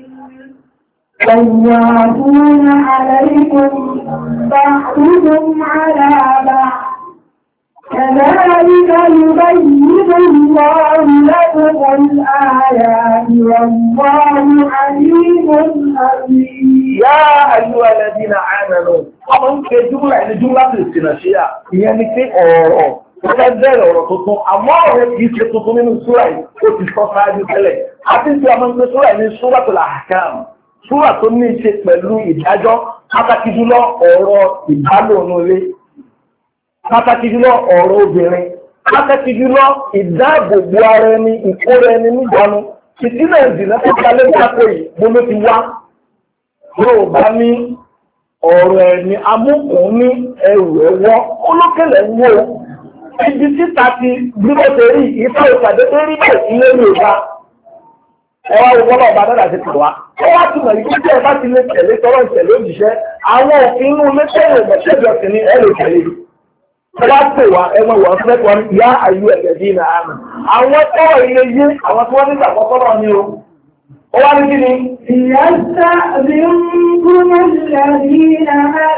طوافون عليكم بعضكم على بعض كذلك يبين الله لكم الآيات والله عليم حكيم. يا أيها الذين آمنوا ọmọ ń pe jùmọ̀ ẹni jùmọ̀ láti ìsìnàṣíyà ìyẹn ni pé ọ̀rọ̀ tó fẹ́ bẹ̀rẹ̀ ọ̀rọ̀ tuntun àmọ́ ọ̀rẹ́ kìí ṣe tuntun nínú súrà yìí ó ti sọ sáájú tẹ́lẹ̀ àti tí a máa ń pe súrà yìí ní súratul Ahkam súrà tó ní í ṣe pẹ̀lú ìdájọ́ pàtàkì jùlọ ọ̀rọ̀ ìbálòmọ́lé pàtàkì jùlọ ọ̀rọ̀ obìnrin pàtàkì jùlọ ìdáàbòbò ara ẹni ìkóra ẹni níjànú ìdílé ìdìnnà tó kalẹ̀ jápò yìí bó ló ti wá yóò bá ní ọ̀rọ̀ ẹni amúkùn ní ẹrù ẹ̀wọ́ olókèlè wó ibi títa ti gbígbọ́tẹ̀ rí ìfẹ́ ìpàdé tó rí bẹ́ẹ̀ ilé ní ìta ẹwà wọ́n ọba dára ti pè wá ó wá túmọ̀ yìí tí ẹ bá ti lè tẹ̀lé tọ́lọ́ ìtẹ̀lé òjíṣẹ́ àwọn òfin inú mẹ́tẹ́lẹ̀ ìgbọ̀nsẹ́jọ sí ni ẹ lè tẹ̀lé ẹ wá pè wá ẹwọ́n wọ́n fẹ́ kọ́ ìyá àyù ẹ̀gẹ̀dì náà àmì àwọn tọ́wọ̀ ilé yé àwọn tí wọ́n ní ìgbàgbọ́ tọ́lọ́ ni o ó wá ní kí ni. ìyá sábì ń gúnmọ́ ìlànà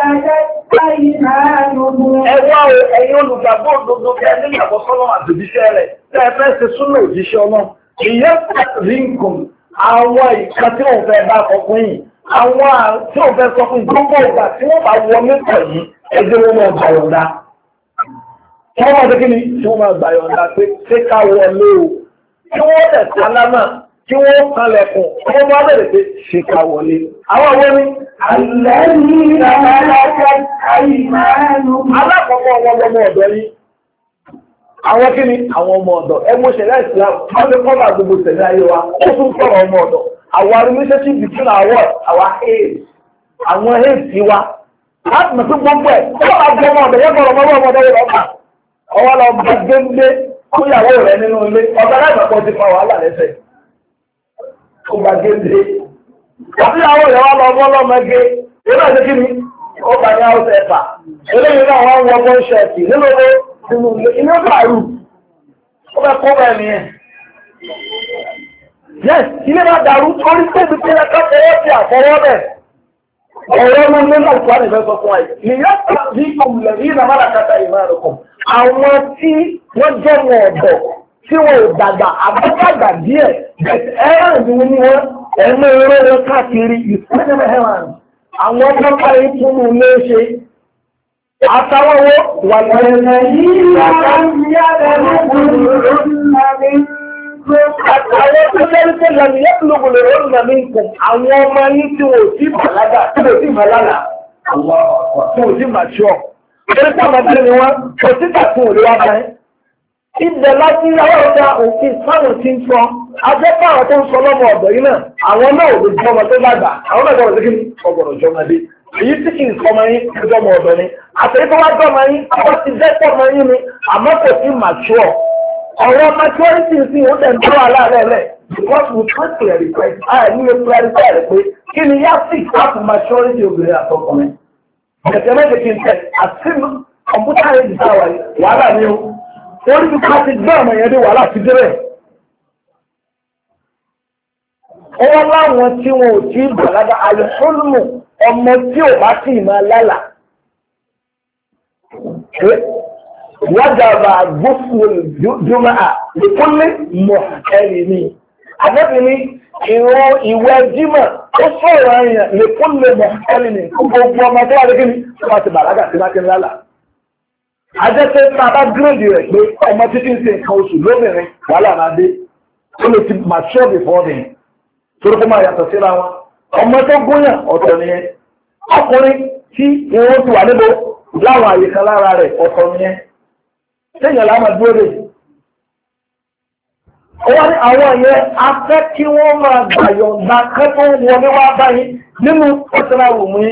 ẹwà ẹ̀yin olùgbàgbọ́ òdodo kẹ́ ní ìgbàgbọ́ tọ́lọ́ àtòjíṣẹ́ rẹ̀ tẹ́ ẹ fẹ́ ṣe súnmọ́ òjíṣẹ́ ọlọ́run ìyẹ́ rínkùn àwọn ìka tí wọ́n fẹ́ bá ọkùnrin yìí àwọn tí wọ́n fẹ́ sọ fún gbogbo ìgbà tí wọ́n bá wọ mẹ́tọ̀ yìí ẹgbẹ́ wọn máa gbà yọ̀ǹda tí wọ́n máa dé kí ni tí wọ́n máa gbà yọ̀ǹda pé ṣé ká wọlé o tí wọ́n tẹ̀ sálámà tí wọ́n kanlẹ̀kùn tí wọ́n máa bẹ̀rẹ̀ pé ṣé ká wọlé. àwọn wo ni. alákọ̀ọ́kọ́ ọmọ ọ̀dọ́ yìí. Àwọn kí ni àwọn ọmọ ọ̀dọ̀ ẹgbẹ́ òṣèlú Islam wọ́n lè kọ́ bá gbogbo ìṣẹ̀lẹ̀ ayé wa ó tún sọ̀rọ̀ ọmọ ọ̀dọ̀ àwọn relationship between our aids àwọn aids wa láti mọ̀ sí gbogbo ẹ̀ ó bá gbọ́ ọmọ ọ̀dọ̀ yẹ kọ́ ọmọ ọ̀dọ̀ yẹ lọ́kà ọwọ́ lọ bá gbé kó ìyàwó rẹ̀ nínú ilé ọ̀dọ̀ aláìmọ̀pọ̀ ti fa wàhálà lẹ́sẹ̀ kó bá gbé àti àwọn ìyàwó lọ bọ́ lọ́mọge ó náà ṣe kí ni ó bá ní àwọn ẹ̀fà eléyìí náà wọ́n wọ bọ́ ṣẹ́ẹ̀tì nínú ilé bàárù ó bẹ́ kó bẹ́ẹ̀ nìyẹn. Yes, ilé bá dàrú torí pé ibi tí ẹ̀ka fọwọ́ sí àfọwọ́ bẹ̀. Ọ̀rọ̀ ọmọ ilé náà tó wà nífẹ̀ẹ́ sọ fún àyè. Ìyá tàbí òmùlẹ̀ yìí nà máa kàtà ìmọ̀ ẹ̀rọ kan. Àwọn tí wọ́n jẹ́ wọn ọ̀dọ̀ tí wọn ò dàgbà àbúgbàgbà díẹ̀ ẹ̀rọ ìdíwọ́ ni wọ́n ẹ̀mọ eré wọn káàkiri ìpínlẹ̀ Heran. Àwọn ọmọ káyé fún un lé ṣe. Àtàwọn owó wà lẹ́yìn yìí àwọn tó lẹ́rí tó lẹ́nu yẹ́ lóògùn lè rọ́rùn náà ní nǹkan àwọn ọmọ yìí tí wọ́n sí bàlágà tí wọ́n sí bàlágà tí wọ́n sí màṣọ́ torí pé ọmọdé ni wọ́n kò sí tàkùn òní wá báyìí. Ibẹ̀ láti àwọn ọ̀dà òfin fáwọn tí ń sọ ajẹ́pọ̀ àwọn tó ń sọ lọ́mọ ọ̀dọ̀ yìí náà àwọn náà ò lè jọ ọmọ tó dàgbà àwọn náà gbọ́dọ̀ sí kí ni ọgbọ̀dọ̀ jọmọdé èyí tí kì í sọmọ yín ìjọmọ ọ̀dọ̀ ni àtẹ̀yí tó wá jọmọ yín àwọn ti dẹ́pọ̀ ọmọ yín ni àmọ́ kò sí màṣọ́ ọ̀rọ̀ maturity sí ó dẹ̀ ń tó aláàrẹ̀ because we can't clarify ní o clarify rẹ̀ pé kí ni yá sí láti maturity obìnrin àtọkùnrin ẹ̀kẹ́ méje kí n tẹ̀ àti kọ̀mpútà rẹ̀ ti sáwà wàhálà ni o orí bí ká ti gbé ọmọ yẹn dé wàhálà ti dé rẹ̀ ó wá láwọn tí wọn ò tí bàlágà àlùfólùmù ọmọ tí ò bá sì máa lálà wájàbà gbófin jùmọ̀ lèkúnlé mọ̀ẹ́lìmí. Àbẹ́bìnrin ìran ìwẹ̀ jímọ̀ ó sọ̀rọ̀ ẹ̀yàn lèkúnlé mọ̀ẹ́lìmí fún gbogbo ọmọ tó wà lé kíní tó wà ti bàlágà sí mákín lálà. Ajẹ́pẹ́ tá a bá gírèdì rẹ̀ pé ọmọ títí ń ṣe nǹkan oṣù lóbìnrin wàhálà máa dé ó lè ti mature before then torí kó máa yàtọ̀ síra wọn. Ọmọ tó gúnyàn ọ̀tọ̀ nìyẹn. Ọkùnrin tí irun ti wà níbo láwọn àyíká lára rẹ̀ ọ̀tọ̀ nìyẹn. Téèyàn láwọn dúró rẹ̀. Ó wá ní àwọn ìyẹn afẹ́ kí wọ́n máa gbàyọ̀ǹda kẹ́tọ́ wọlé wá báyìí nínú ọ̀sẹ̀lá òmù yìí.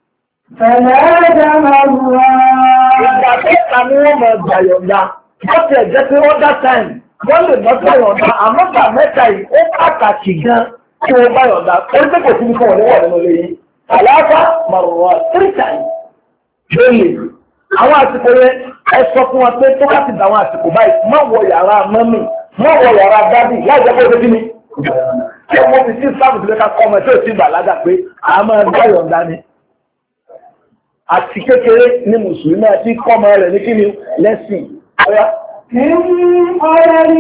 Ìgbà kẹta ni wọ́n máa gbàyọ̀ǹda. Wọ́n ti ẹ̀jẹ̀ pé wọ́n dá táìmù. Wọ́n lè mọ́ gbàyọ̀ǹda àmọ́gbà mẹ́ta yìí ó pàtàkì gan kí wọ́n gbàyọ̀ǹda. Orí pé kò sí ní fún wọn nínú ilé yìí. Àlàáfà màrùwà 3 times. Lóye. Àwọn àsìkò yẹn ẹ sọ fún wa pé tó bá ti dà àwọn àsìkò báyìí má wọ yàrá mọ́mì má wọ yàrá dádì láì jẹ́ pé ó débi ni. Ṣé mo fi sí sáàbù tó lè ká kọ́ ọmọ tí ò sí bàlágà pé a máa ń gbàyọ̀ǹda ni. Àti kékeré ní Mùsùlùmí àti kọ́mọ rẹ̀ ní kíni lẹ́sìn. Ní fọ́tìlì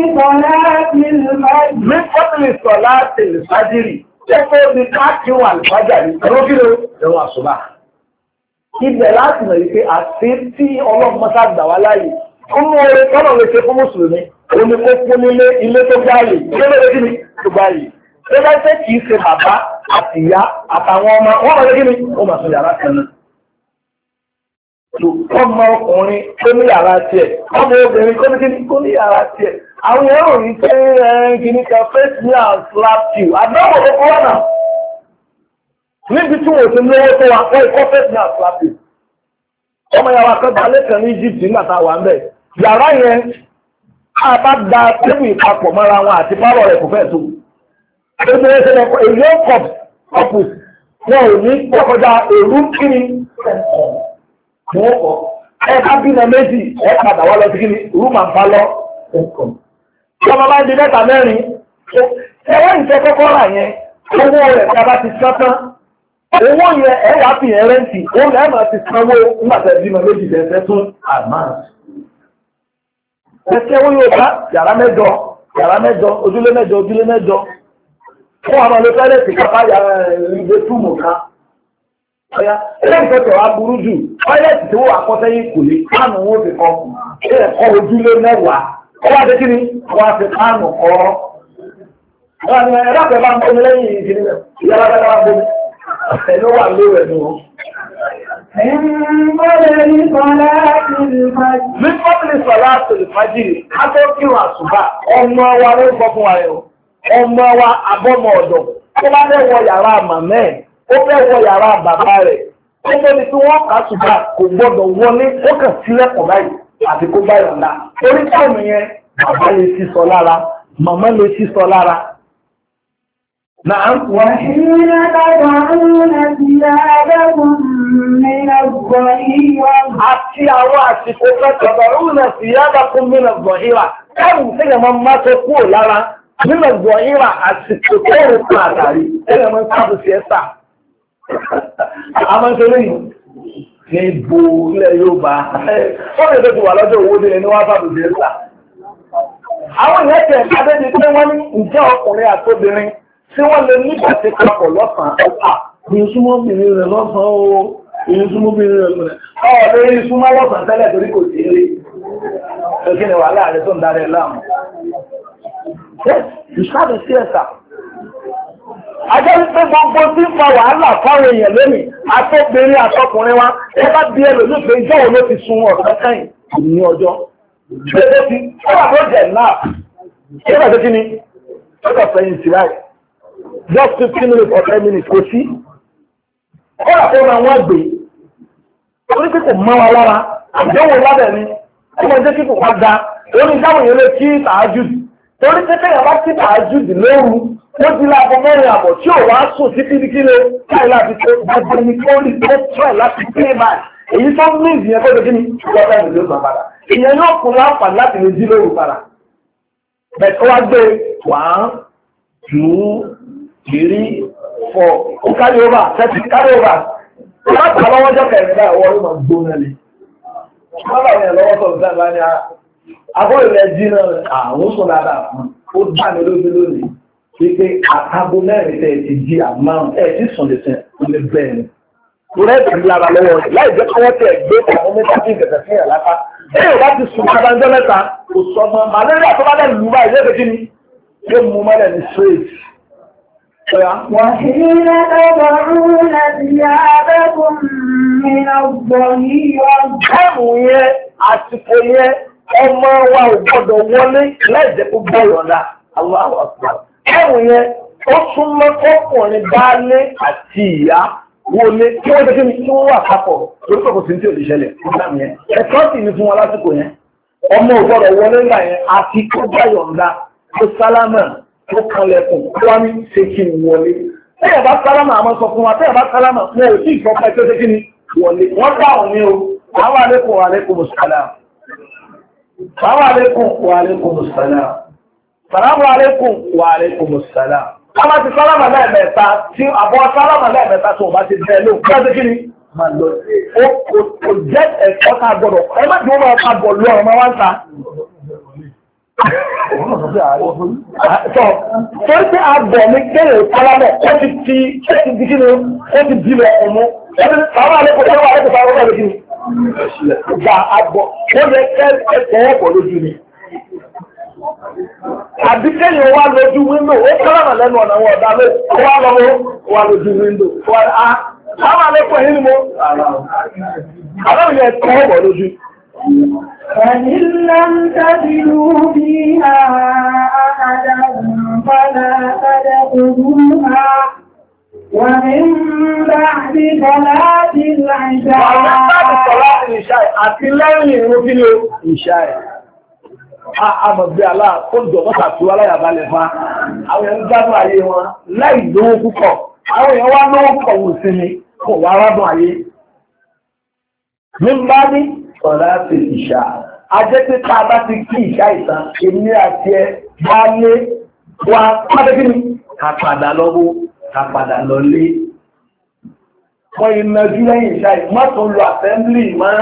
sọ láti ìfájìrì, ṣé kó ní káàkiri wà lùfájà ní ẹ̀rọ ẹ̀rọ àṣùbà. Ibẹ̀ láti mọ̀ wípé àti tí ọlọ́run mọ́sá gbà wá láàyè. Fún oore tọ́lọ̀ lè ṣe fún Mùsùlùmí, òun ni kó fún nílé ilé tó gbáyè, ilé lóde kí ni tó gbáyè. Ṣé bá ṣe kìí ṣe bàbá àti ìyá àtàwọn ọmọ, wọ́n mọ̀ lé kí ni ó mà sọ yàrá kan náà. Ọmọ ọkùnrin tó ní yàrá tiẹ̀, ọmọ obìnrin tó ní kí ni tó ní yàrá tiẹ̀. Àwọn èèyàn ò rí pé kìíní kan face me and slap you. Àdánwò tó kọ́ náà. Níbi tí wọ́n ti lówó tó wà fún ikọ́ face me and slap you. Ọmọ yàrá akẹ́kọ̀ọ́ alẹ́ kan ní Egypt nígbà tá a wà ń bẹ̀. Yàrá yẹn a bá da tébù ìpapọ̀ mọ́ra wọn àti pálọ̀ rẹ̀ kò fẹ́ tó. Gbogbo ẹsẹ̀ lẹ́kọ̀ọ́ èyí ó kọ̀pù wọn ò ní kọ́kọ́dá èrú kíni wọ́n kọ́. Ẹ bá bímọ méjì ẹ padà wá lọ sí kíni rú màá bá lọ. Ọmọ bá ń di mẹ́ta mẹ́rin. Ẹ wọ́n ìfẹ́ kọ́kọ́ rà yẹn owó rẹ̀ tí a bá ti sán tán. Owó yẹn ẹ wá fi yẹn rẹ́ǹtì òun ẹ̀ máa ti sanwó nígbà tẹ̀ bímọ méjì tẹ̀ fún advance. Ẹ̀sẹ̀ wọ́n yóò bá yàrá mẹ́jọ ojúlé mẹ́jọ. Fún àwọn olóṣèlú kápá yàrá ìgbé túmù ká. Ẹlẹ́yìn tó tẹ̀wá burú jù, tọ́ílẹ̀tì tí wọ́n akọ́sẹ́yìn kò lè kánù wọn fi kọ́. Ẹ̀kọ́ ojúlé mẹ́wàá. Ó wá dé kí ni? Wọ́n á fi kánù kọ́. Ẹ̀rọ àpẹ bá ń bomi lẹ́yìn ìdílé rẹ̀. Ìyára bẹ́ẹ̀ bá ń bomi. Ẹ̀lú wà lóòrè nù. Mímọ́lì sọ̀lá tòlùfájìrì, a tó kírun àsùbá, ọmọ wa ló ń bọ́ fún wa rẹ̀ o. Ọmọ wa abọ́mọ ọ̀dọ̀, ó bá fẹ́ wọ yàrá màmá ẹ̀, ó fẹ́ wọ yàrá bàbá rẹ̀. Ó fẹ́ ni tí wọ́n kà sùbá kò gbọ́dọ̀ wọlé, ó kàn sílẹ̀kùn báyìí àti kó bá yọ̀ǹda. Torí táìmù yẹn, bàbá lè sísọ lára, màmá lè sísọ lára. نعم وحين تضعون ثيابكم من الظهيرة àti àwọn àsìkò تضعون ثيابكم من الظهيرة káàrùn tẹ́lẹ̀ máa máa tó kúrò lára nínú الظهيرة àsìkò tó rò pàtàrí tẹ́lẹ̀ máa sáàbù sí ẹ́sà àmọ́ ìṣẹ́lẹ̀ yìí ní ìbò ilẹ̀ Yorùbá fọ́nà tó ti wà lọ́jọ́ owó délé ní wọ́n sáàbù sí ẹ́sà àwọn ìyẹn tẹ̀ adéjì pé wọ́n ní ìjẹ́ ọkùnrin àtóbìnrin tí wọ́n lè nígbà tí papọ̀ lọ́sàn-án ìyúnsúmọ́bìnrin rẹ̀ lọ́sàn-án o ìyúnsúmọ́bìnrin rẹ̀ lọ́sàn-án ọ̀rẹ́ ìyúnsúmọ́ lọ́sàn-án tẹ́lẹ̀ torí kò sí eré ẹ̀kí ni wà láàrin tó ń darí láàmù ìṣàdù sí ẹ̀sà ajẹ́ wípé gbogbo tí ń fa wàhálà fáwọn èèyàn lónìí àtọ́bìnrin àtọkùnrin wa ẹ bá bí ẹlòmíì pé ìjọ́ wo ló ti sun ọ̀sán káyìn ní ọjọ́ ṣé ti ọ̀rọ̀ tó jẹ̀ náà ṣé bàtẹ́ kí ni ọjọ́ fẹ̀yìn sí láì just 15 minutes or 10 minutes kò sí. Kọ́lá tó máa wọ́n gbé. Orí pé kò mọ́ wa lára, àdéhùn lábẹ̀ ni, ó mọ̀ jẹ́ kí kò wá ga, orí ìdáhùn yẹn lè kí tààjùdì. Torí pé kéèyàn bá kí tààjùdì lóru, ó di láago mẹ́rin àbọ̀ tí ò wá sùn sí kíríkílé, káì láti tó gbogbo ní kórì tó tẹ̀ láti pé báyìí. Èyí tó ní ìdíyẹn tó dé kí ni wọ́n fẹ́ lè ló padà. Ìyẹn yóò kún láǹfààní láti lè jí lóru padà. Bẹ̀ẹ̀ tó wá gbé 1, 2, 3, 4, ó carry over, 30 carry over. Láti àwọn ọjọ́ kẹrin báyìí wọ́n máa gbóná lé. Wọ́n bá yẹn lọ́wọ́ sọ̀rọ̀ sáà bá ní àbọ̀ ilẹ̀ jìnnà àwọn sọ dáadáa fún. Ó dá mi lójú lónìí. Wípé àtàbọ̀ mẹ́rin tẹ̀ ti di àmọ́ ẹ̀ tí sùn lè sẹ̀ ó lè bẹ́ẹ̀ ni. Ìrẹ́ ìtàgé lára lọ́wọ́ rẹ̀ láì jẹ́ kọ́wọ́ tẹ̀ gbé àwọn mẹ́ta bí ìgbẹ̀fẹ̀ fún yàrá lápá. Ẹ̀yìn bá ti sùn kábàjọ́ mẹ́ta kò sọ ọmọ màlẹ́rì àtọ́bálẹ̀ lù báyìí lẹ́gbẹ̀ẹ́ kí ni? Yóò mú mọ́lẹ̀ ní straight. وحين تضعون ثيابكم من الظهيرة Ẹ̀mù yẹn, àsìkò yẹn, ọmọ wa ò gbọdọ̀ wọlé láìjẹ́ kó gbọ́ ìrọ̀lá. Allahu Akbar. Ẹ̀mù yẹn, ó súnmọ́ ọkùnrin baálé àti ìyá wọlé kí wọ́n tẹ́kí ní kí wọ́n wà papọ̀ lórí pẹ̀kọ̀ sí tí ò lè ṣẹlẹ̀ nígbàmì yẹn. Ẹ̀kọ́ sì ní fún wọn lásìkò yẹn. Ọmọ ò gbọdọ̀ wọlé ńgbà yẹn àti kó gbá yọ̀ǹda tó sálámà tó kanlẹ̀kùn tó wá ní ṣe kí n wọlé. Tẹ́yà bá sálámà àmọ́ sọ fún wa, tẹ́yà bá sálámà wọn ò tí ì fọ́pẹ́ tó ṣe kí ni wọlé. Wọ́n dáhùn ní o, àwọn àlékún wa àlékún sàlám. Àwọn àlékún wa àlékún sàlám. Sàlámù àlékún wa àlékún sàlám. Àwọn ti sálámà lẹ́ẹ̀mẹ́ta tí àbọ̀ sálámà lẹ́ẹ̀mẹ́ta tó bá ti bẹ́ẹ̀ ló kí ṣe kí ni máa lọ. Ó jẹ́ ẹ̀kọ́ ká gbọ́dọ̀. Ẹ má dùn máa ká bọ̀ lọ ọmọ wa ń ta. Torí pé àbọ̀ mi kéré sálámọ̀ ó ti di kí ni ó ti di lọ ọmọ. Àwọn àlékún sálámà àlékún sálámà lẹ́ẹ̀mẹ́ta kí ni. Gba àbọ̀ ó yẹ kẹ́ ẹ̀kọ́ lójú ni. Àbí kéèyàn wá lójú wíńdò, ó kọ́lọ̀mà lẹ́nu ọ̀nà wọn ọ̀dá ló wá lọ́wọ́ wà lójú wíńdò. Àwọn alẹ́kọ̀ọ́ yìí ni mo, àwọn ìyẹn tọ́ ọ̀bọ̀ lójú. فإن لم تجدوا فيها أحدا فلا تدخلوها ومن بعد صلاة العشاء àti lẹ́yìn ìrun kí ni ìṣáì. àmọ̀gbé àlá kó jọ mọ́ta tó aláyàbalẹ̀ fa àwọn èèyàn gbádùn ayé wọn láì lówó púpọ̀ àwọn èèyàn wá lówó púpọ̀ wò sí ni kò wá rádùn ayé. Mímbá ní ọ̀rá ti ìṣà ajẹ́ pé tá a bá ti kí ìṣá ìtàn èmi àti ẹ bá lé wa pàdé kí ni ká padà lọ́wọ́ ká padà lọ́lé. Wọ́n ìmọ̀jú lẹ́yìn ìṣá ìmọ̀tò lo assembly máa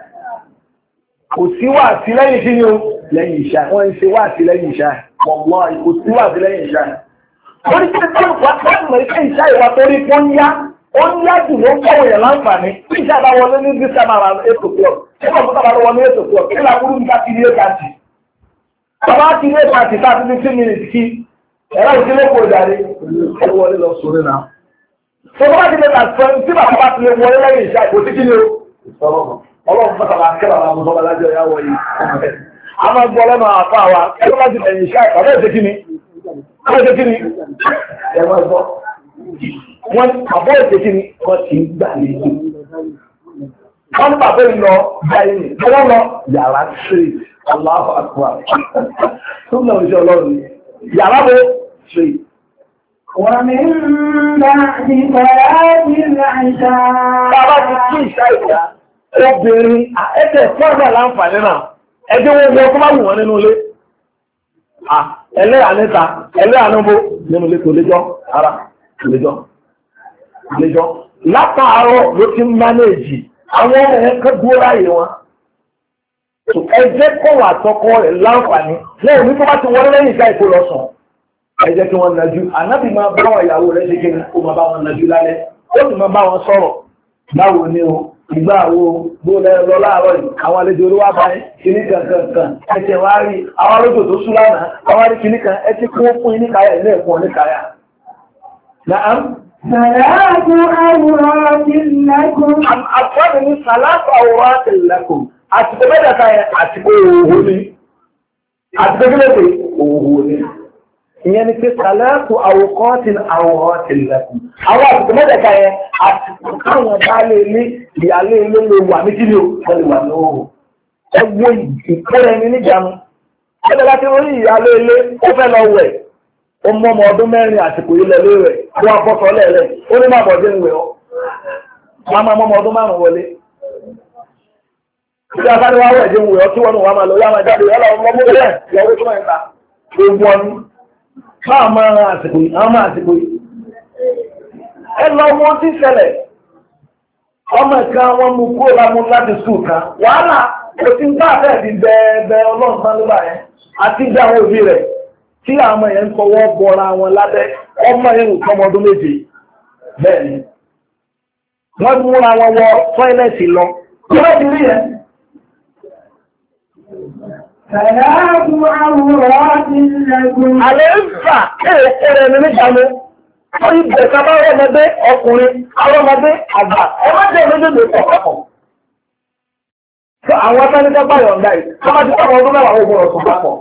kò sí wà sí lẹ́yìn sí ni ó lẹ́yìn ìṣá wọ́n ń ṣe wà sí lẹ́yìn ìṣá ọ̀pọ̀ kò sí wà sí lẹ́yìn ìṣá. Wọ́n ní pé tó wà pẹ́ẹ́mọ̀ ìṣe ìṣá ìwà torí kó ń yá ó ń yá jù ló ń kọ̀wé yẹn láǹfààní tí ìṣá bá wọlé ní dísẹ́mà 8 o'clock tí wọ́n mú tábà wọlé 8 o'clock kí làkúrú nípa ti ní 8:30. Bàbá ti ní 8:30 tá a ti ní 15 minutes kí ẹ̀rọ ìdílé kò jáde ẹ wọlé lọ sórí náà. Tó bá ti lè ta sọ tí bàbá bá ti lè wọlé lẹ́yìn ìṣá ìkò tí kí ni o. Ọlọ́run fọ́ta máa kẹ́rọ àwọn ọmọ ọlájọ́ ìyáwó yìí. A máa gbọ́ lẹ́nu àfá wa, ẹgbẹ́ láti ẹ̀yìn iṣẹ́ ìpàdé ìṣẹ́ kíni? Ọlọ́jẹ́ kíni? Ẹ̀wọ́n ẹ̀gbọ́. Wọ́n àbọ̀ ìṣẹ́ kíni? Wọ́n ti ń gbà lẹ́jọ́. Wọ́n ní bàbá ìlọ báyìí, wọ́n lọ yàrá straight, Allahu Akbar. Tó ń lọ ìṣẹ́ ọlọ́run. Yàrá bó straight. ومن بعد صلاة العشاء. Bàbá ti kí ìṣá ìṣá. Obìnrin ẹgbẹ́ fọ́nà láǹfààní náà, ẹgbẹ́ wọn wọ́n tó bá wù wọ́n nínú ilé. Ẹlẹ́yà níta, ẹlẹ́yà níbo nínú ilé kò léjọ́, ara kò léjọ́. Látàárọ̀ ló ti ń mánéèjì, àwọn ọmọ ẹ̀ kẹ́ dúró ráyè wọn. Ẹjẹ́ kọ́ wà tọkọ rẹ̀ láǹfààní, lẹ́yìn ní tó bá ti wọlé lẹ́yìn ìka ìkó lọ́sàn. Ẹjẹ́ kí wọ́n najú, ànábì máa bá wọn ìyàwó rẹ̀ ṣe kí ó máa bá wọn najú lálẹ́, ó sì máa bá wọn sọ̀rọ̀. Báwo ni o? Ìgbà wo bó lọ láàárọ̀ yìí, àwọn àlejò olówó báyìí, kìíní kankan, ẹ̀ṣẹ̀ wá rí, àwọn alójò tó sú lánàá, àwọn arí kìíní kan, ẹ ti kún fún ní káyà ilé ẹ̀kọ́ ní káyà. Nàám. Sàlátù àwòrán lakum. Àfọ́nì ní sàlátù àwòrán lakum. Àtìkò mẹ́tẹ̀ẹ̀ta yẹn àtìkò òhò ni. Àtìkò kílẹ̀kì òhò ni. Ìyẹn ni pé sàlátù àwòrán lakum. Àwọn àtìkò mẹ́tẹ̀ẹ̀ta yẹn àtìkò káwọn baálé ilé ìyálé ilé lè wà ní kíni o wọ́n lè wà ní òhò. Ẹ wo ìkẹ́rẹ́ ẹni níjànú. Ẹgbẹ́ láti orí ìyálé ilé ó fẹ́ lọ wẹ̀. Ó mú ọmọ ọdún mẹ́rin àsìkò ilẹ̀ lé rẹ̀ wọ́n abọ́sọ lẹ́ẹ̀lẹ́ ó ní máa bọ̀dé ìwẹ̀ ọ́. Wọ́n máa mọ́ ọmọ ọdún márùn-ún wọlé. Ìdí afárí wá wẹ̀ dé ìwẹ̀ ọ́ tí wọ́n nù wá máa lọ yá máa jáde yálà ọmọ ọmọ rẹ̀ ìyàwó tó máa ń ta. Gbogbo ọdún. Máa máa àsìkò yìí, àwọn máa àsìkò yìí. Ẹ lọ mọ tí ṣẹlẹ̀. Ọmọ ìkan wọn mú kúrò lámú láti sùn kan. Wàhálà kò sí ń bá àfẹ́ ti bẹ́ẹ̀ ọlọ́run sán ló bá yẹn. Àti ìjà àwọn òbí rẹ̀. Tí àwọn èèyàn ń fọwọ́ bọra wọn lábẹ́ ọmọ ẹ̀rùn tọmọ ọdún méje bẹ́ẹ̀ ni wọ́n múra wọn wọ tọ́ílẹ̀tì lọ wọ́n ti rí ẹ̀. Àlẹ́ ń fà ẹ̀rẹ̀ ní níjàmú ó yí bẹ̀ẹ̀ká bá ọmọdé ọkùnrin ọmọdé àgbà ọmọdé méjèèjì pọ̀pọ̀. Àwọn atánítẹ́ báyọ̀ ń dáì ọmọdé ọdún mẹ́wàá ogun ọ̀sùn papọ̀.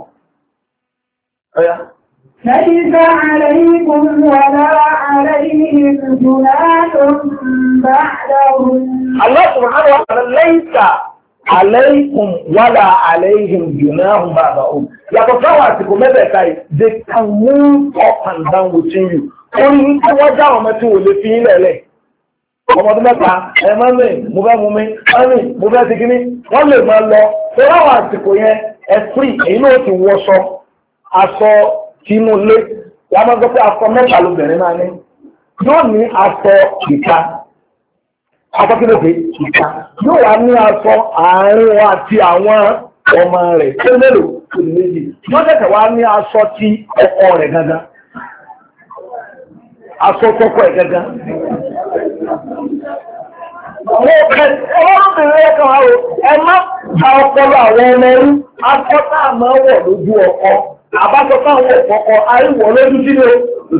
ليس عليكم ولا عليهم جناح بعدهم. الله سبحانه وتعالى ليس عليكم ولا عليهم جناح بعدهم. Yàtọ̀ sáwọn àsìkò mẹ́bẹ̀ẹ̀ta yìí, they can move up and down within you. Orí tí wọ́n já ọmọ tí wò lè fi ilẹ̀ lẹ̀. Ọmọdún mẹ́ta, mọ́mí, mo fẹ́ mú mi, mọ́mí, mo fẹ́ ti kíní, wọ́n lè máa lọ. Tó láwọn àsìkò yẹn, free, èyí náà ti wọṣọ. Aṣọ tínú lé, wọ́n máa gbọ́ pé aṣọ mẹ́ta lóbìnrin máa ní. Yóò ní aṣọ ìta, aṣọ kí ló dé ìta. Yóò wá ní aṣọ àárín wọn àti àwọn ọmọ rẹ̀ tó mélòó tó méjì. Yóò tẹ̀sẹ̀ wá ní aṣọ tí ọkọ rẹ̀ gangan. Aṣọ tọkọ ẹ̀ gangan. Ọlọ́bìnrin ẹ̀kan wá o, ẹ má gba ọpọlọ àwọn ọmọ ẹrú, aṣọ táà máa wọ̀ lójú ọkọ. Àbájọ káwọn ọ̀pọ̀pọ̀ àríwọ̀ lójú tí ó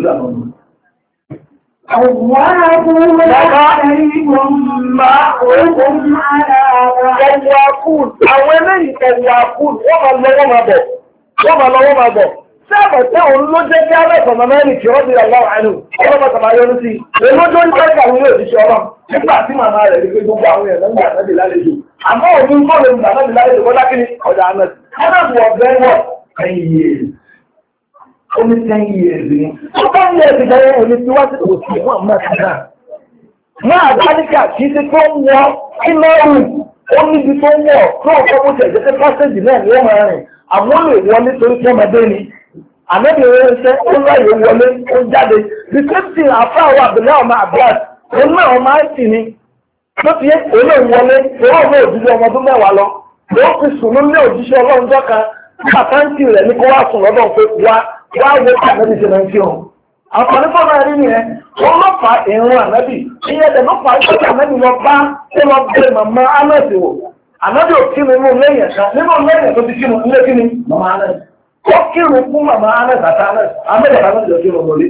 àwọn eléyìí ẹ̀wọ̀ àkùn wọ́n máa lọ́wọ́ máa bọ̀. Sẹ́ẹ̀bọ̀ tẹ́ òun ló jẹ́ kí alẹ́ ìfọ̀mọ̀ mẹ́rin kí wọ́n bí aláwọ̀ àánú ọlọ́pàá tàbí ayọ́nú sí. Èlójó ní pẹ́ẹ́kà àwọn yóò ṣiṣẹ́ ọlọ́run nígbà tí màmá rẹ̀ rí pé gbogbo àwọn èèyàn lọ́gbà náà lálejò. Àmọ́ òun kọ́ lè gbà náà lálejò bọ́lá kí ni ọjà àná Adam was very what? 10 years. Only 10 years. So 10 years ago, only 2 was one month now. Now, Danica, she's a grown walk in my room. Only before war, no opposite, just a person demand your money. I'm only wanting to return my daily. And then you say, only you want to daddy. The same thing I found out below my blood. Only on my skinny. Not yet, only one, all those who want to know what. Don't be so no, you shall learn Jacka. I can't see any class on the other. Why would I have this in film? I'm going to find here. Wọ́n lọ fa ìrún ànábì. Ìyẹn tẹ̀ ló fa ìṣẹ́jú ànábì lọ bá tó lọ bẹ̀rẹ̀ màmá Anẹ́sì wò. Ànábì ò kírun inú lẹ́yìn ẹ̀ka. Nínú lẹ́yìn ẹ̀ tó ti kírun ilé kíni? Màmá Anẹ́sì. Ó kírun fún màmá Anẹ́sì àti Anẹ́sì. Anẹ́sì àti Anẹ́sì ló kírun lórí.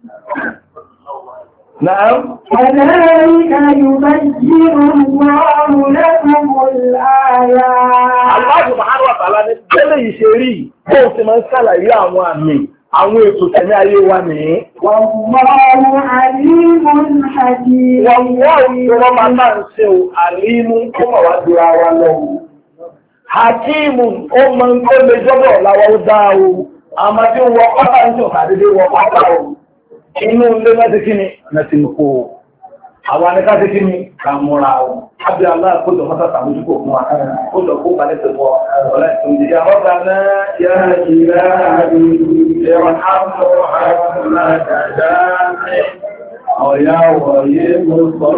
نعم كذلك يبين الله لكم الآيات. Allah subhanahu wa ta'ala ní tẹ́lẹ̀ yìí ṣe rí bóun ti máa ń ṣàlàyé àwọn àmì àwọn ètò tẹ̀lé ayé wa nìyí. Wallahu alimun hakim. Wọ́n máa máa ń ṣe àlímú tó mọ̀ wá ju ara lọ. Hakimu ó mọ tó lè jọ́bọ̀ láwọ́ ó dá o. Àmọ́ tí wọ́n pátá ń ṣòkà dédé wọ́n pátá o. Inú ilé náà ti kí ni? Náà ti ń kó o. Àwọn anìká ti kí ni? Ká múra o. Ábí Allah kójọ mọ́ta tàbójúkò fún wa. Kójọ kó balẹ̀ tó bọ̀ ọ̀lẹ́ tó ń di. Yà rọ́bà náà yá ìlà àbí ìrọ̀ àmọ́ àmọ́ àdáadáa. Ọ̀yá wọ̀nyé mo sọ